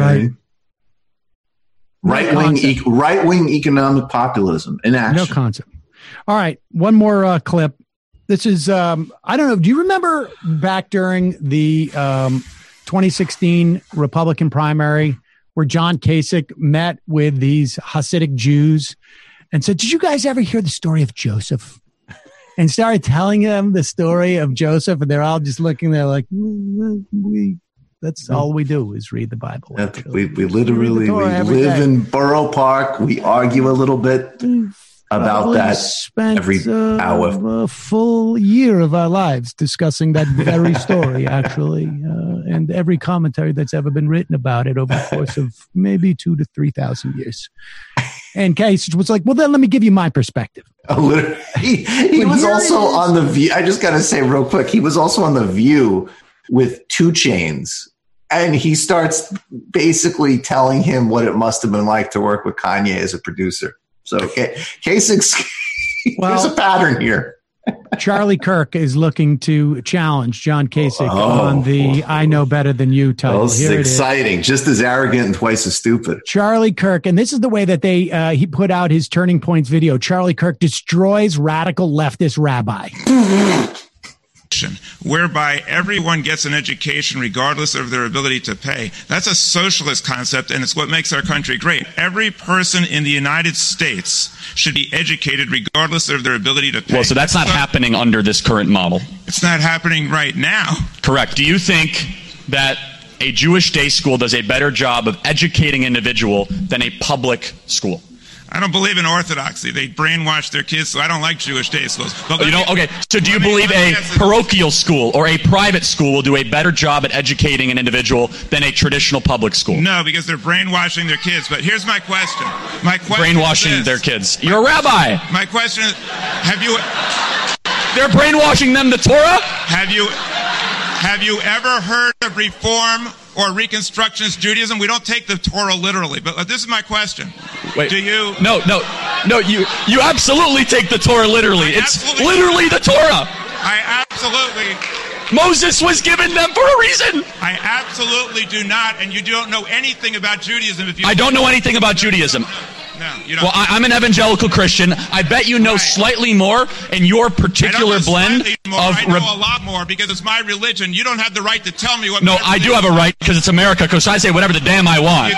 Right. Right-wing economic populism in action. No concept. All right, one more clip. This is, I don't know, do you remember back during the 2016 Republican primary where John Kasich met with these Hasidic Jews and said, "Did you guys ever hear the story of Joseph?" And started telling them the story of Joseph, and they're all just looking there like, that's all we do is read the Bible. We literally live in Borough Park. We argue a little bit about that every hour. A full year of our lives discussing that very story, actually, and every commentary that's ever been written about it over the course of maybe 2,000 to 3,000 years. And Kasich was like, "Well, then let me give you my perspective." He was also on The View. I just got to say real quick, he was also on The View with 2 Chainz, and he starts basically telling him what it must have been like to work with Kanye as a producer. So Kasich, there's a pattern here. Charlie Kirk is looking to challenge John Kasich on the "I know better than you" title. This is exciting. Just as arrogant and twice as stupid. Charlie Kirk, and this is the way that he put out his Turning Points video. Charlie Kirk destroys radical leftist rabbi. Whereby everyone gets an education regardless of their ability to pay. That's a socialist concept, and it's what makes our country great. Every person in the United States should be educated regardless of their ability to pay. Well, so that's not happening under this current model. It's not happening right now. Correct. Do you think that a Jewish day school does a better job of educating an individual than a public school? I don't believe in orthodoxy. They brainwash their kids, so I don't like Jewish day schools. But Okay, so do you believe a parochial school or a private school will do a better job at educating an individual than a traditional public school? No, because they're brainwashing their kids. But here's my question. Brainwashing their kids. You're a rabbi. My question is, They're brainwashing them the Torah? Have you ever heard of Reform or Reconstructionist Judaism? We don't take the Torah literally, but this is my question. Wait. Do you? No. You absolutely take the Torah literally. It's literally the Torah. I absolutely. Moses was given them for a reason. I absolutely do not, and you don't know anything about Judaism. I don't know anything about Judaism. No, you don't. Well, I'm an evangelical Christian. I bet you know slightly more in your particular blend of. I know a lot more because it's my religion. You don't have the right to tell me what. No, I do have a right because it's America. Because I say whatever the damn I want.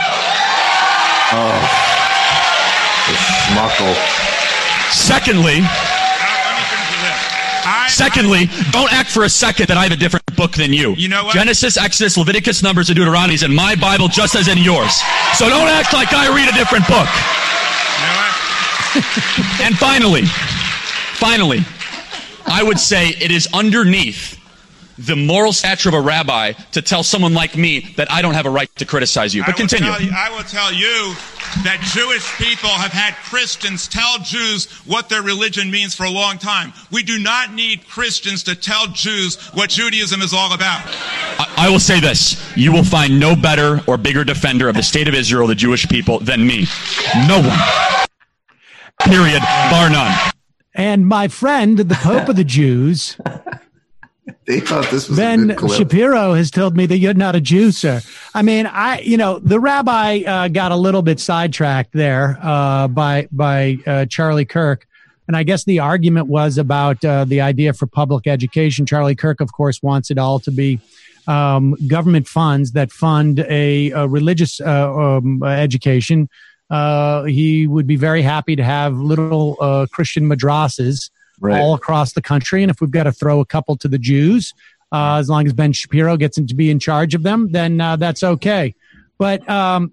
Secondly, don't act for a second that I have a different book than you. You know what? Genesis, Exodus, Leviticus, Numbers, and Deuteronomy is in my Bible just as in yours. So don't act like I read a different book. You know what? And finally, I would say it is underneath the moral stature of a rabbi to tell someone like me that I don't have a right to criticize you. But continue. I will tell you that Jewish people have had Christians tell Jews what their religion means for a long time. We do not need Christians to tell Jews what Judaism is all about. I will say this. You will find no better or bigger defender of the state of Israel, the Jewish people, than me. No one. Period. Bar none. And my friend, the Pope of the Jews... They thought this was Ben a good clip. Shapiro has told me that you're not a Jew, sir. I mean, the rabbi got a little bit sidetracked there by Charlie Kirk. And I guess the argument was about the idea for public education. Charlie Kirk, of course, wants it all to be government funds that fund a religious education. He would be very happy to have little Christian madrasas all across the country. And if we've got to throw a couple to the Jews, as long as Ben Shapiro gets to be in charge of them, then that's okay. But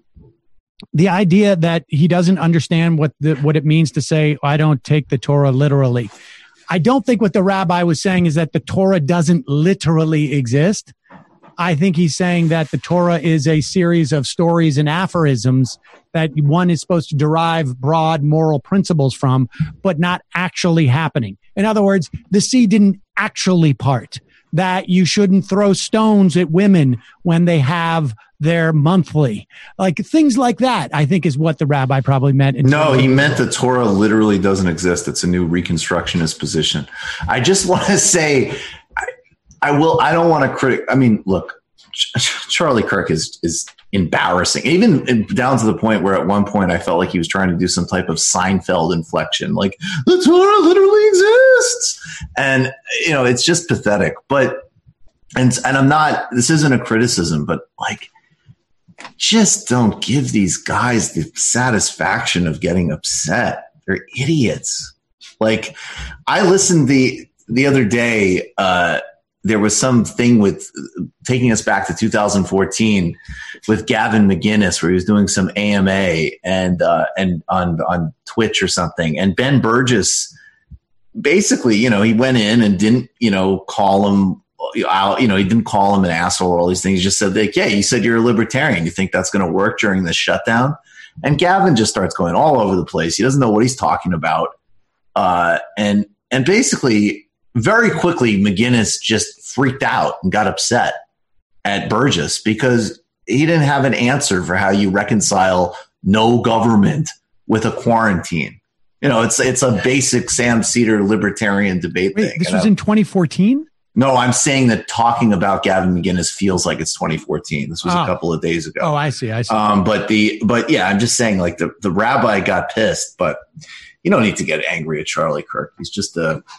the idea that he doesn't understand what it means to say, I don't take the Torah literally. I don't think what the rabbi was saying is that the Torah doesn't literally exist. I think he's saying that the Torah is a series of stories and aphorisms that one is supposed to derive broad moral principles from, but not actually happening. In other words, the sea didn't actually part, that you shouldn't throw stones at women when they have their monthly. Like things like that, I think is what the rabbi probably meant. No, he meant the Torah literally doesn't exist. It's a new Reconstructionist position. I just want to say, I don't want to I mean, look, Charlie Kirk is embarrassing, even down to the point where at one point I felt like he was trying to do some type of Seinfeld inflection, like the Torah literally exists. And, it's just pathetic. But, and I'm not, this isn't a criticism, but like, just don't give these guys the satisfaction of getting upset. They're idiots. Like, I listened the other day, there was something with taking us back to 2014 with Gavin McInnes, where he was doing some AMA and on Twitch or something. And Ben Burgess basically, he went in and didn't, call him out. He didn't call him an asshole or all these things. He just said like, yeah, you said you're a libertarian. You think that's going to work during this shutdown? And Gavin just starts going all over the place. He doesn't know what he's talking about. And basically, very quickly, McGinnis just freaked out and got upset at Burgess because he didn't have an answer for how you reconcile no government with a quarantine. It's a basic Sam Cedar libertarian debate thing. This was in 2014? No, I'm saying that talking about Gavin McInnes feels like it's 2014. This was a couple of days ago. Oh, I see. But yeah, I'm just saying like the rabbi got pissed, but you don't need to get angry at Charlie Kirk. He's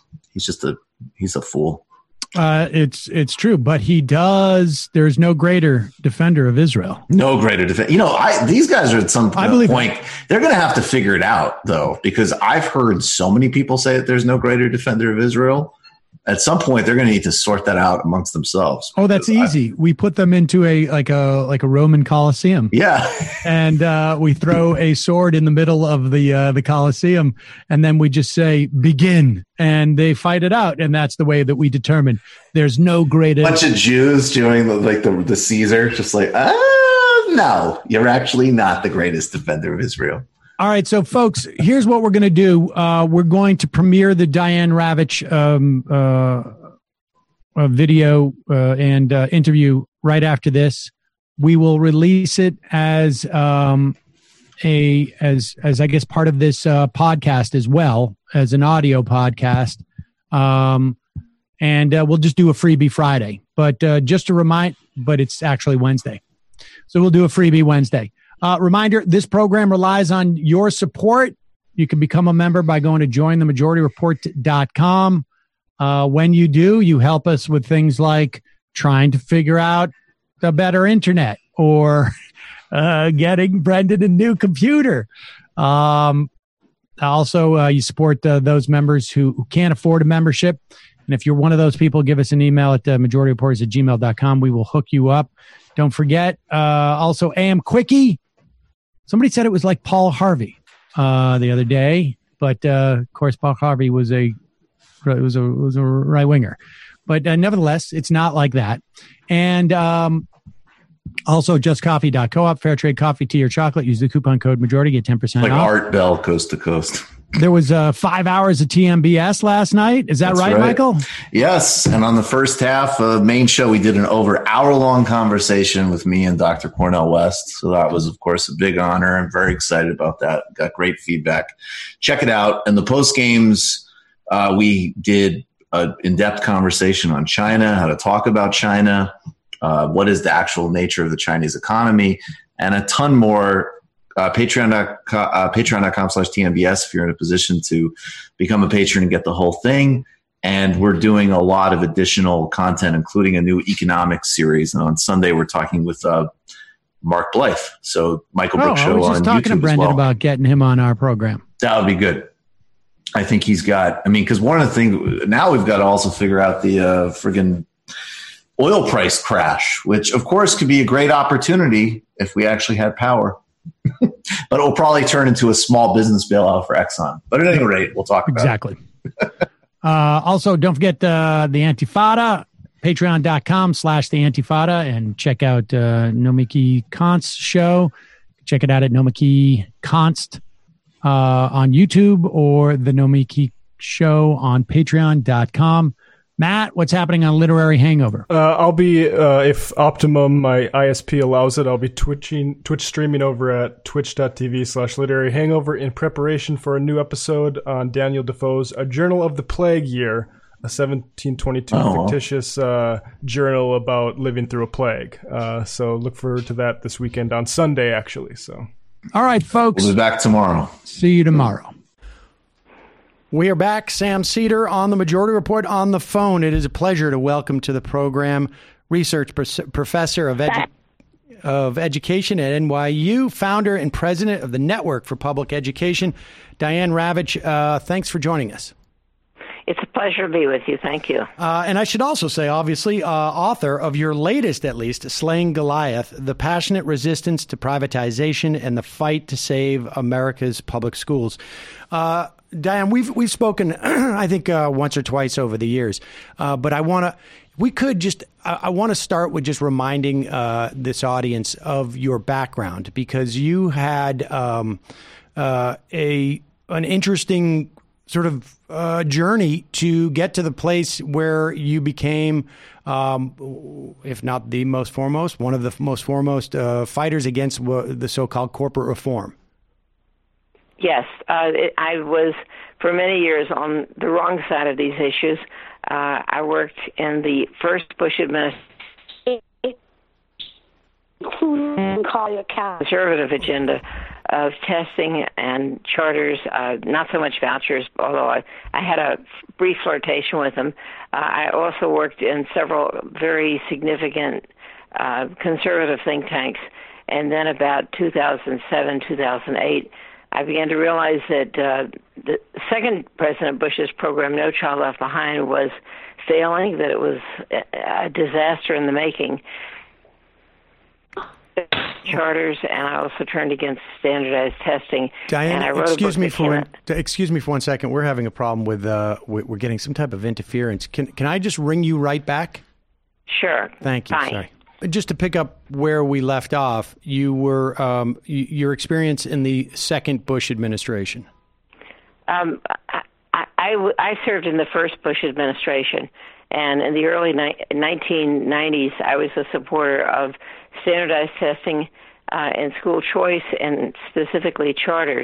a fool. It's true, but there's no greater defender of Israel. No greater defender. These guys are at some point, they're going to have to figure it out though, because I've heard so many people say that there's no greater defender of Israel. at some point they're going to need to sort that out amongst themselves. Oh, that's easy. We put them into a Roman Colosseum. Yeah. And we throw a sword in the middle of the Colosseum, and then we just say, begin, and they fight it out. And that's the way that we determine there's no greater. Bunch of Jews doing the Caesar, just like, no, you're actually not the greatest defender of Israel. All right, so folks, here's what we're going to do. We're going to premiere the Diane Ravitch video and interview right after this. We will release it as I guess part of this podcast as well as an audio podcast, and we'll just do a freebie Friday. But just to remind, but it's actually Wednesday, so we'll do a freebie Wednesday. Reminder, this program relies on your support. You can become a member by going to jointhemajorityreport.com. When you do, you help us with things like trying to figure out a better internet or getting Brendan a new computer. Also, you support those members who can't afford a membership. And if you're one of those people, give us an email at majorityreporters@gmail.com. We will hook you up. Don't forget, also AM Quickie. Somebody said it was like Paul Harvey the other day, but of course Paul Harvey was a right winger. But nevertheless, it's not like that. And also justcoffee.coop, fair trade coffee, tea, or chocolate. Use the coupon code majority, get 10% like off. Art Bell, coast to coast. There was 5 hours of TMBS last night. Is that right, Michael? Yes. And on the first half of main show, we did an over hour-long conversation with me and Dr. Cornel West. So that was, of course, a big honor. I'm very excited about that. Got great feedback. Check it out. And the post games, we did an in-depth conversation on China, how to talk about China, what is the actual nature of the Chinese economy, and a ton more. Patreon.com/TMBS if you're in a position to become a patron and get the whole thing. And we're doing a lot of additional content, including a new economics series. And on Sunday, we're talking with Mark Blythe. So Michael Brooks Show on YouTube. I was just talking to Brendan about getting him on our program. That would be good. I think he's got, because one of the things, now we've got to also figure out the friggin' oil price crash, which of course could be a great opportunity if we actually had power. But it will probably turn into a small business bailout for Exxon. But at any rate, we'll talk about it. Also, don't forget the Antifada, patreon.com/the Antifada, and check out Nomiki Konst's show. Check it out at Nomiki Konst on YouTube or the Nomiki Show on patreon.com. Matt, what's happening on Literary Hangover? I'll be, if Optimum, my ISP allows it, I'll be Twitch streaming over at twitch.tv/Literary Hangover in preparation for a new episode on Daniel Defoe's A Journal of the Plague Year, a 1722 fictitious journal about living through a plague. So look forward to that this weekend on Sunday, actually. So, all right, folks. We'll be back tomorrow. See you tomorrow. We are back. Sam Seder on the Majority Report on the phone. It is a pleasure to welcome to the program research professor of education at NYU, founder and president of the Network for Public Education, Diane Ravitch. Thanks for joining us. It's a pleasure to be with you. Thank you. And I should also say, obviously, author of your latest, at least, Slaying Goliath, The Passionate Resistance to Privatization and the Fight to Save America's Public Schools. Diane, we've spoken, I think, once or twice over the years, but I want to start with just reminding this audience of your background, because you had an interesting sort of journey to get to the place where you became, if not the most foremost, one of the most foremost fighters against the so-called corporate reform. Yes, I was for many years on the wrong side of these issues. I worked in the first Bush administration, conservative agenda of testing and charters, not so much vouchers, although I had a brief flirtation with them. I also worked in several very significant conservative think tanks, and then about 2007, 2008, I began to realize that the second President Bush's program, No Child Left Behind, was failing, that it was a disaster in the making. Charters, and I also turned against standardized testing. Diane, and I wrote excuse me for 1 second. We're having a problem with we're getting some type of interference. Can I just ring you right back? Sure. Thank you. Fine. Sorry. Just to pick up where we left off, you were your experience in the second Bush administration. I served in the first Bush administration, and in the early 1990s, I was a supporter of standardized testing and school choice, and specifically charters.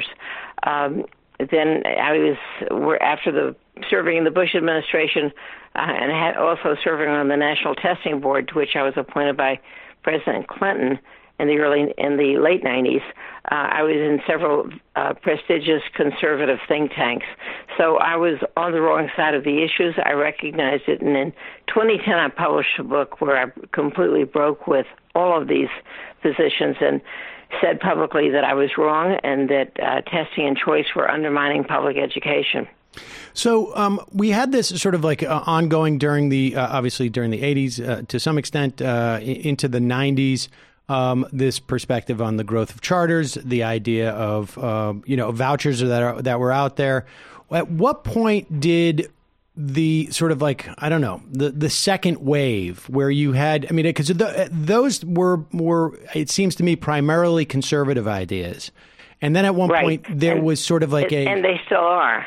Then I was after serving in the Bush administration, and had also serving on the National Testing Board, to which I was appointed by President Clinton in the late 90s. I was in several prestigious conservative think tanks. So I was on the wrong side of the issues. I recognized it. And in 2010, I published a book where I completely broke with all of these positions and said publicly that I was wrong and that testing and choice were undermining public education. So we had this sort of like ongoing during obviously during the 80s, to some extent into the 90s. This perspective on the growth of charters, the idea of vouchers that were out there. At what point did the sort of like, I don't know, the second wave where you had, because those were it seems to me primarily conservative ideas, and then at one point there was sort of like and they still are.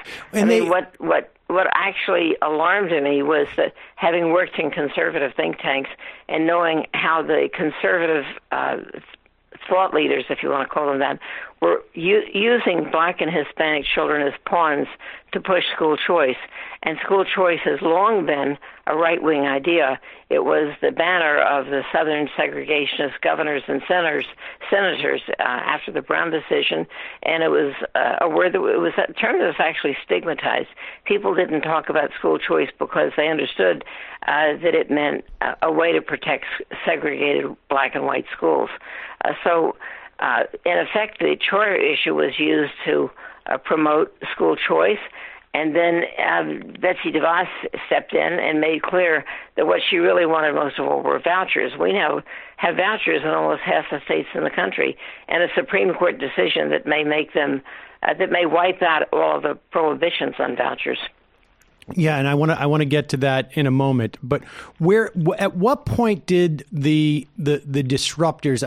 What actually alarmed me was that, having worked in conservative think tanks and knowing how the conservative thought leaders, if you want to call them that, were using Black and Hispanic children as pawns to push school choice. And school choice has long been a right-wing idea. It was the banner of the Southern segregationist governors and senators after the Brown decision, and it was a word that was a term that was actually stigmatized. People didn't talk about school choice because they understood that it meant a way to protect segregated Black and white schools. So in effect, the charter issue was used to promote school choice. And then Betsy DeVos stepped in and made clear that what she really wanted most of all were vouchers. We now have vouchers in almost half the states in the country, and a Supreme Court decision that may make them, that may wipe out all of the prohibitions on vouchers. Yeah, and I want to get to that in a moment. But at what point did the disruptors?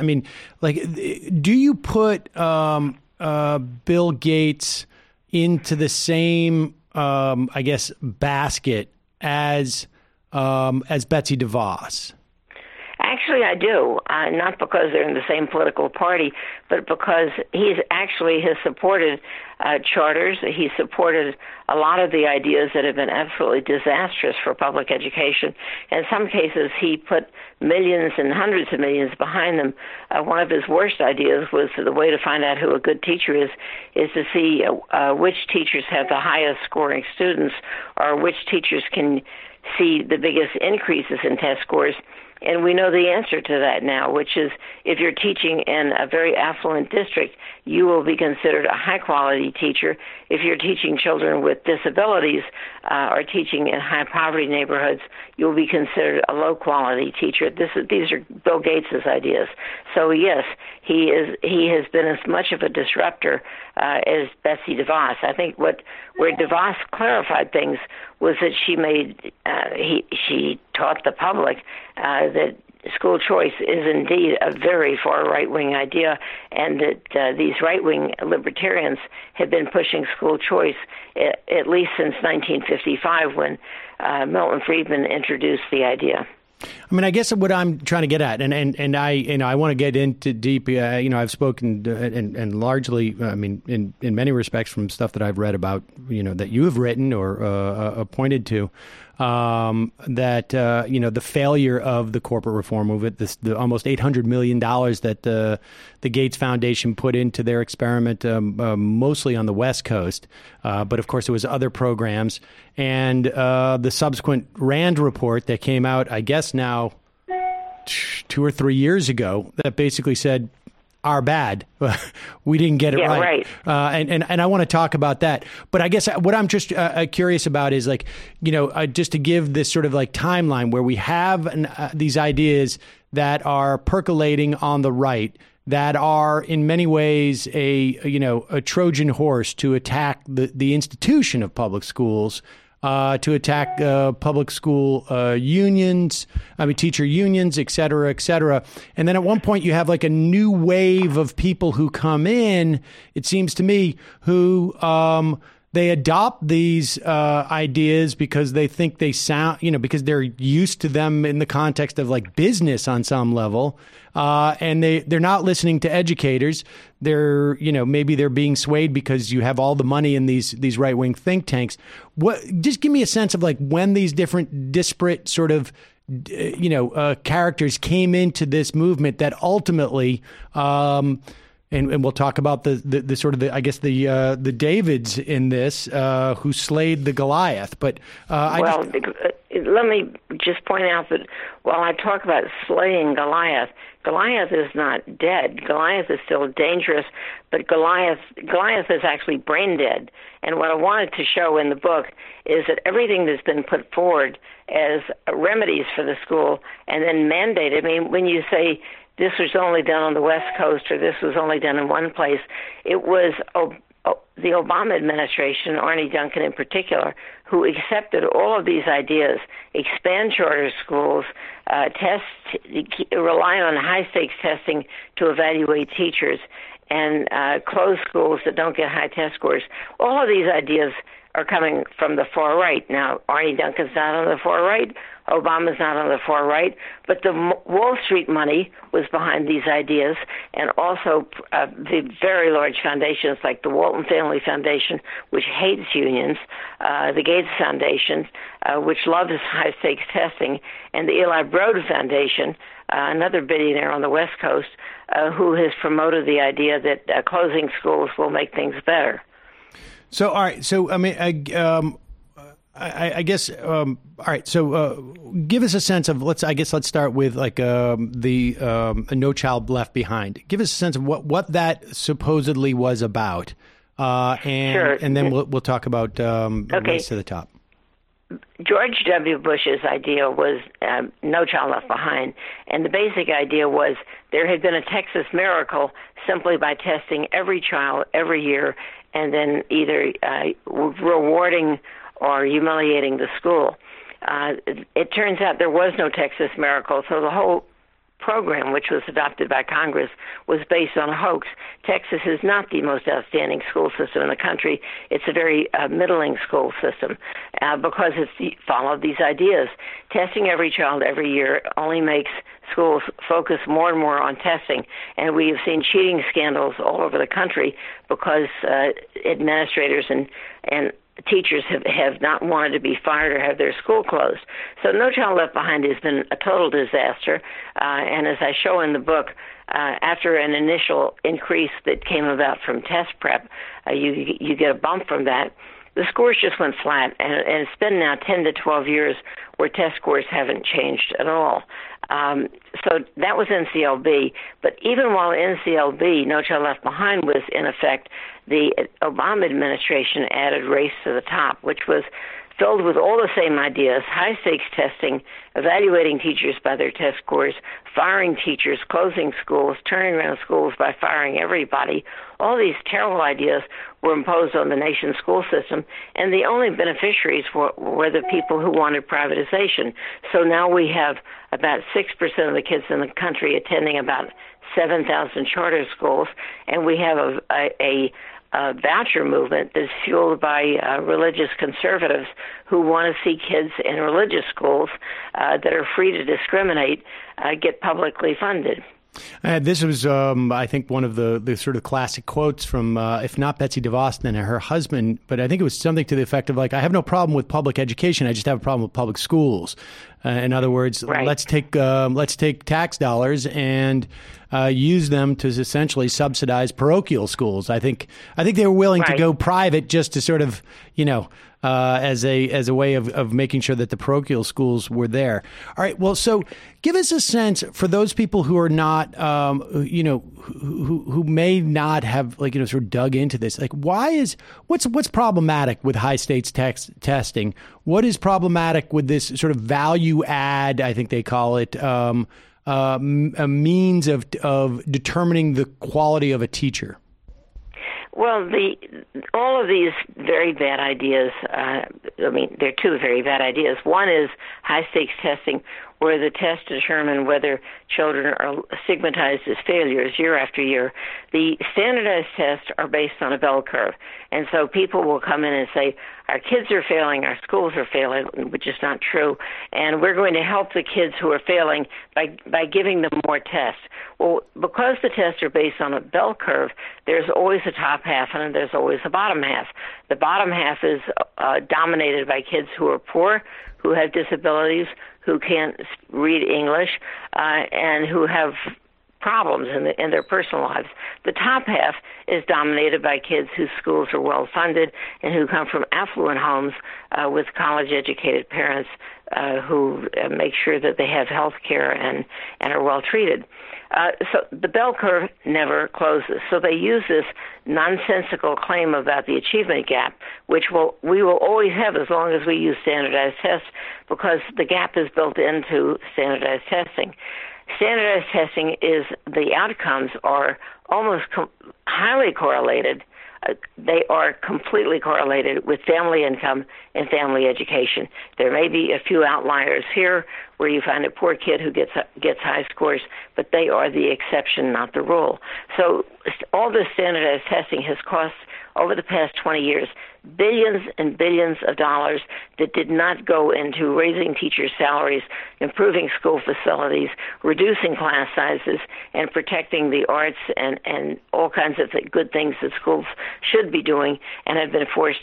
Do you put Bill Gates into the same, basket as Betsy DeVos? Actually, I do. Not because they're in the same political party, but because he has supported charters. He supported a lot of the ideas that have been absolutely disastrous for public education. In some cases, he put millions and hundreds of millions behind them. One of his worst ideas was the way to find out who a good teacher is to see which teachers have the highest scoring students, or which teachers can see the biggest increases in test scores. And we know the answer to that now, which is if you're teaching in a very affluent district, you will be considered a high-quality teacher. If you're teaching children with disabilities or teaching in high-poverty neighborhoods, you'll be considered a low-quality teacher. These are Bill Gates' ideas. So, yes, he has been as much of a disruptor as Betsy DeVos. I think where DeVos clarified things was that she taught the public that school choice is indeed a very far right-wing idea, and that these right-wing libertarians have been pushing school choice at least since 1955, when Milton Friedman introduced the idea. I guess what I'm trying to get at, and I want to get into deep. I've spoken and largely, in many respects, from stuff that I've read about, that you have written or pointed to, that the failure of the corporate reform movement, the almost $800 million that the Gates Foundation put into their experiment, mostly on the West Coast, but of course there was other programs, and the subsequent Rand report that came out, I guess now 2 or 3 years ago, that basically said our bad. We didn't get it right. And I want to talk about that. But I guess what I'm just curious about is like, just to give this sort of like timeline where we have these ideas that are percolating on the right, that are in many ways a Trojan horse to attack the institution of public schools, to attack public school unions, teacher unions, et cetera, et cetera. And then at one point you have like a new wave of people who come in, it seems to me, who they adopt these ideas because they think they sound, because they're used to them in the context of like business on some level. And they're not listening to educators. They're, maybe they're being swayed because you have all the money in these right-wing think tanks. Just give me a sense of like when these different disparate sort of, characters came into this movement that ultimately, and we'll talk about the sort of the Davids in this who slayed the Goliath. But let me just point out that while I talk about slaying Goliath, Goliath is not dead. Goliath is still dangerous, but Goliath is actually brain dead. And what I wanted to show in the book is that everything that's been put forward as remedies for the school and then mandated. When you say this was only done on the West Coast or this was only done in one place, it was the Obama administration, Arne Duncan in particular, who accepted all of these ideas, expand charter schools, rely on high-stakes testing to evaluate teachers, and close schools that don't get high test scores. All of these ideas are coming from the far right. Now, Arne Duncan's not on the far right. Obama's not on the far right. But the Wall Street money was behind these ideas, and also the very large foundations like the Walton Family Foundation, which hates unions, the Gates Foundation, which loves high-stakes testing, and the Eli Broad Foundation, another billionaire on the West Coast, who has promoted the idea that closing schools will make things better. So, all right. So, I guess, all right. So, give us a sense of, let's start with like, the No Child Left Behind. Give us a sense of what that supposedly was about. Sure. And then we'll talk about, Race to the Top. George W. Bush's idea was No Child Left Behind, and the basic idea was there had been a Texas miracle simply by testing every child every year and then either rewarding or humiliating the school. It turns out there was no Texas miracle, so the whole program, which was adopted by Congress, was based on a hoax. Texas is not the most outstanding school system in the country. It's a very middling school system because it's followed these ideas. Testing every child every year only makes schools focus more and more on testing, and we have seen cheating scandals all over the country because administrators and teachers have not wanted to be fired or have their school closed. So No Child Left Behind has been a total disaster. And as I show in the book, after an initial increase that came about from test prep, you get a bump from that. The scores just went flat, and it's been now 10 to 12 years where test scores haven't changed at all. So that was NCLB. But even while NCLB, No Child Left Behind, was in effect, the Obama administration added Race to the Top, which was filled with all the same ideas: high-stakes testing, evaluating teachers by their test scores, firing teachers, closing schools, turning around schools by firing everybody. All these terrible ideas were imposed on the nation's school system, and the only beneficiaries were the people who wanted privatization. So now we have about 6% of the kids in the country attending about 7,000 charter schools, and we have a voucher movement that's fueled by religious conservatives who want to see kids in religious schools that are free to discriminate get publicly funded. This was, I think, one of the sort of classic quotes from, if not Betsy DeVos, then her husband. But I think it was something to the effect of, like, I have no problem with public education. I just have a problem with public schools. In other words, right. let's take tax dollars and use them to essentially subsidize parochial schools. I think they were willing to go private just to sort of, as a way of making sure that the parochial schools were there. All right. Well, so give us a sense for those people who are not, who may not have sort of dug into this, what's problematic with high stakes testing? What is problematic with this sort of value add, I think they call it, a means of determining the quality of a teacher? Well, all of these very bad ideas, there are two very bad ideas. One is high-stakes testing, where the tests determine whether children are stigmatized as failures year after year. The standardized tests are based on a bell curve. And so people will come in and say, our kids are failing, our schools are failing, which is not true, and we're going to help the kids who are failing by giving them more tests. Well, because the tests are based on a bell curve, there's always a top half and there's always a bottom half. The bottom half is dominated by kids who are poor, who have disabilities, who can't read English, and who have problems in their personal lives. The top half is dominated by kids whose schools are well funded and who come from affluent homes with college-educated parents who make sure that they have health care and are well treated. So the bell curve never closes. So they use this nonsensical claim about the achievement gap, which we will always have as long as we use standardized tests, because the gap is built into standardized testing. Standardized testing is the outcomes are almost highly correlated. They are completely correlated with family income and family education. There may be a few outliers here where you find a poor kid who gets high scores, but they are the exception, not the rule. So all this standardized testing has cost, over the past 20 years, billions and billions of dollars that did not go into raising teachers' salaries, improving school facilities, reducing class sizes, and protecting the arts and all kinds of good things that schools should be doing and have been forced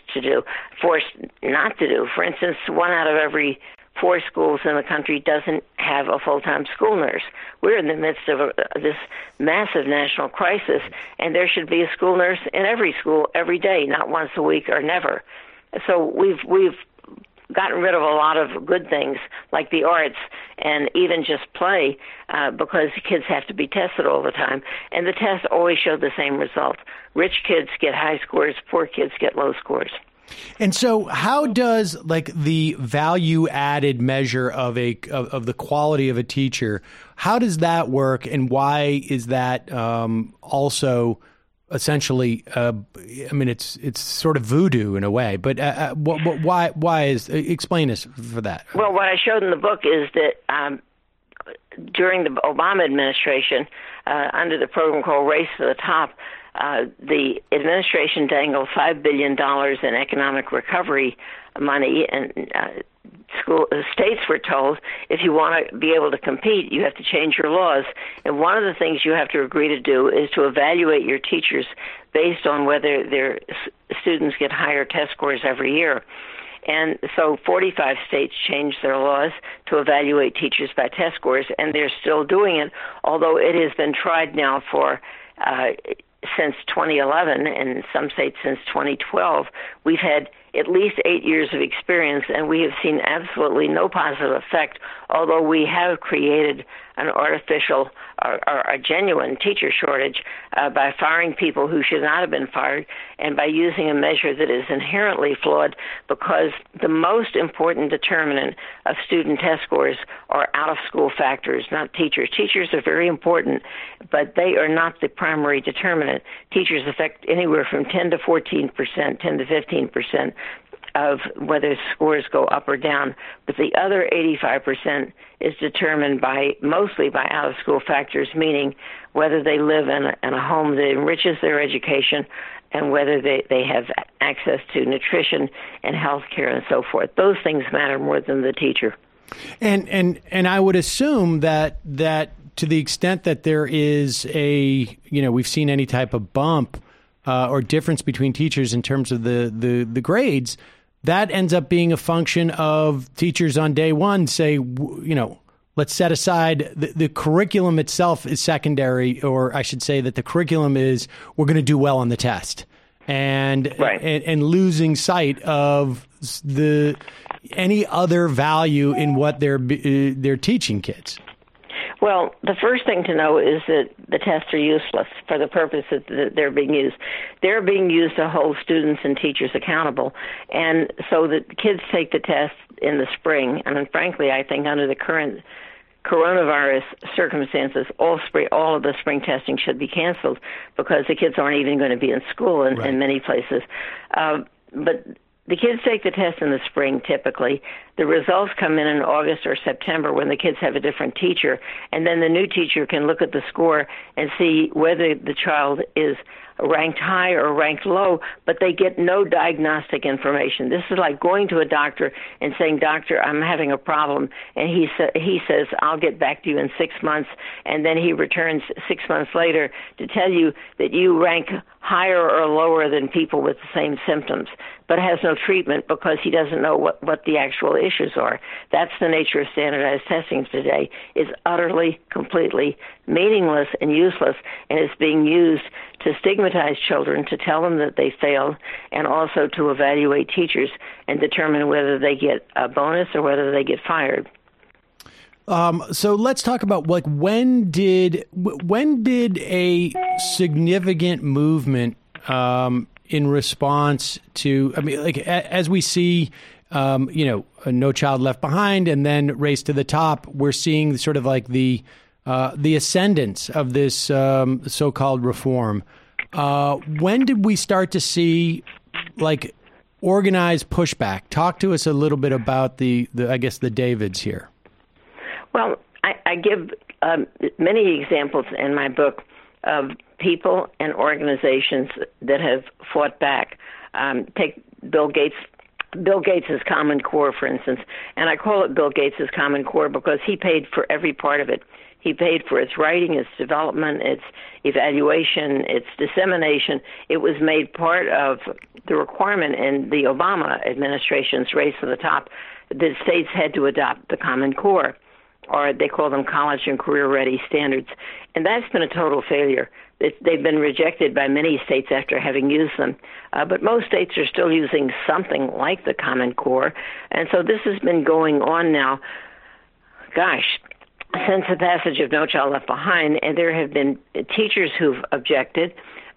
not to do. For instance, 1 out of every 4 schools in the country doesn't have a full-time school nurse. We're in the midst of this massive national crisis, and there should be a school nurse in every school every day, not once a week or never. So we've gotten rid of a lot of good things like the arts and even just play because kids have to be tested all the time, and the tests always show the same result. Rich kids get high scores, poor kids get low scores. And so how does the value added measure of the quality of a teacher, how does that work, and why is that also essentially it's sort of voodoo in a way, but why explain this for that? Well, what I showed in the book is that during the Obama administration, under the program called Race to the Top, the administration dangled $5 billion in economic recovery money, and states were told, if you want to be able to compete, you have to change your laws. And one of the things you have to agree to do is to evaluate your teachers based on whether their students get higher test scores every year. And so 45 states changed their laws to evaluate teachers by test scores, and they're still doing it, although it has been tried now for since 2011, and in some states since 2012. We've had at least 8 years of experience, and we have seen absolutely no positive effect, although we have created an artificial or a genuine teacher shortage by firing people who should not have been fired, and by using a measure that is inherently flawed, because the most important determinant of student test scores are out-of-school factors, not teachers. Teachers are very important, but they are not the primary determinant. Teachers affect anywhere from 10 to 14%, 10 to 15% of whether scores go up or down, but the other 85% is determined mostly by out-of-school factors, meaning whether they live in a home that enriches their education and whether they have access to nutrition and health care and so forth. Those things matter more than the teacher. And I would assume that to the extent that there is we've seen any type of bump or difference between teachers in terms of the grades, that ends up being a function of teachers on day one say, let's set aside the curriculum itself is secondary, or I should say that the curriculum is we're going to do well on the test, and losing sight of any other value in what they're teaching kids. Well, the first thing to know is that the tests are useless for the purpose that they're being used. They're being used to hold students and teachers accountable. And so the kids take the test in the spring. And frankly, I think under the current coronavirus circumstances, all of the spring testing should be canceled because the kids aren't even going to be in school in many places. But the kids take the test in the spring, typically. The results come in August or September when the kids have a different teacher, and then the new teacher can look at the score and see whether the child is ranked high or ranked low, but they get no diagnostic information. This is like going to a doctor and saying, "Doctor, I'm having a problem," and he says, "I'll get back to you in 6 months," and then he returns 6 months later to tell you that you rank higher or lower than people with the same symptoms, but has no treatment because he doesn't know what the actual issues are. That's the nature of standardized testing today. It's utterly, completely meaningless and useless, and it's being used to stigmatize children, to tell them that they failed, and also to evaluate teachers and determine whether they get a bonus or whether they get fired. So let's talk about when did a significant movement in response to, as we see, No Child Left Behind and then Race to the Top, we're seeing sort of like the ascendance of this so-called reform. When did we start to see organized pushback? Talk to us a little bit about the Davids here. Well, I give many examples in my book of people and organizations that have fought back. Take Bill Gates' Common Core, for instance, and I call it Bill Gates' Common Core because he paid for every part of it. He paid for its writing, its development, its evaluation, its dissemination. It was made part of the requirement in the Obama administration's Race to the Top that states had to adopt the Common Core, or they call them college and career-ready standards. And that's been a total failure. They've been rejected by many states after having used them. But most states are still using something like the Common Core. And so this has been going on now, since the passage of No Child Left Behind, and there have been teachers who've objected,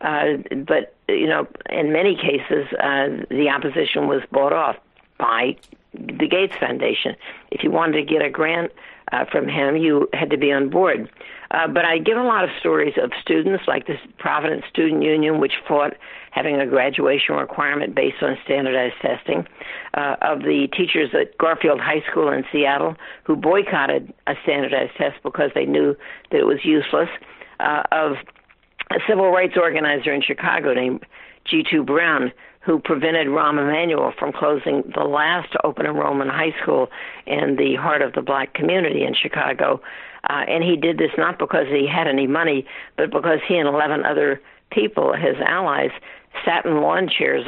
but, in many cases, the opposition was bought off by the Gates Foundation. If you wanted to get a grant from him, you had to be on board. But I give a lot of stories of students like this Providence Student Union, which fought having a graduation requirement based on standardized testing, of the teachers at Garfield High School in Seattle who boycotted a standardized test because they knew that it was useless, of a civil rights organizer in Chicago named G2 Brown, who prevented Rahm Emanuel from closing the last open enrollment high school in the heart of the black community in Chicago. And he did this not because he had any money, but because he and 11 other people, his allies, sat in lawn chairs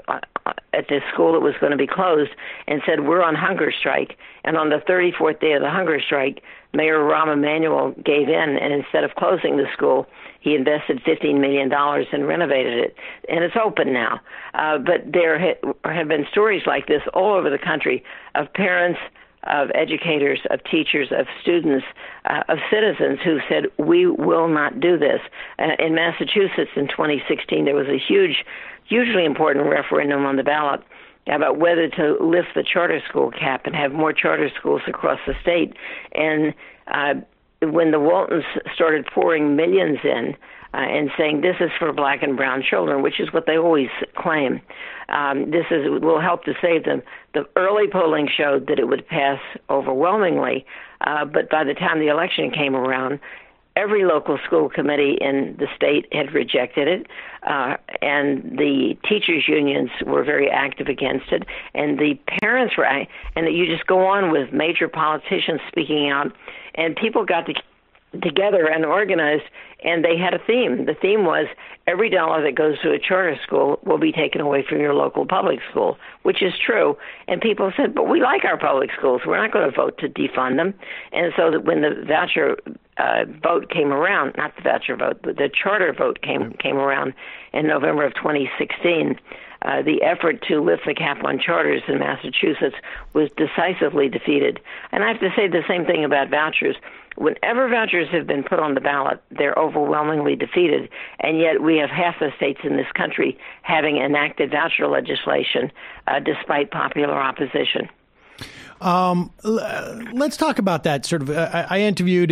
at this school that was going to be closed and said, "We're on hunger strike." And on the 34th day of the hunger strike, Mayor Rahm Emanuel gave in, and instead of closing the school, he invested $15 million and renovated it. And it's open now. But there have been stories like this all over the country of parents, of educators, of teachers, of students, of citizens who said, "We will not do this." In Massachusetts in 2016, there was a hugely important referendum on the ballot about whether to lift the charter school cap and have more charter schools across the state. And when the Waltons started pouring millions in and saying this is for black and brown children, which is what they always claim, will help to save them. The early polling showed that it would pass overwhelmingly, but by the time the election came around, every local school committee in the state had rejected it, and the teachers' unions were very active against it, and the parents were, and that you just go on with major politicians speaking out, and people got together and organized, and they had a theme. The theme was every dollar that goes to a charter school will be taken away from your local public school, which is true. And people said, but we like our public schools. We're not going to vote to defund them. And so that when the voucher vote came around, not the voucher vote, but the charter vote came around in November of 2016, the effort to lift the cap on charters in Massachusetts was decisively defeated. And I have to say the same thing about vouchers. Whenever vouchers have been put on the ballot, they're overwhelmingly defeated, and yet we have half the states in this country having enacted voucher legislation despite popular opposition. Let's talk about that. Sort of, I interviewed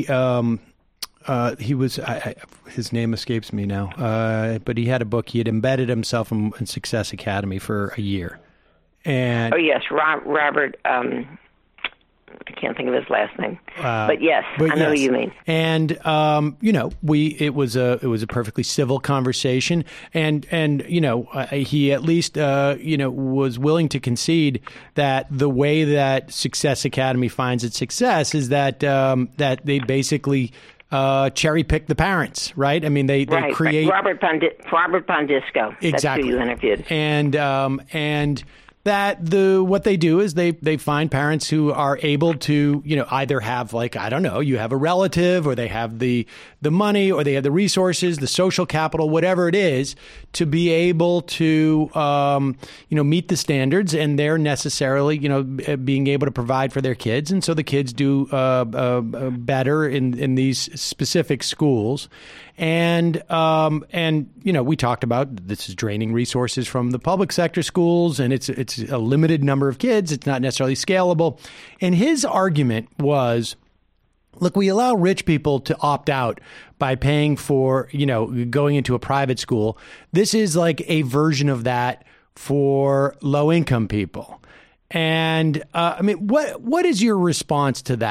he was, his name escapes me now, but he had a book. He had embedded himself in Success Academy for a year. And Robert. I can't think of his last name, but yes, I know who you mean. And it was a perfectly civil conversation, and he at least was willing to concede that the way that Success Academy finds its success is that that they basically cherry pick the parents, right? I mean, they create Robert Pondisco. Exactly. That's who you interviewed, and that what they do is they find parents who are able to, either have, like, I don't know, you have a relative, or they have the money, or they have the resources, the social capital, whatever it is, to be able to, meet the standards, and they're necessarily, being able to provide for their kids. And so the kids do better in these specific schools. And we talked about this is draining resources from the public sector schools, and it's a limited number of kids. It's not necessarily scalable. And his argument was, look, we allow rich people to opt out by paying for, going into a private school. This is like a version of that for low income people. And what is your response to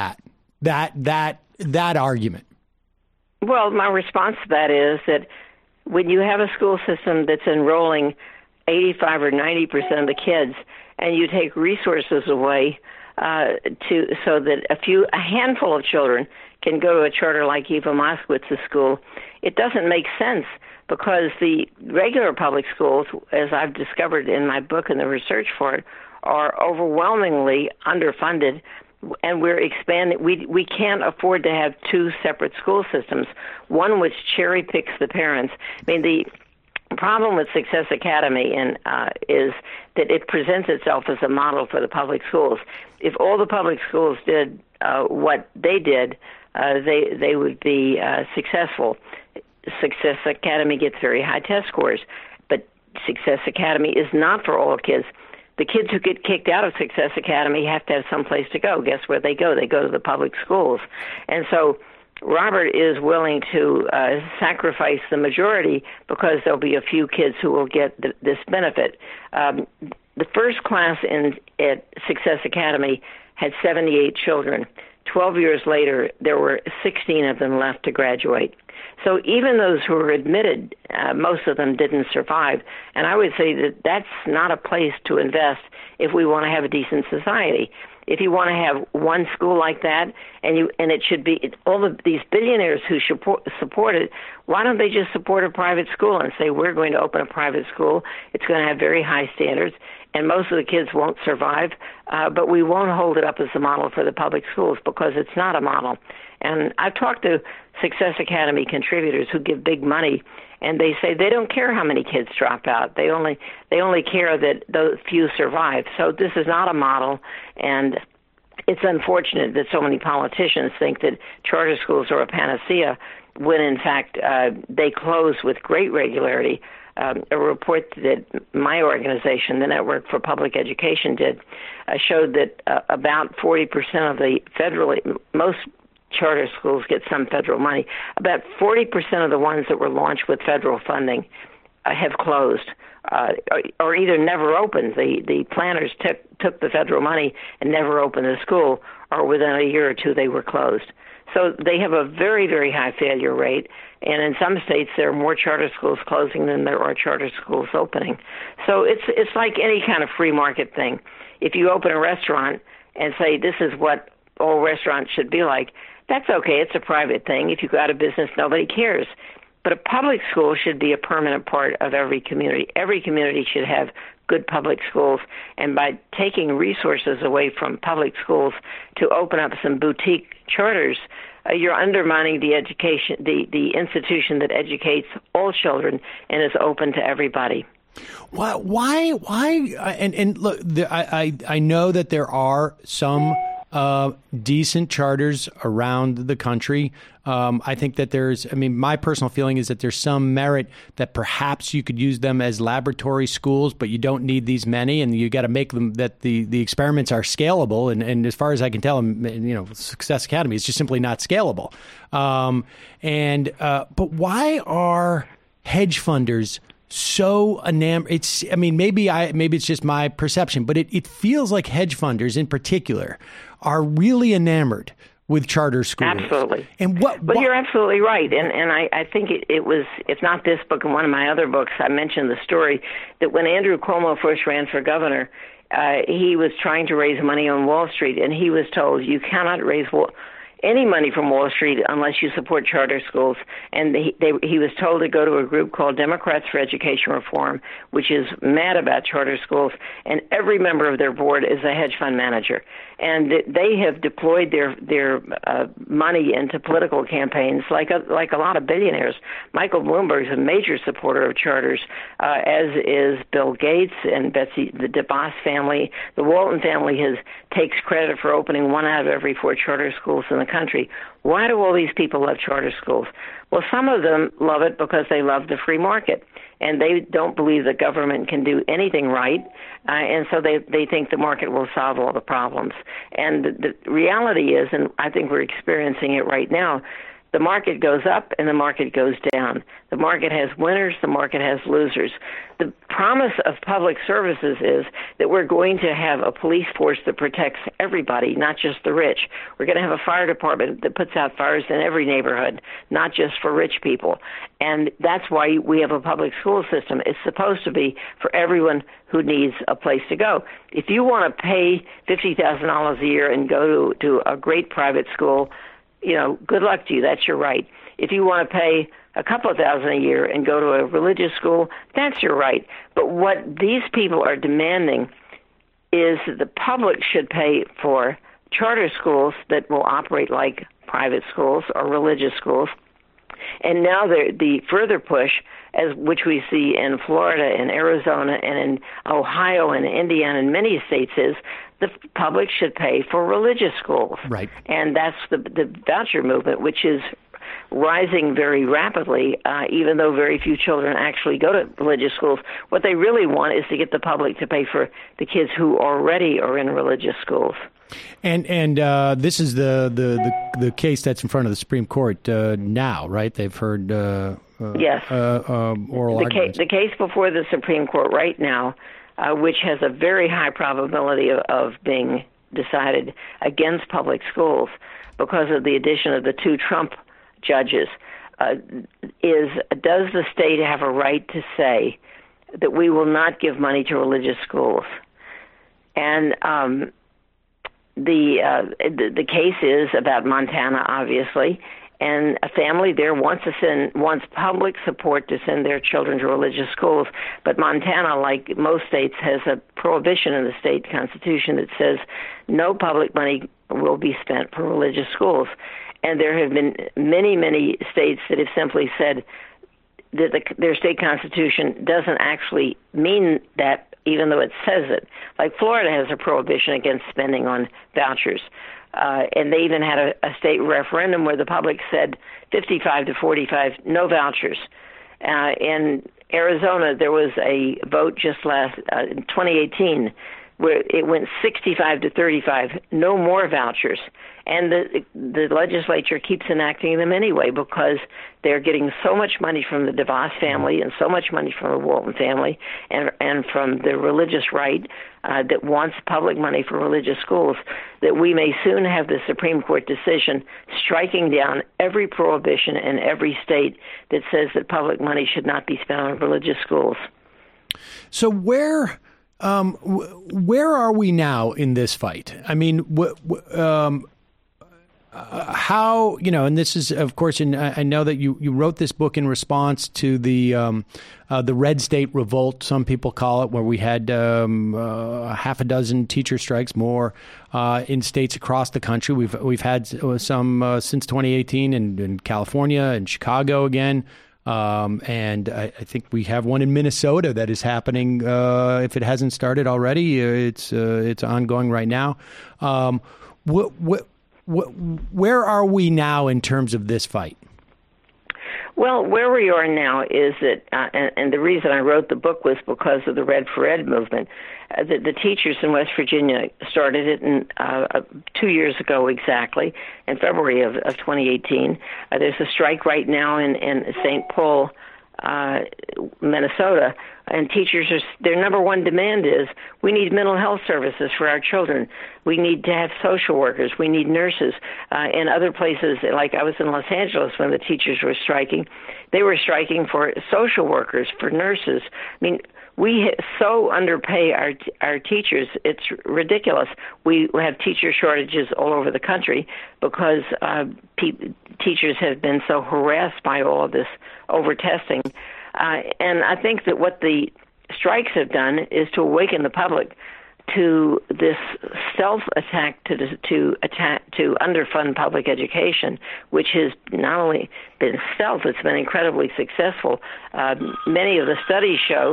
that argument? Well, my response to that is that when you have a school system that's enrolling 85 or 90% of the kids, and you take resources away so that a handful of children can go to a charter like Eva Moskowitz's school, it doesn't make sense, because the regular public schools, as I've discovered in my book and the research for it, are overwhelmingly underfunded. And we're expanding. We can't afford to have two separate school systems, one which cherry picks the parents. I mean, the problem with Success Academy is that it presents itself as a model for the public schools. If all the public schools did what they did, they would be successful. Success Academy gets very high test scores, but Success Academy is not for all kids. The kids who get kicked out of Success Academy have to have some place to go. Guess where they go? They go to the public schools. And so Robert is willing to sacrifice the majority because there'll be a few kids who will get this benefit. The first class at Success Academy had 78 children. 12 years later, there were 16 of them left to graduate. So even those who were admitted, most of them didn't survive. And I would say that that's not a place to invest if we want to have a decent society. If you want to have one school like that, and it should be all of these billionaires who support it, why don't they just support a private school and say, we're going to open a private school, it's going to have very high standards, and most of the kids won't survive, but we won't hold it up as a model for the public schools because it's not a model. And I've talked to Success Academy contributors who give big money, and they say they don't care how many kids drop out. They only care that those few survive. So this is not a model, and it's unfortunate that so many politicians think that charter schools are a panacea when, in fact, they close with great regularity. A report that my organization, the Network for Public Education, did showed that about 40% of the most charter schools get some federal money. About 40% of the ones that were launched with federal funding have closed or either never opened. The planners took the federal money and never opened the school, or within a year or two they were closed. So they have a very, very high failure rate, and in some states there are more charter schools closing than there are charter schools opening. So it's like any kind of free market thing. If you open a restaurant and say this is what all restaurants should be like, that's okay. It's a private thing. If you go out of business, nobody cares. But a public school should be a permanent part of every community. Every community should have good public schools, and by taking resources away from public schools to open up some boutique charters, you're undermining the education, the institution that educates all children and is open to everybody. Why? And look, I know that there are some decent charters around the country. I think that my personal feeling is that there's some merit that perhaps you could use them as laboratory schools, but you don't need these many, and you got to make them that the experiments are scalable. And as far as I can tell, Success Academy is just simply not scalable. But why are hedge funders so enamored? Maybe it's just my perception, but it feels like hedge funders in particular are really enamored with charter schools. Absolutely. And Well, you're absolutely right. And I think it was, if not this book and one of my other books, I mentioned the story that when Andrew Cuomo first ran for governor, he was trying to raise money on Wall Street, and he was told, you cannot raise any money from Wall Street unless you support charter schools. And he was told to go to a group called Democrats for Education Reform, which is mad about charter schools, and every member of their board is a hedge fund manager. And they have deployed their money into political campaigns like a lot of billionaires. Michael Bloomberg is a major supporter of charters, as is Bill Gates and Betsy, the DeVos family. The Walton family takes credit for opening 1 out of every 4 charter schools in the country. Why do all these people love charter schools? Well, some of them love it because they love the free market, and they don't believe the government can do anything right, and so they think the market will solve all the problems. And the reality is, and I think we're experiencing it right now, the market goes up and the market goes down. The market has winners, the market has losers. The promise of public services is that we're going to have a police force that protects everybody, not just the rich. We're going to have a fire department that puts out fires in every neighborhood, not just for rich people. And that's why we have a public school system. It's supposed to be for everyone who needs a place to go. If you want to pay $50,000 a year and go to a great private school, good luck to you. That's your right. If you want to pay a couple of $1,000 a year and go to a religious school, that's your right. But what these people are demanding is that the public should pay for charter schools that will operate like private schools or religious schools. And now the further push, which we see in Florida and Arizona and in Ohio and Indiana and many states, is the public should pay for religious schools. Right. And that's the voucher movement, which is rising very rapidly, even though very few children actually go to religious schools. What they really want is to get the public to pay for the kids who already are in religious schools. And this is the case that's in front of the Supreme Court now, right? They've heard yes. Oral arguments. The case before the Supreme Court right now, which has a very high probability of being decided against public schools because of the addition of the 2 Trump judges, is, does the state have a right to say that we will not give money to religious schools? And the case is about Montana, obviously, and a family there wants public support to send their children to religious schools. But Montana, like most states, has a prohibition in the state constitution that says no public money will be spent for religious schools. And there have been many, many states that have simply said that their state constitution doesn't actually mean that, even though it says it. Like Florida has a prohibition against spending on vouchers. And they even had a state referendum where the public said 55 to 45, no vouchers. In Arizona, there was a vote just in 2018 where it went 65 to 35, no more vouchers. And the legislature keeps enacting them anyway because they're getting so much money from the DeVos family and so much money from the Walton family and from the religious right that wants public money for religious schools that we may soon have the Supreme Court decision striking down every prohibition in every state that says that public money should not be spent on religious schools. So where are we now in this fight? I mean, how, and this is, of course, and I know that you wrote this book in response to the Red State Revolt, some people call it, where we had half a dozen teacher strikes, more in states across the country. We've had some since 2018 in California and Chicago again. And I think we have one in Minnesota that is happening. If it hasn't started already, it's ongoing right now. where are we now in terms of this fight? Well, where we are now is that, and the reason I wrote the book was because of the Red for Ed movement. The teachers in West Virginia started it 2 years ago exactly, in February of 2018. There's a strike right now in St. Paul, Minnesota, and teachers their number one demand is we need mental health services for our children. We need to have social workers. We need nurses. In other places, like I was in Los Angeles when the teachers were striking, they were striking for social workers, for nurses. I mean, we so underpay our teachers. It's ridiculous. We have teacher shortages all over the country because teachers have been so harassed by all of this over-testing. And I think that what the strikes have done is to awaken the public to this stealth attack to underfund public education, which has not only been stealth, it's been incredibly successful. Many of the studies show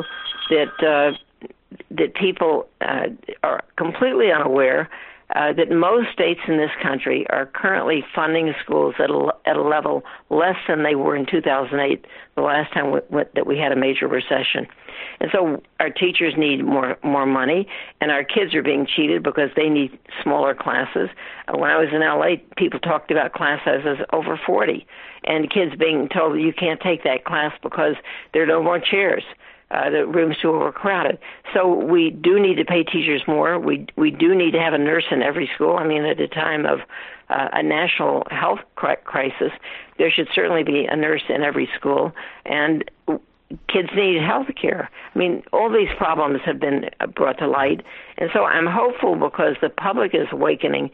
that people are completely unaware that most states in this country are currently funding schools at a level less than they were in 2008, the last time that we had a major recession. And so our teachers need more money, and our kids are being cheated because they need smaller classes. When I was in L.A., people talked about class sizes over 40, and kids being told you can't take that class because there are no more chairs. The room's too overcrowded. So we do need to pay teachers more. We do need to have a nurse in every school. I mean, at a time of a national health crisis, there should certainly be a nurse in every school. And kids need health care. I mean, all these problems have been brought to light. And so I'm hopeful because the public is awakening.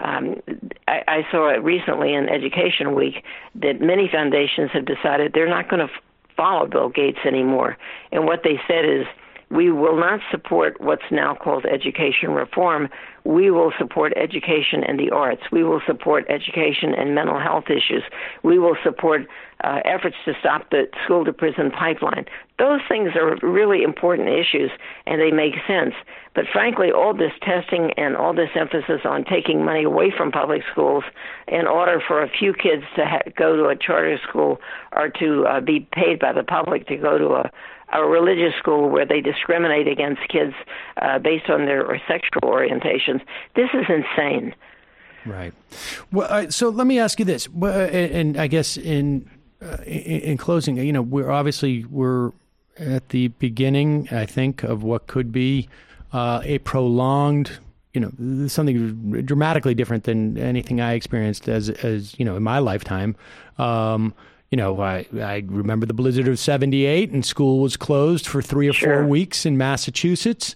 I saw it recently in Education Week that many foundations have decided they're not going to follow Bill Gates anymore. And what they said is, we will not support what's now called education reform. We will support education and the arts. We will support education and mental health issues. We will support efforts to stop the school-to-prison pipeline. Those things are really important issues, and they make sense. But frankly, all this testing and all this emphasis on taking money away from public schools in order for a few kids to go to a charter school or to be paid by the public to go to a religious school where they discriminate against kids based on their sexual orientations. This is insane. Right. Well, so let me ask you this, and I guess in closing, you know, we're at the beginning, I think, of what could be a prolonged, you know, something dramatically different than anything I experienced as you know, in my lifetime. You know, I remember the blizzard of '78, and school was closed for 3 or 4 weeks in Massachusetts,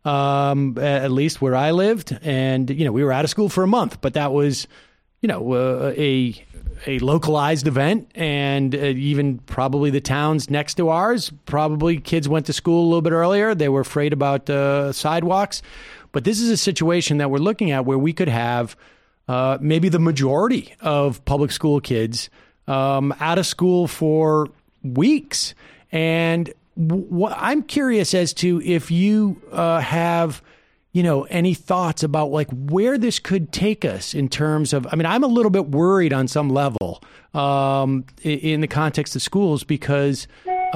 at least where I lived. And, you know, we were out of school for a month, but that was, you know, a localized event. And even probably the towns next to ours, probably kids went to school a little bit earlier. They were afraid about sidewalks. But this is a situation that we're looking at where we could have maybe the majority of public school kids out of school for weeks. And I'm curious as to if you have, you know, any thoughts about like where this could take us in terms of, I mean, I'm a little bit worried on some level in the context of schools because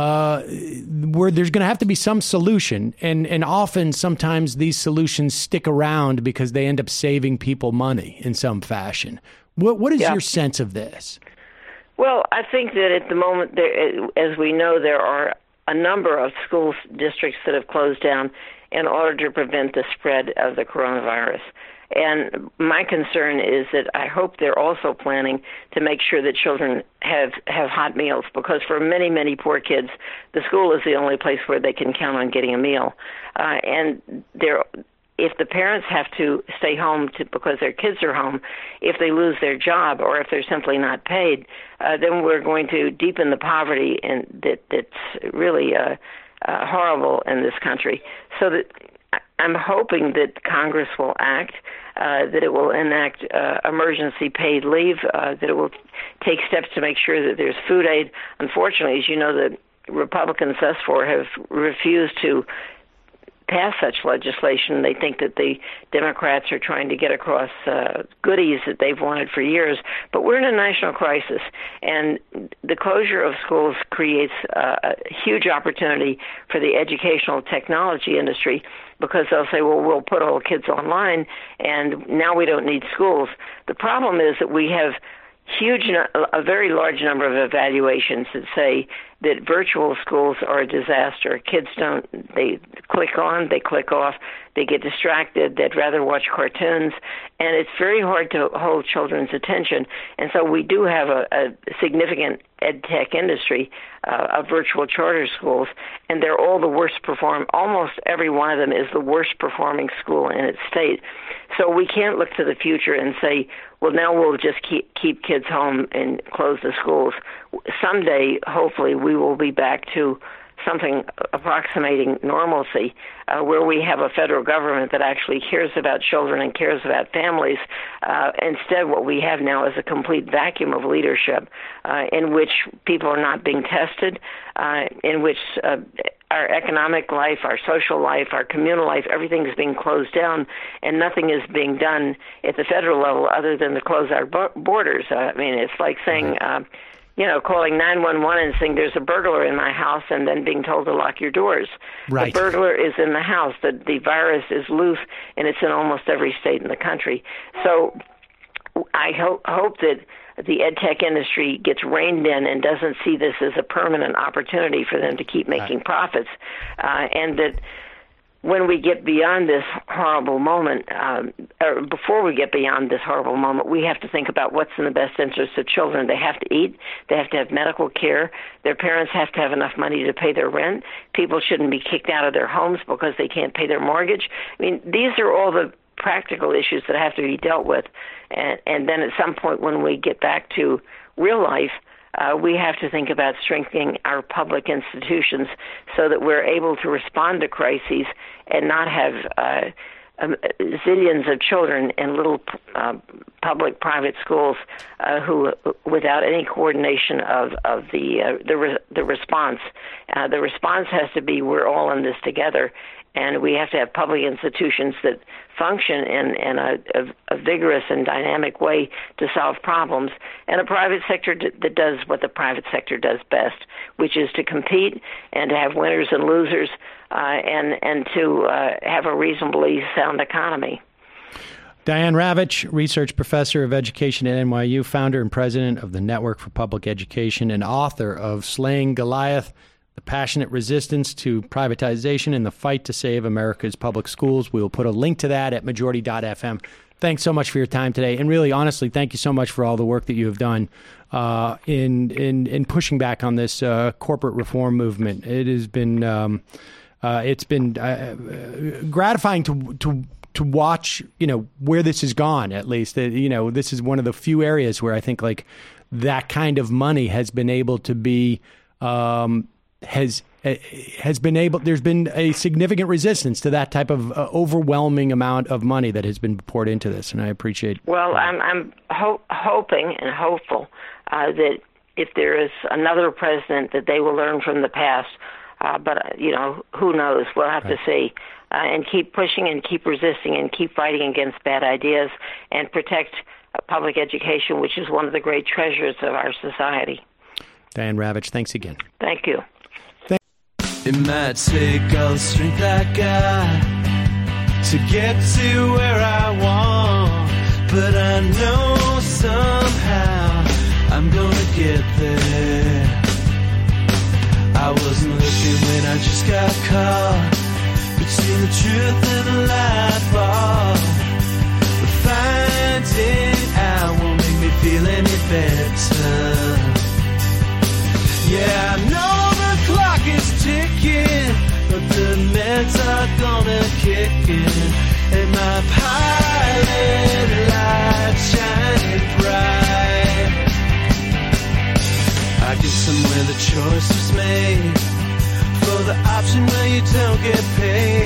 where there's going to have to be some solution. And often sometimes these solutions stick around because they end up saving people money in some fashion. What is your sense of this? Well, I think that at the moment, as we know, there are a number of school districts that have closed down in order to prevent the spread of the coronavirus. And my concern is that I hope they're also planning to make sure that children have hot meals, because for many, many poor kids, the school is the only place where they can count on getting a meal. And if the parents have to stay home because their kids are home, if they lose their job or if they're simply not paid, then we're going to deepen the poverty and that's really horrible in this country. So that I'm hoping that Congress will act, that it will enact emergency paid leave, that it will take steps to make sure that there's food aid. Unfortunately, as you know, the Republicans thus far have refused to pass such legislation. They think that the Democrats are trying to get across goodies that they've wanted for years. But we're in a national crisis, and the closure of schools creates a huge opportunity for the educational technology industry, because they'll say, well, we'll put all kids online, and now we don't need schools. The problem is that we have a very large number of evaluations that say that virtual schools are a disaster. Kids they click on, they click off, they get distracted, they'd rather watch cartoons, and it's very hard to hold children's attention. And so we do have a significant ed tech industry of virtual charter schools, and they're all the worst perform. Almost every one of them is the worst performing school in its state. So we can't look to the future and say, well, now we'll just keep kids home and close the schools. Someday, hopefully, we will be back to something approximating normalcy, where we have a federal government that actually cares about children and cares about families. Instead, what we have now is a complete vacuum of leadership in which people are not being tested, in which our economic life, our social life, our communal life, everything is being closed down, and nothing is being done at the federal level other than to close our borders. I mean, it's like saying, calling 911 and saying there's a burglar in my house and then being told to lock your doors. Right. The burglar is in the house. The virus is loose, and it's in almost every state in the country. So I hope that the ed tech industry gets reined in and doesn't see this as a permanent opportunity for them to keep making profits, and that when we get beyond this horrible moment, or before we get beyond this horrible moment, we have to think about what's in the best interest of children. They have to eat. They have to have medical care. Their parents have to have enough money to pay their rent. People shouldn't be kicked out of their homes because they can't pay their mortgage. I mean, these are all the practical issues that have to be dealt with. And then at some point when we get back to real life, we have to think about strengthening our public institutions so that we're able to respond to crises and not have zillions of children in little public-private schools who, without any coordination of the response. The response has to be we're all in this together, and we have to have public institutions that function in a vigorous and dynamic way to solve problems, and a private sector that does what the private sector does best, which is to compete and to have winners and losers, and to have a reasonably sound economy. Diane Ravitch, research professor of education at NYU, founder and president of the Network for Public Education, and author of Slaying Goliath, The Passionate Resistance to Privatization and the Fight to Save America's Public Schools. We will put a link to that at majority.fm. Thanks so much for your time today. And really, honestly, thank you so much for all the work that you have done in pushing back on this corporate reform movement. It has been it's been gratifying to watch, where this has gone, at least. This is one of the few areas where I think like that kind of money has been able to be has been able. There's been a significant resistance to that type of overwhelming amount of money that has been poured into this, and I appreciate. Well, I'm hoping and hopeful that if there is another president, that they will learn from the past. But who knows? We'll have to see, and keep pushing and keep resisting and keep fighting against bad ideas and protect public education, which is one of the great treasures of our society. Diane Ravitch, thanks again. Thank you. It might take all the strength I got to get to where I want, but I know somehow I'm gonna get there. I wasn't looking when I just got caught between the truth and the lie bar, but finding out won't make me feel any better. Yeah, I know the clock is ticking, but the meds are gonna kick in, and my pilot light shining bright. I guess somewhere the choice was made for the option where you don't get paid.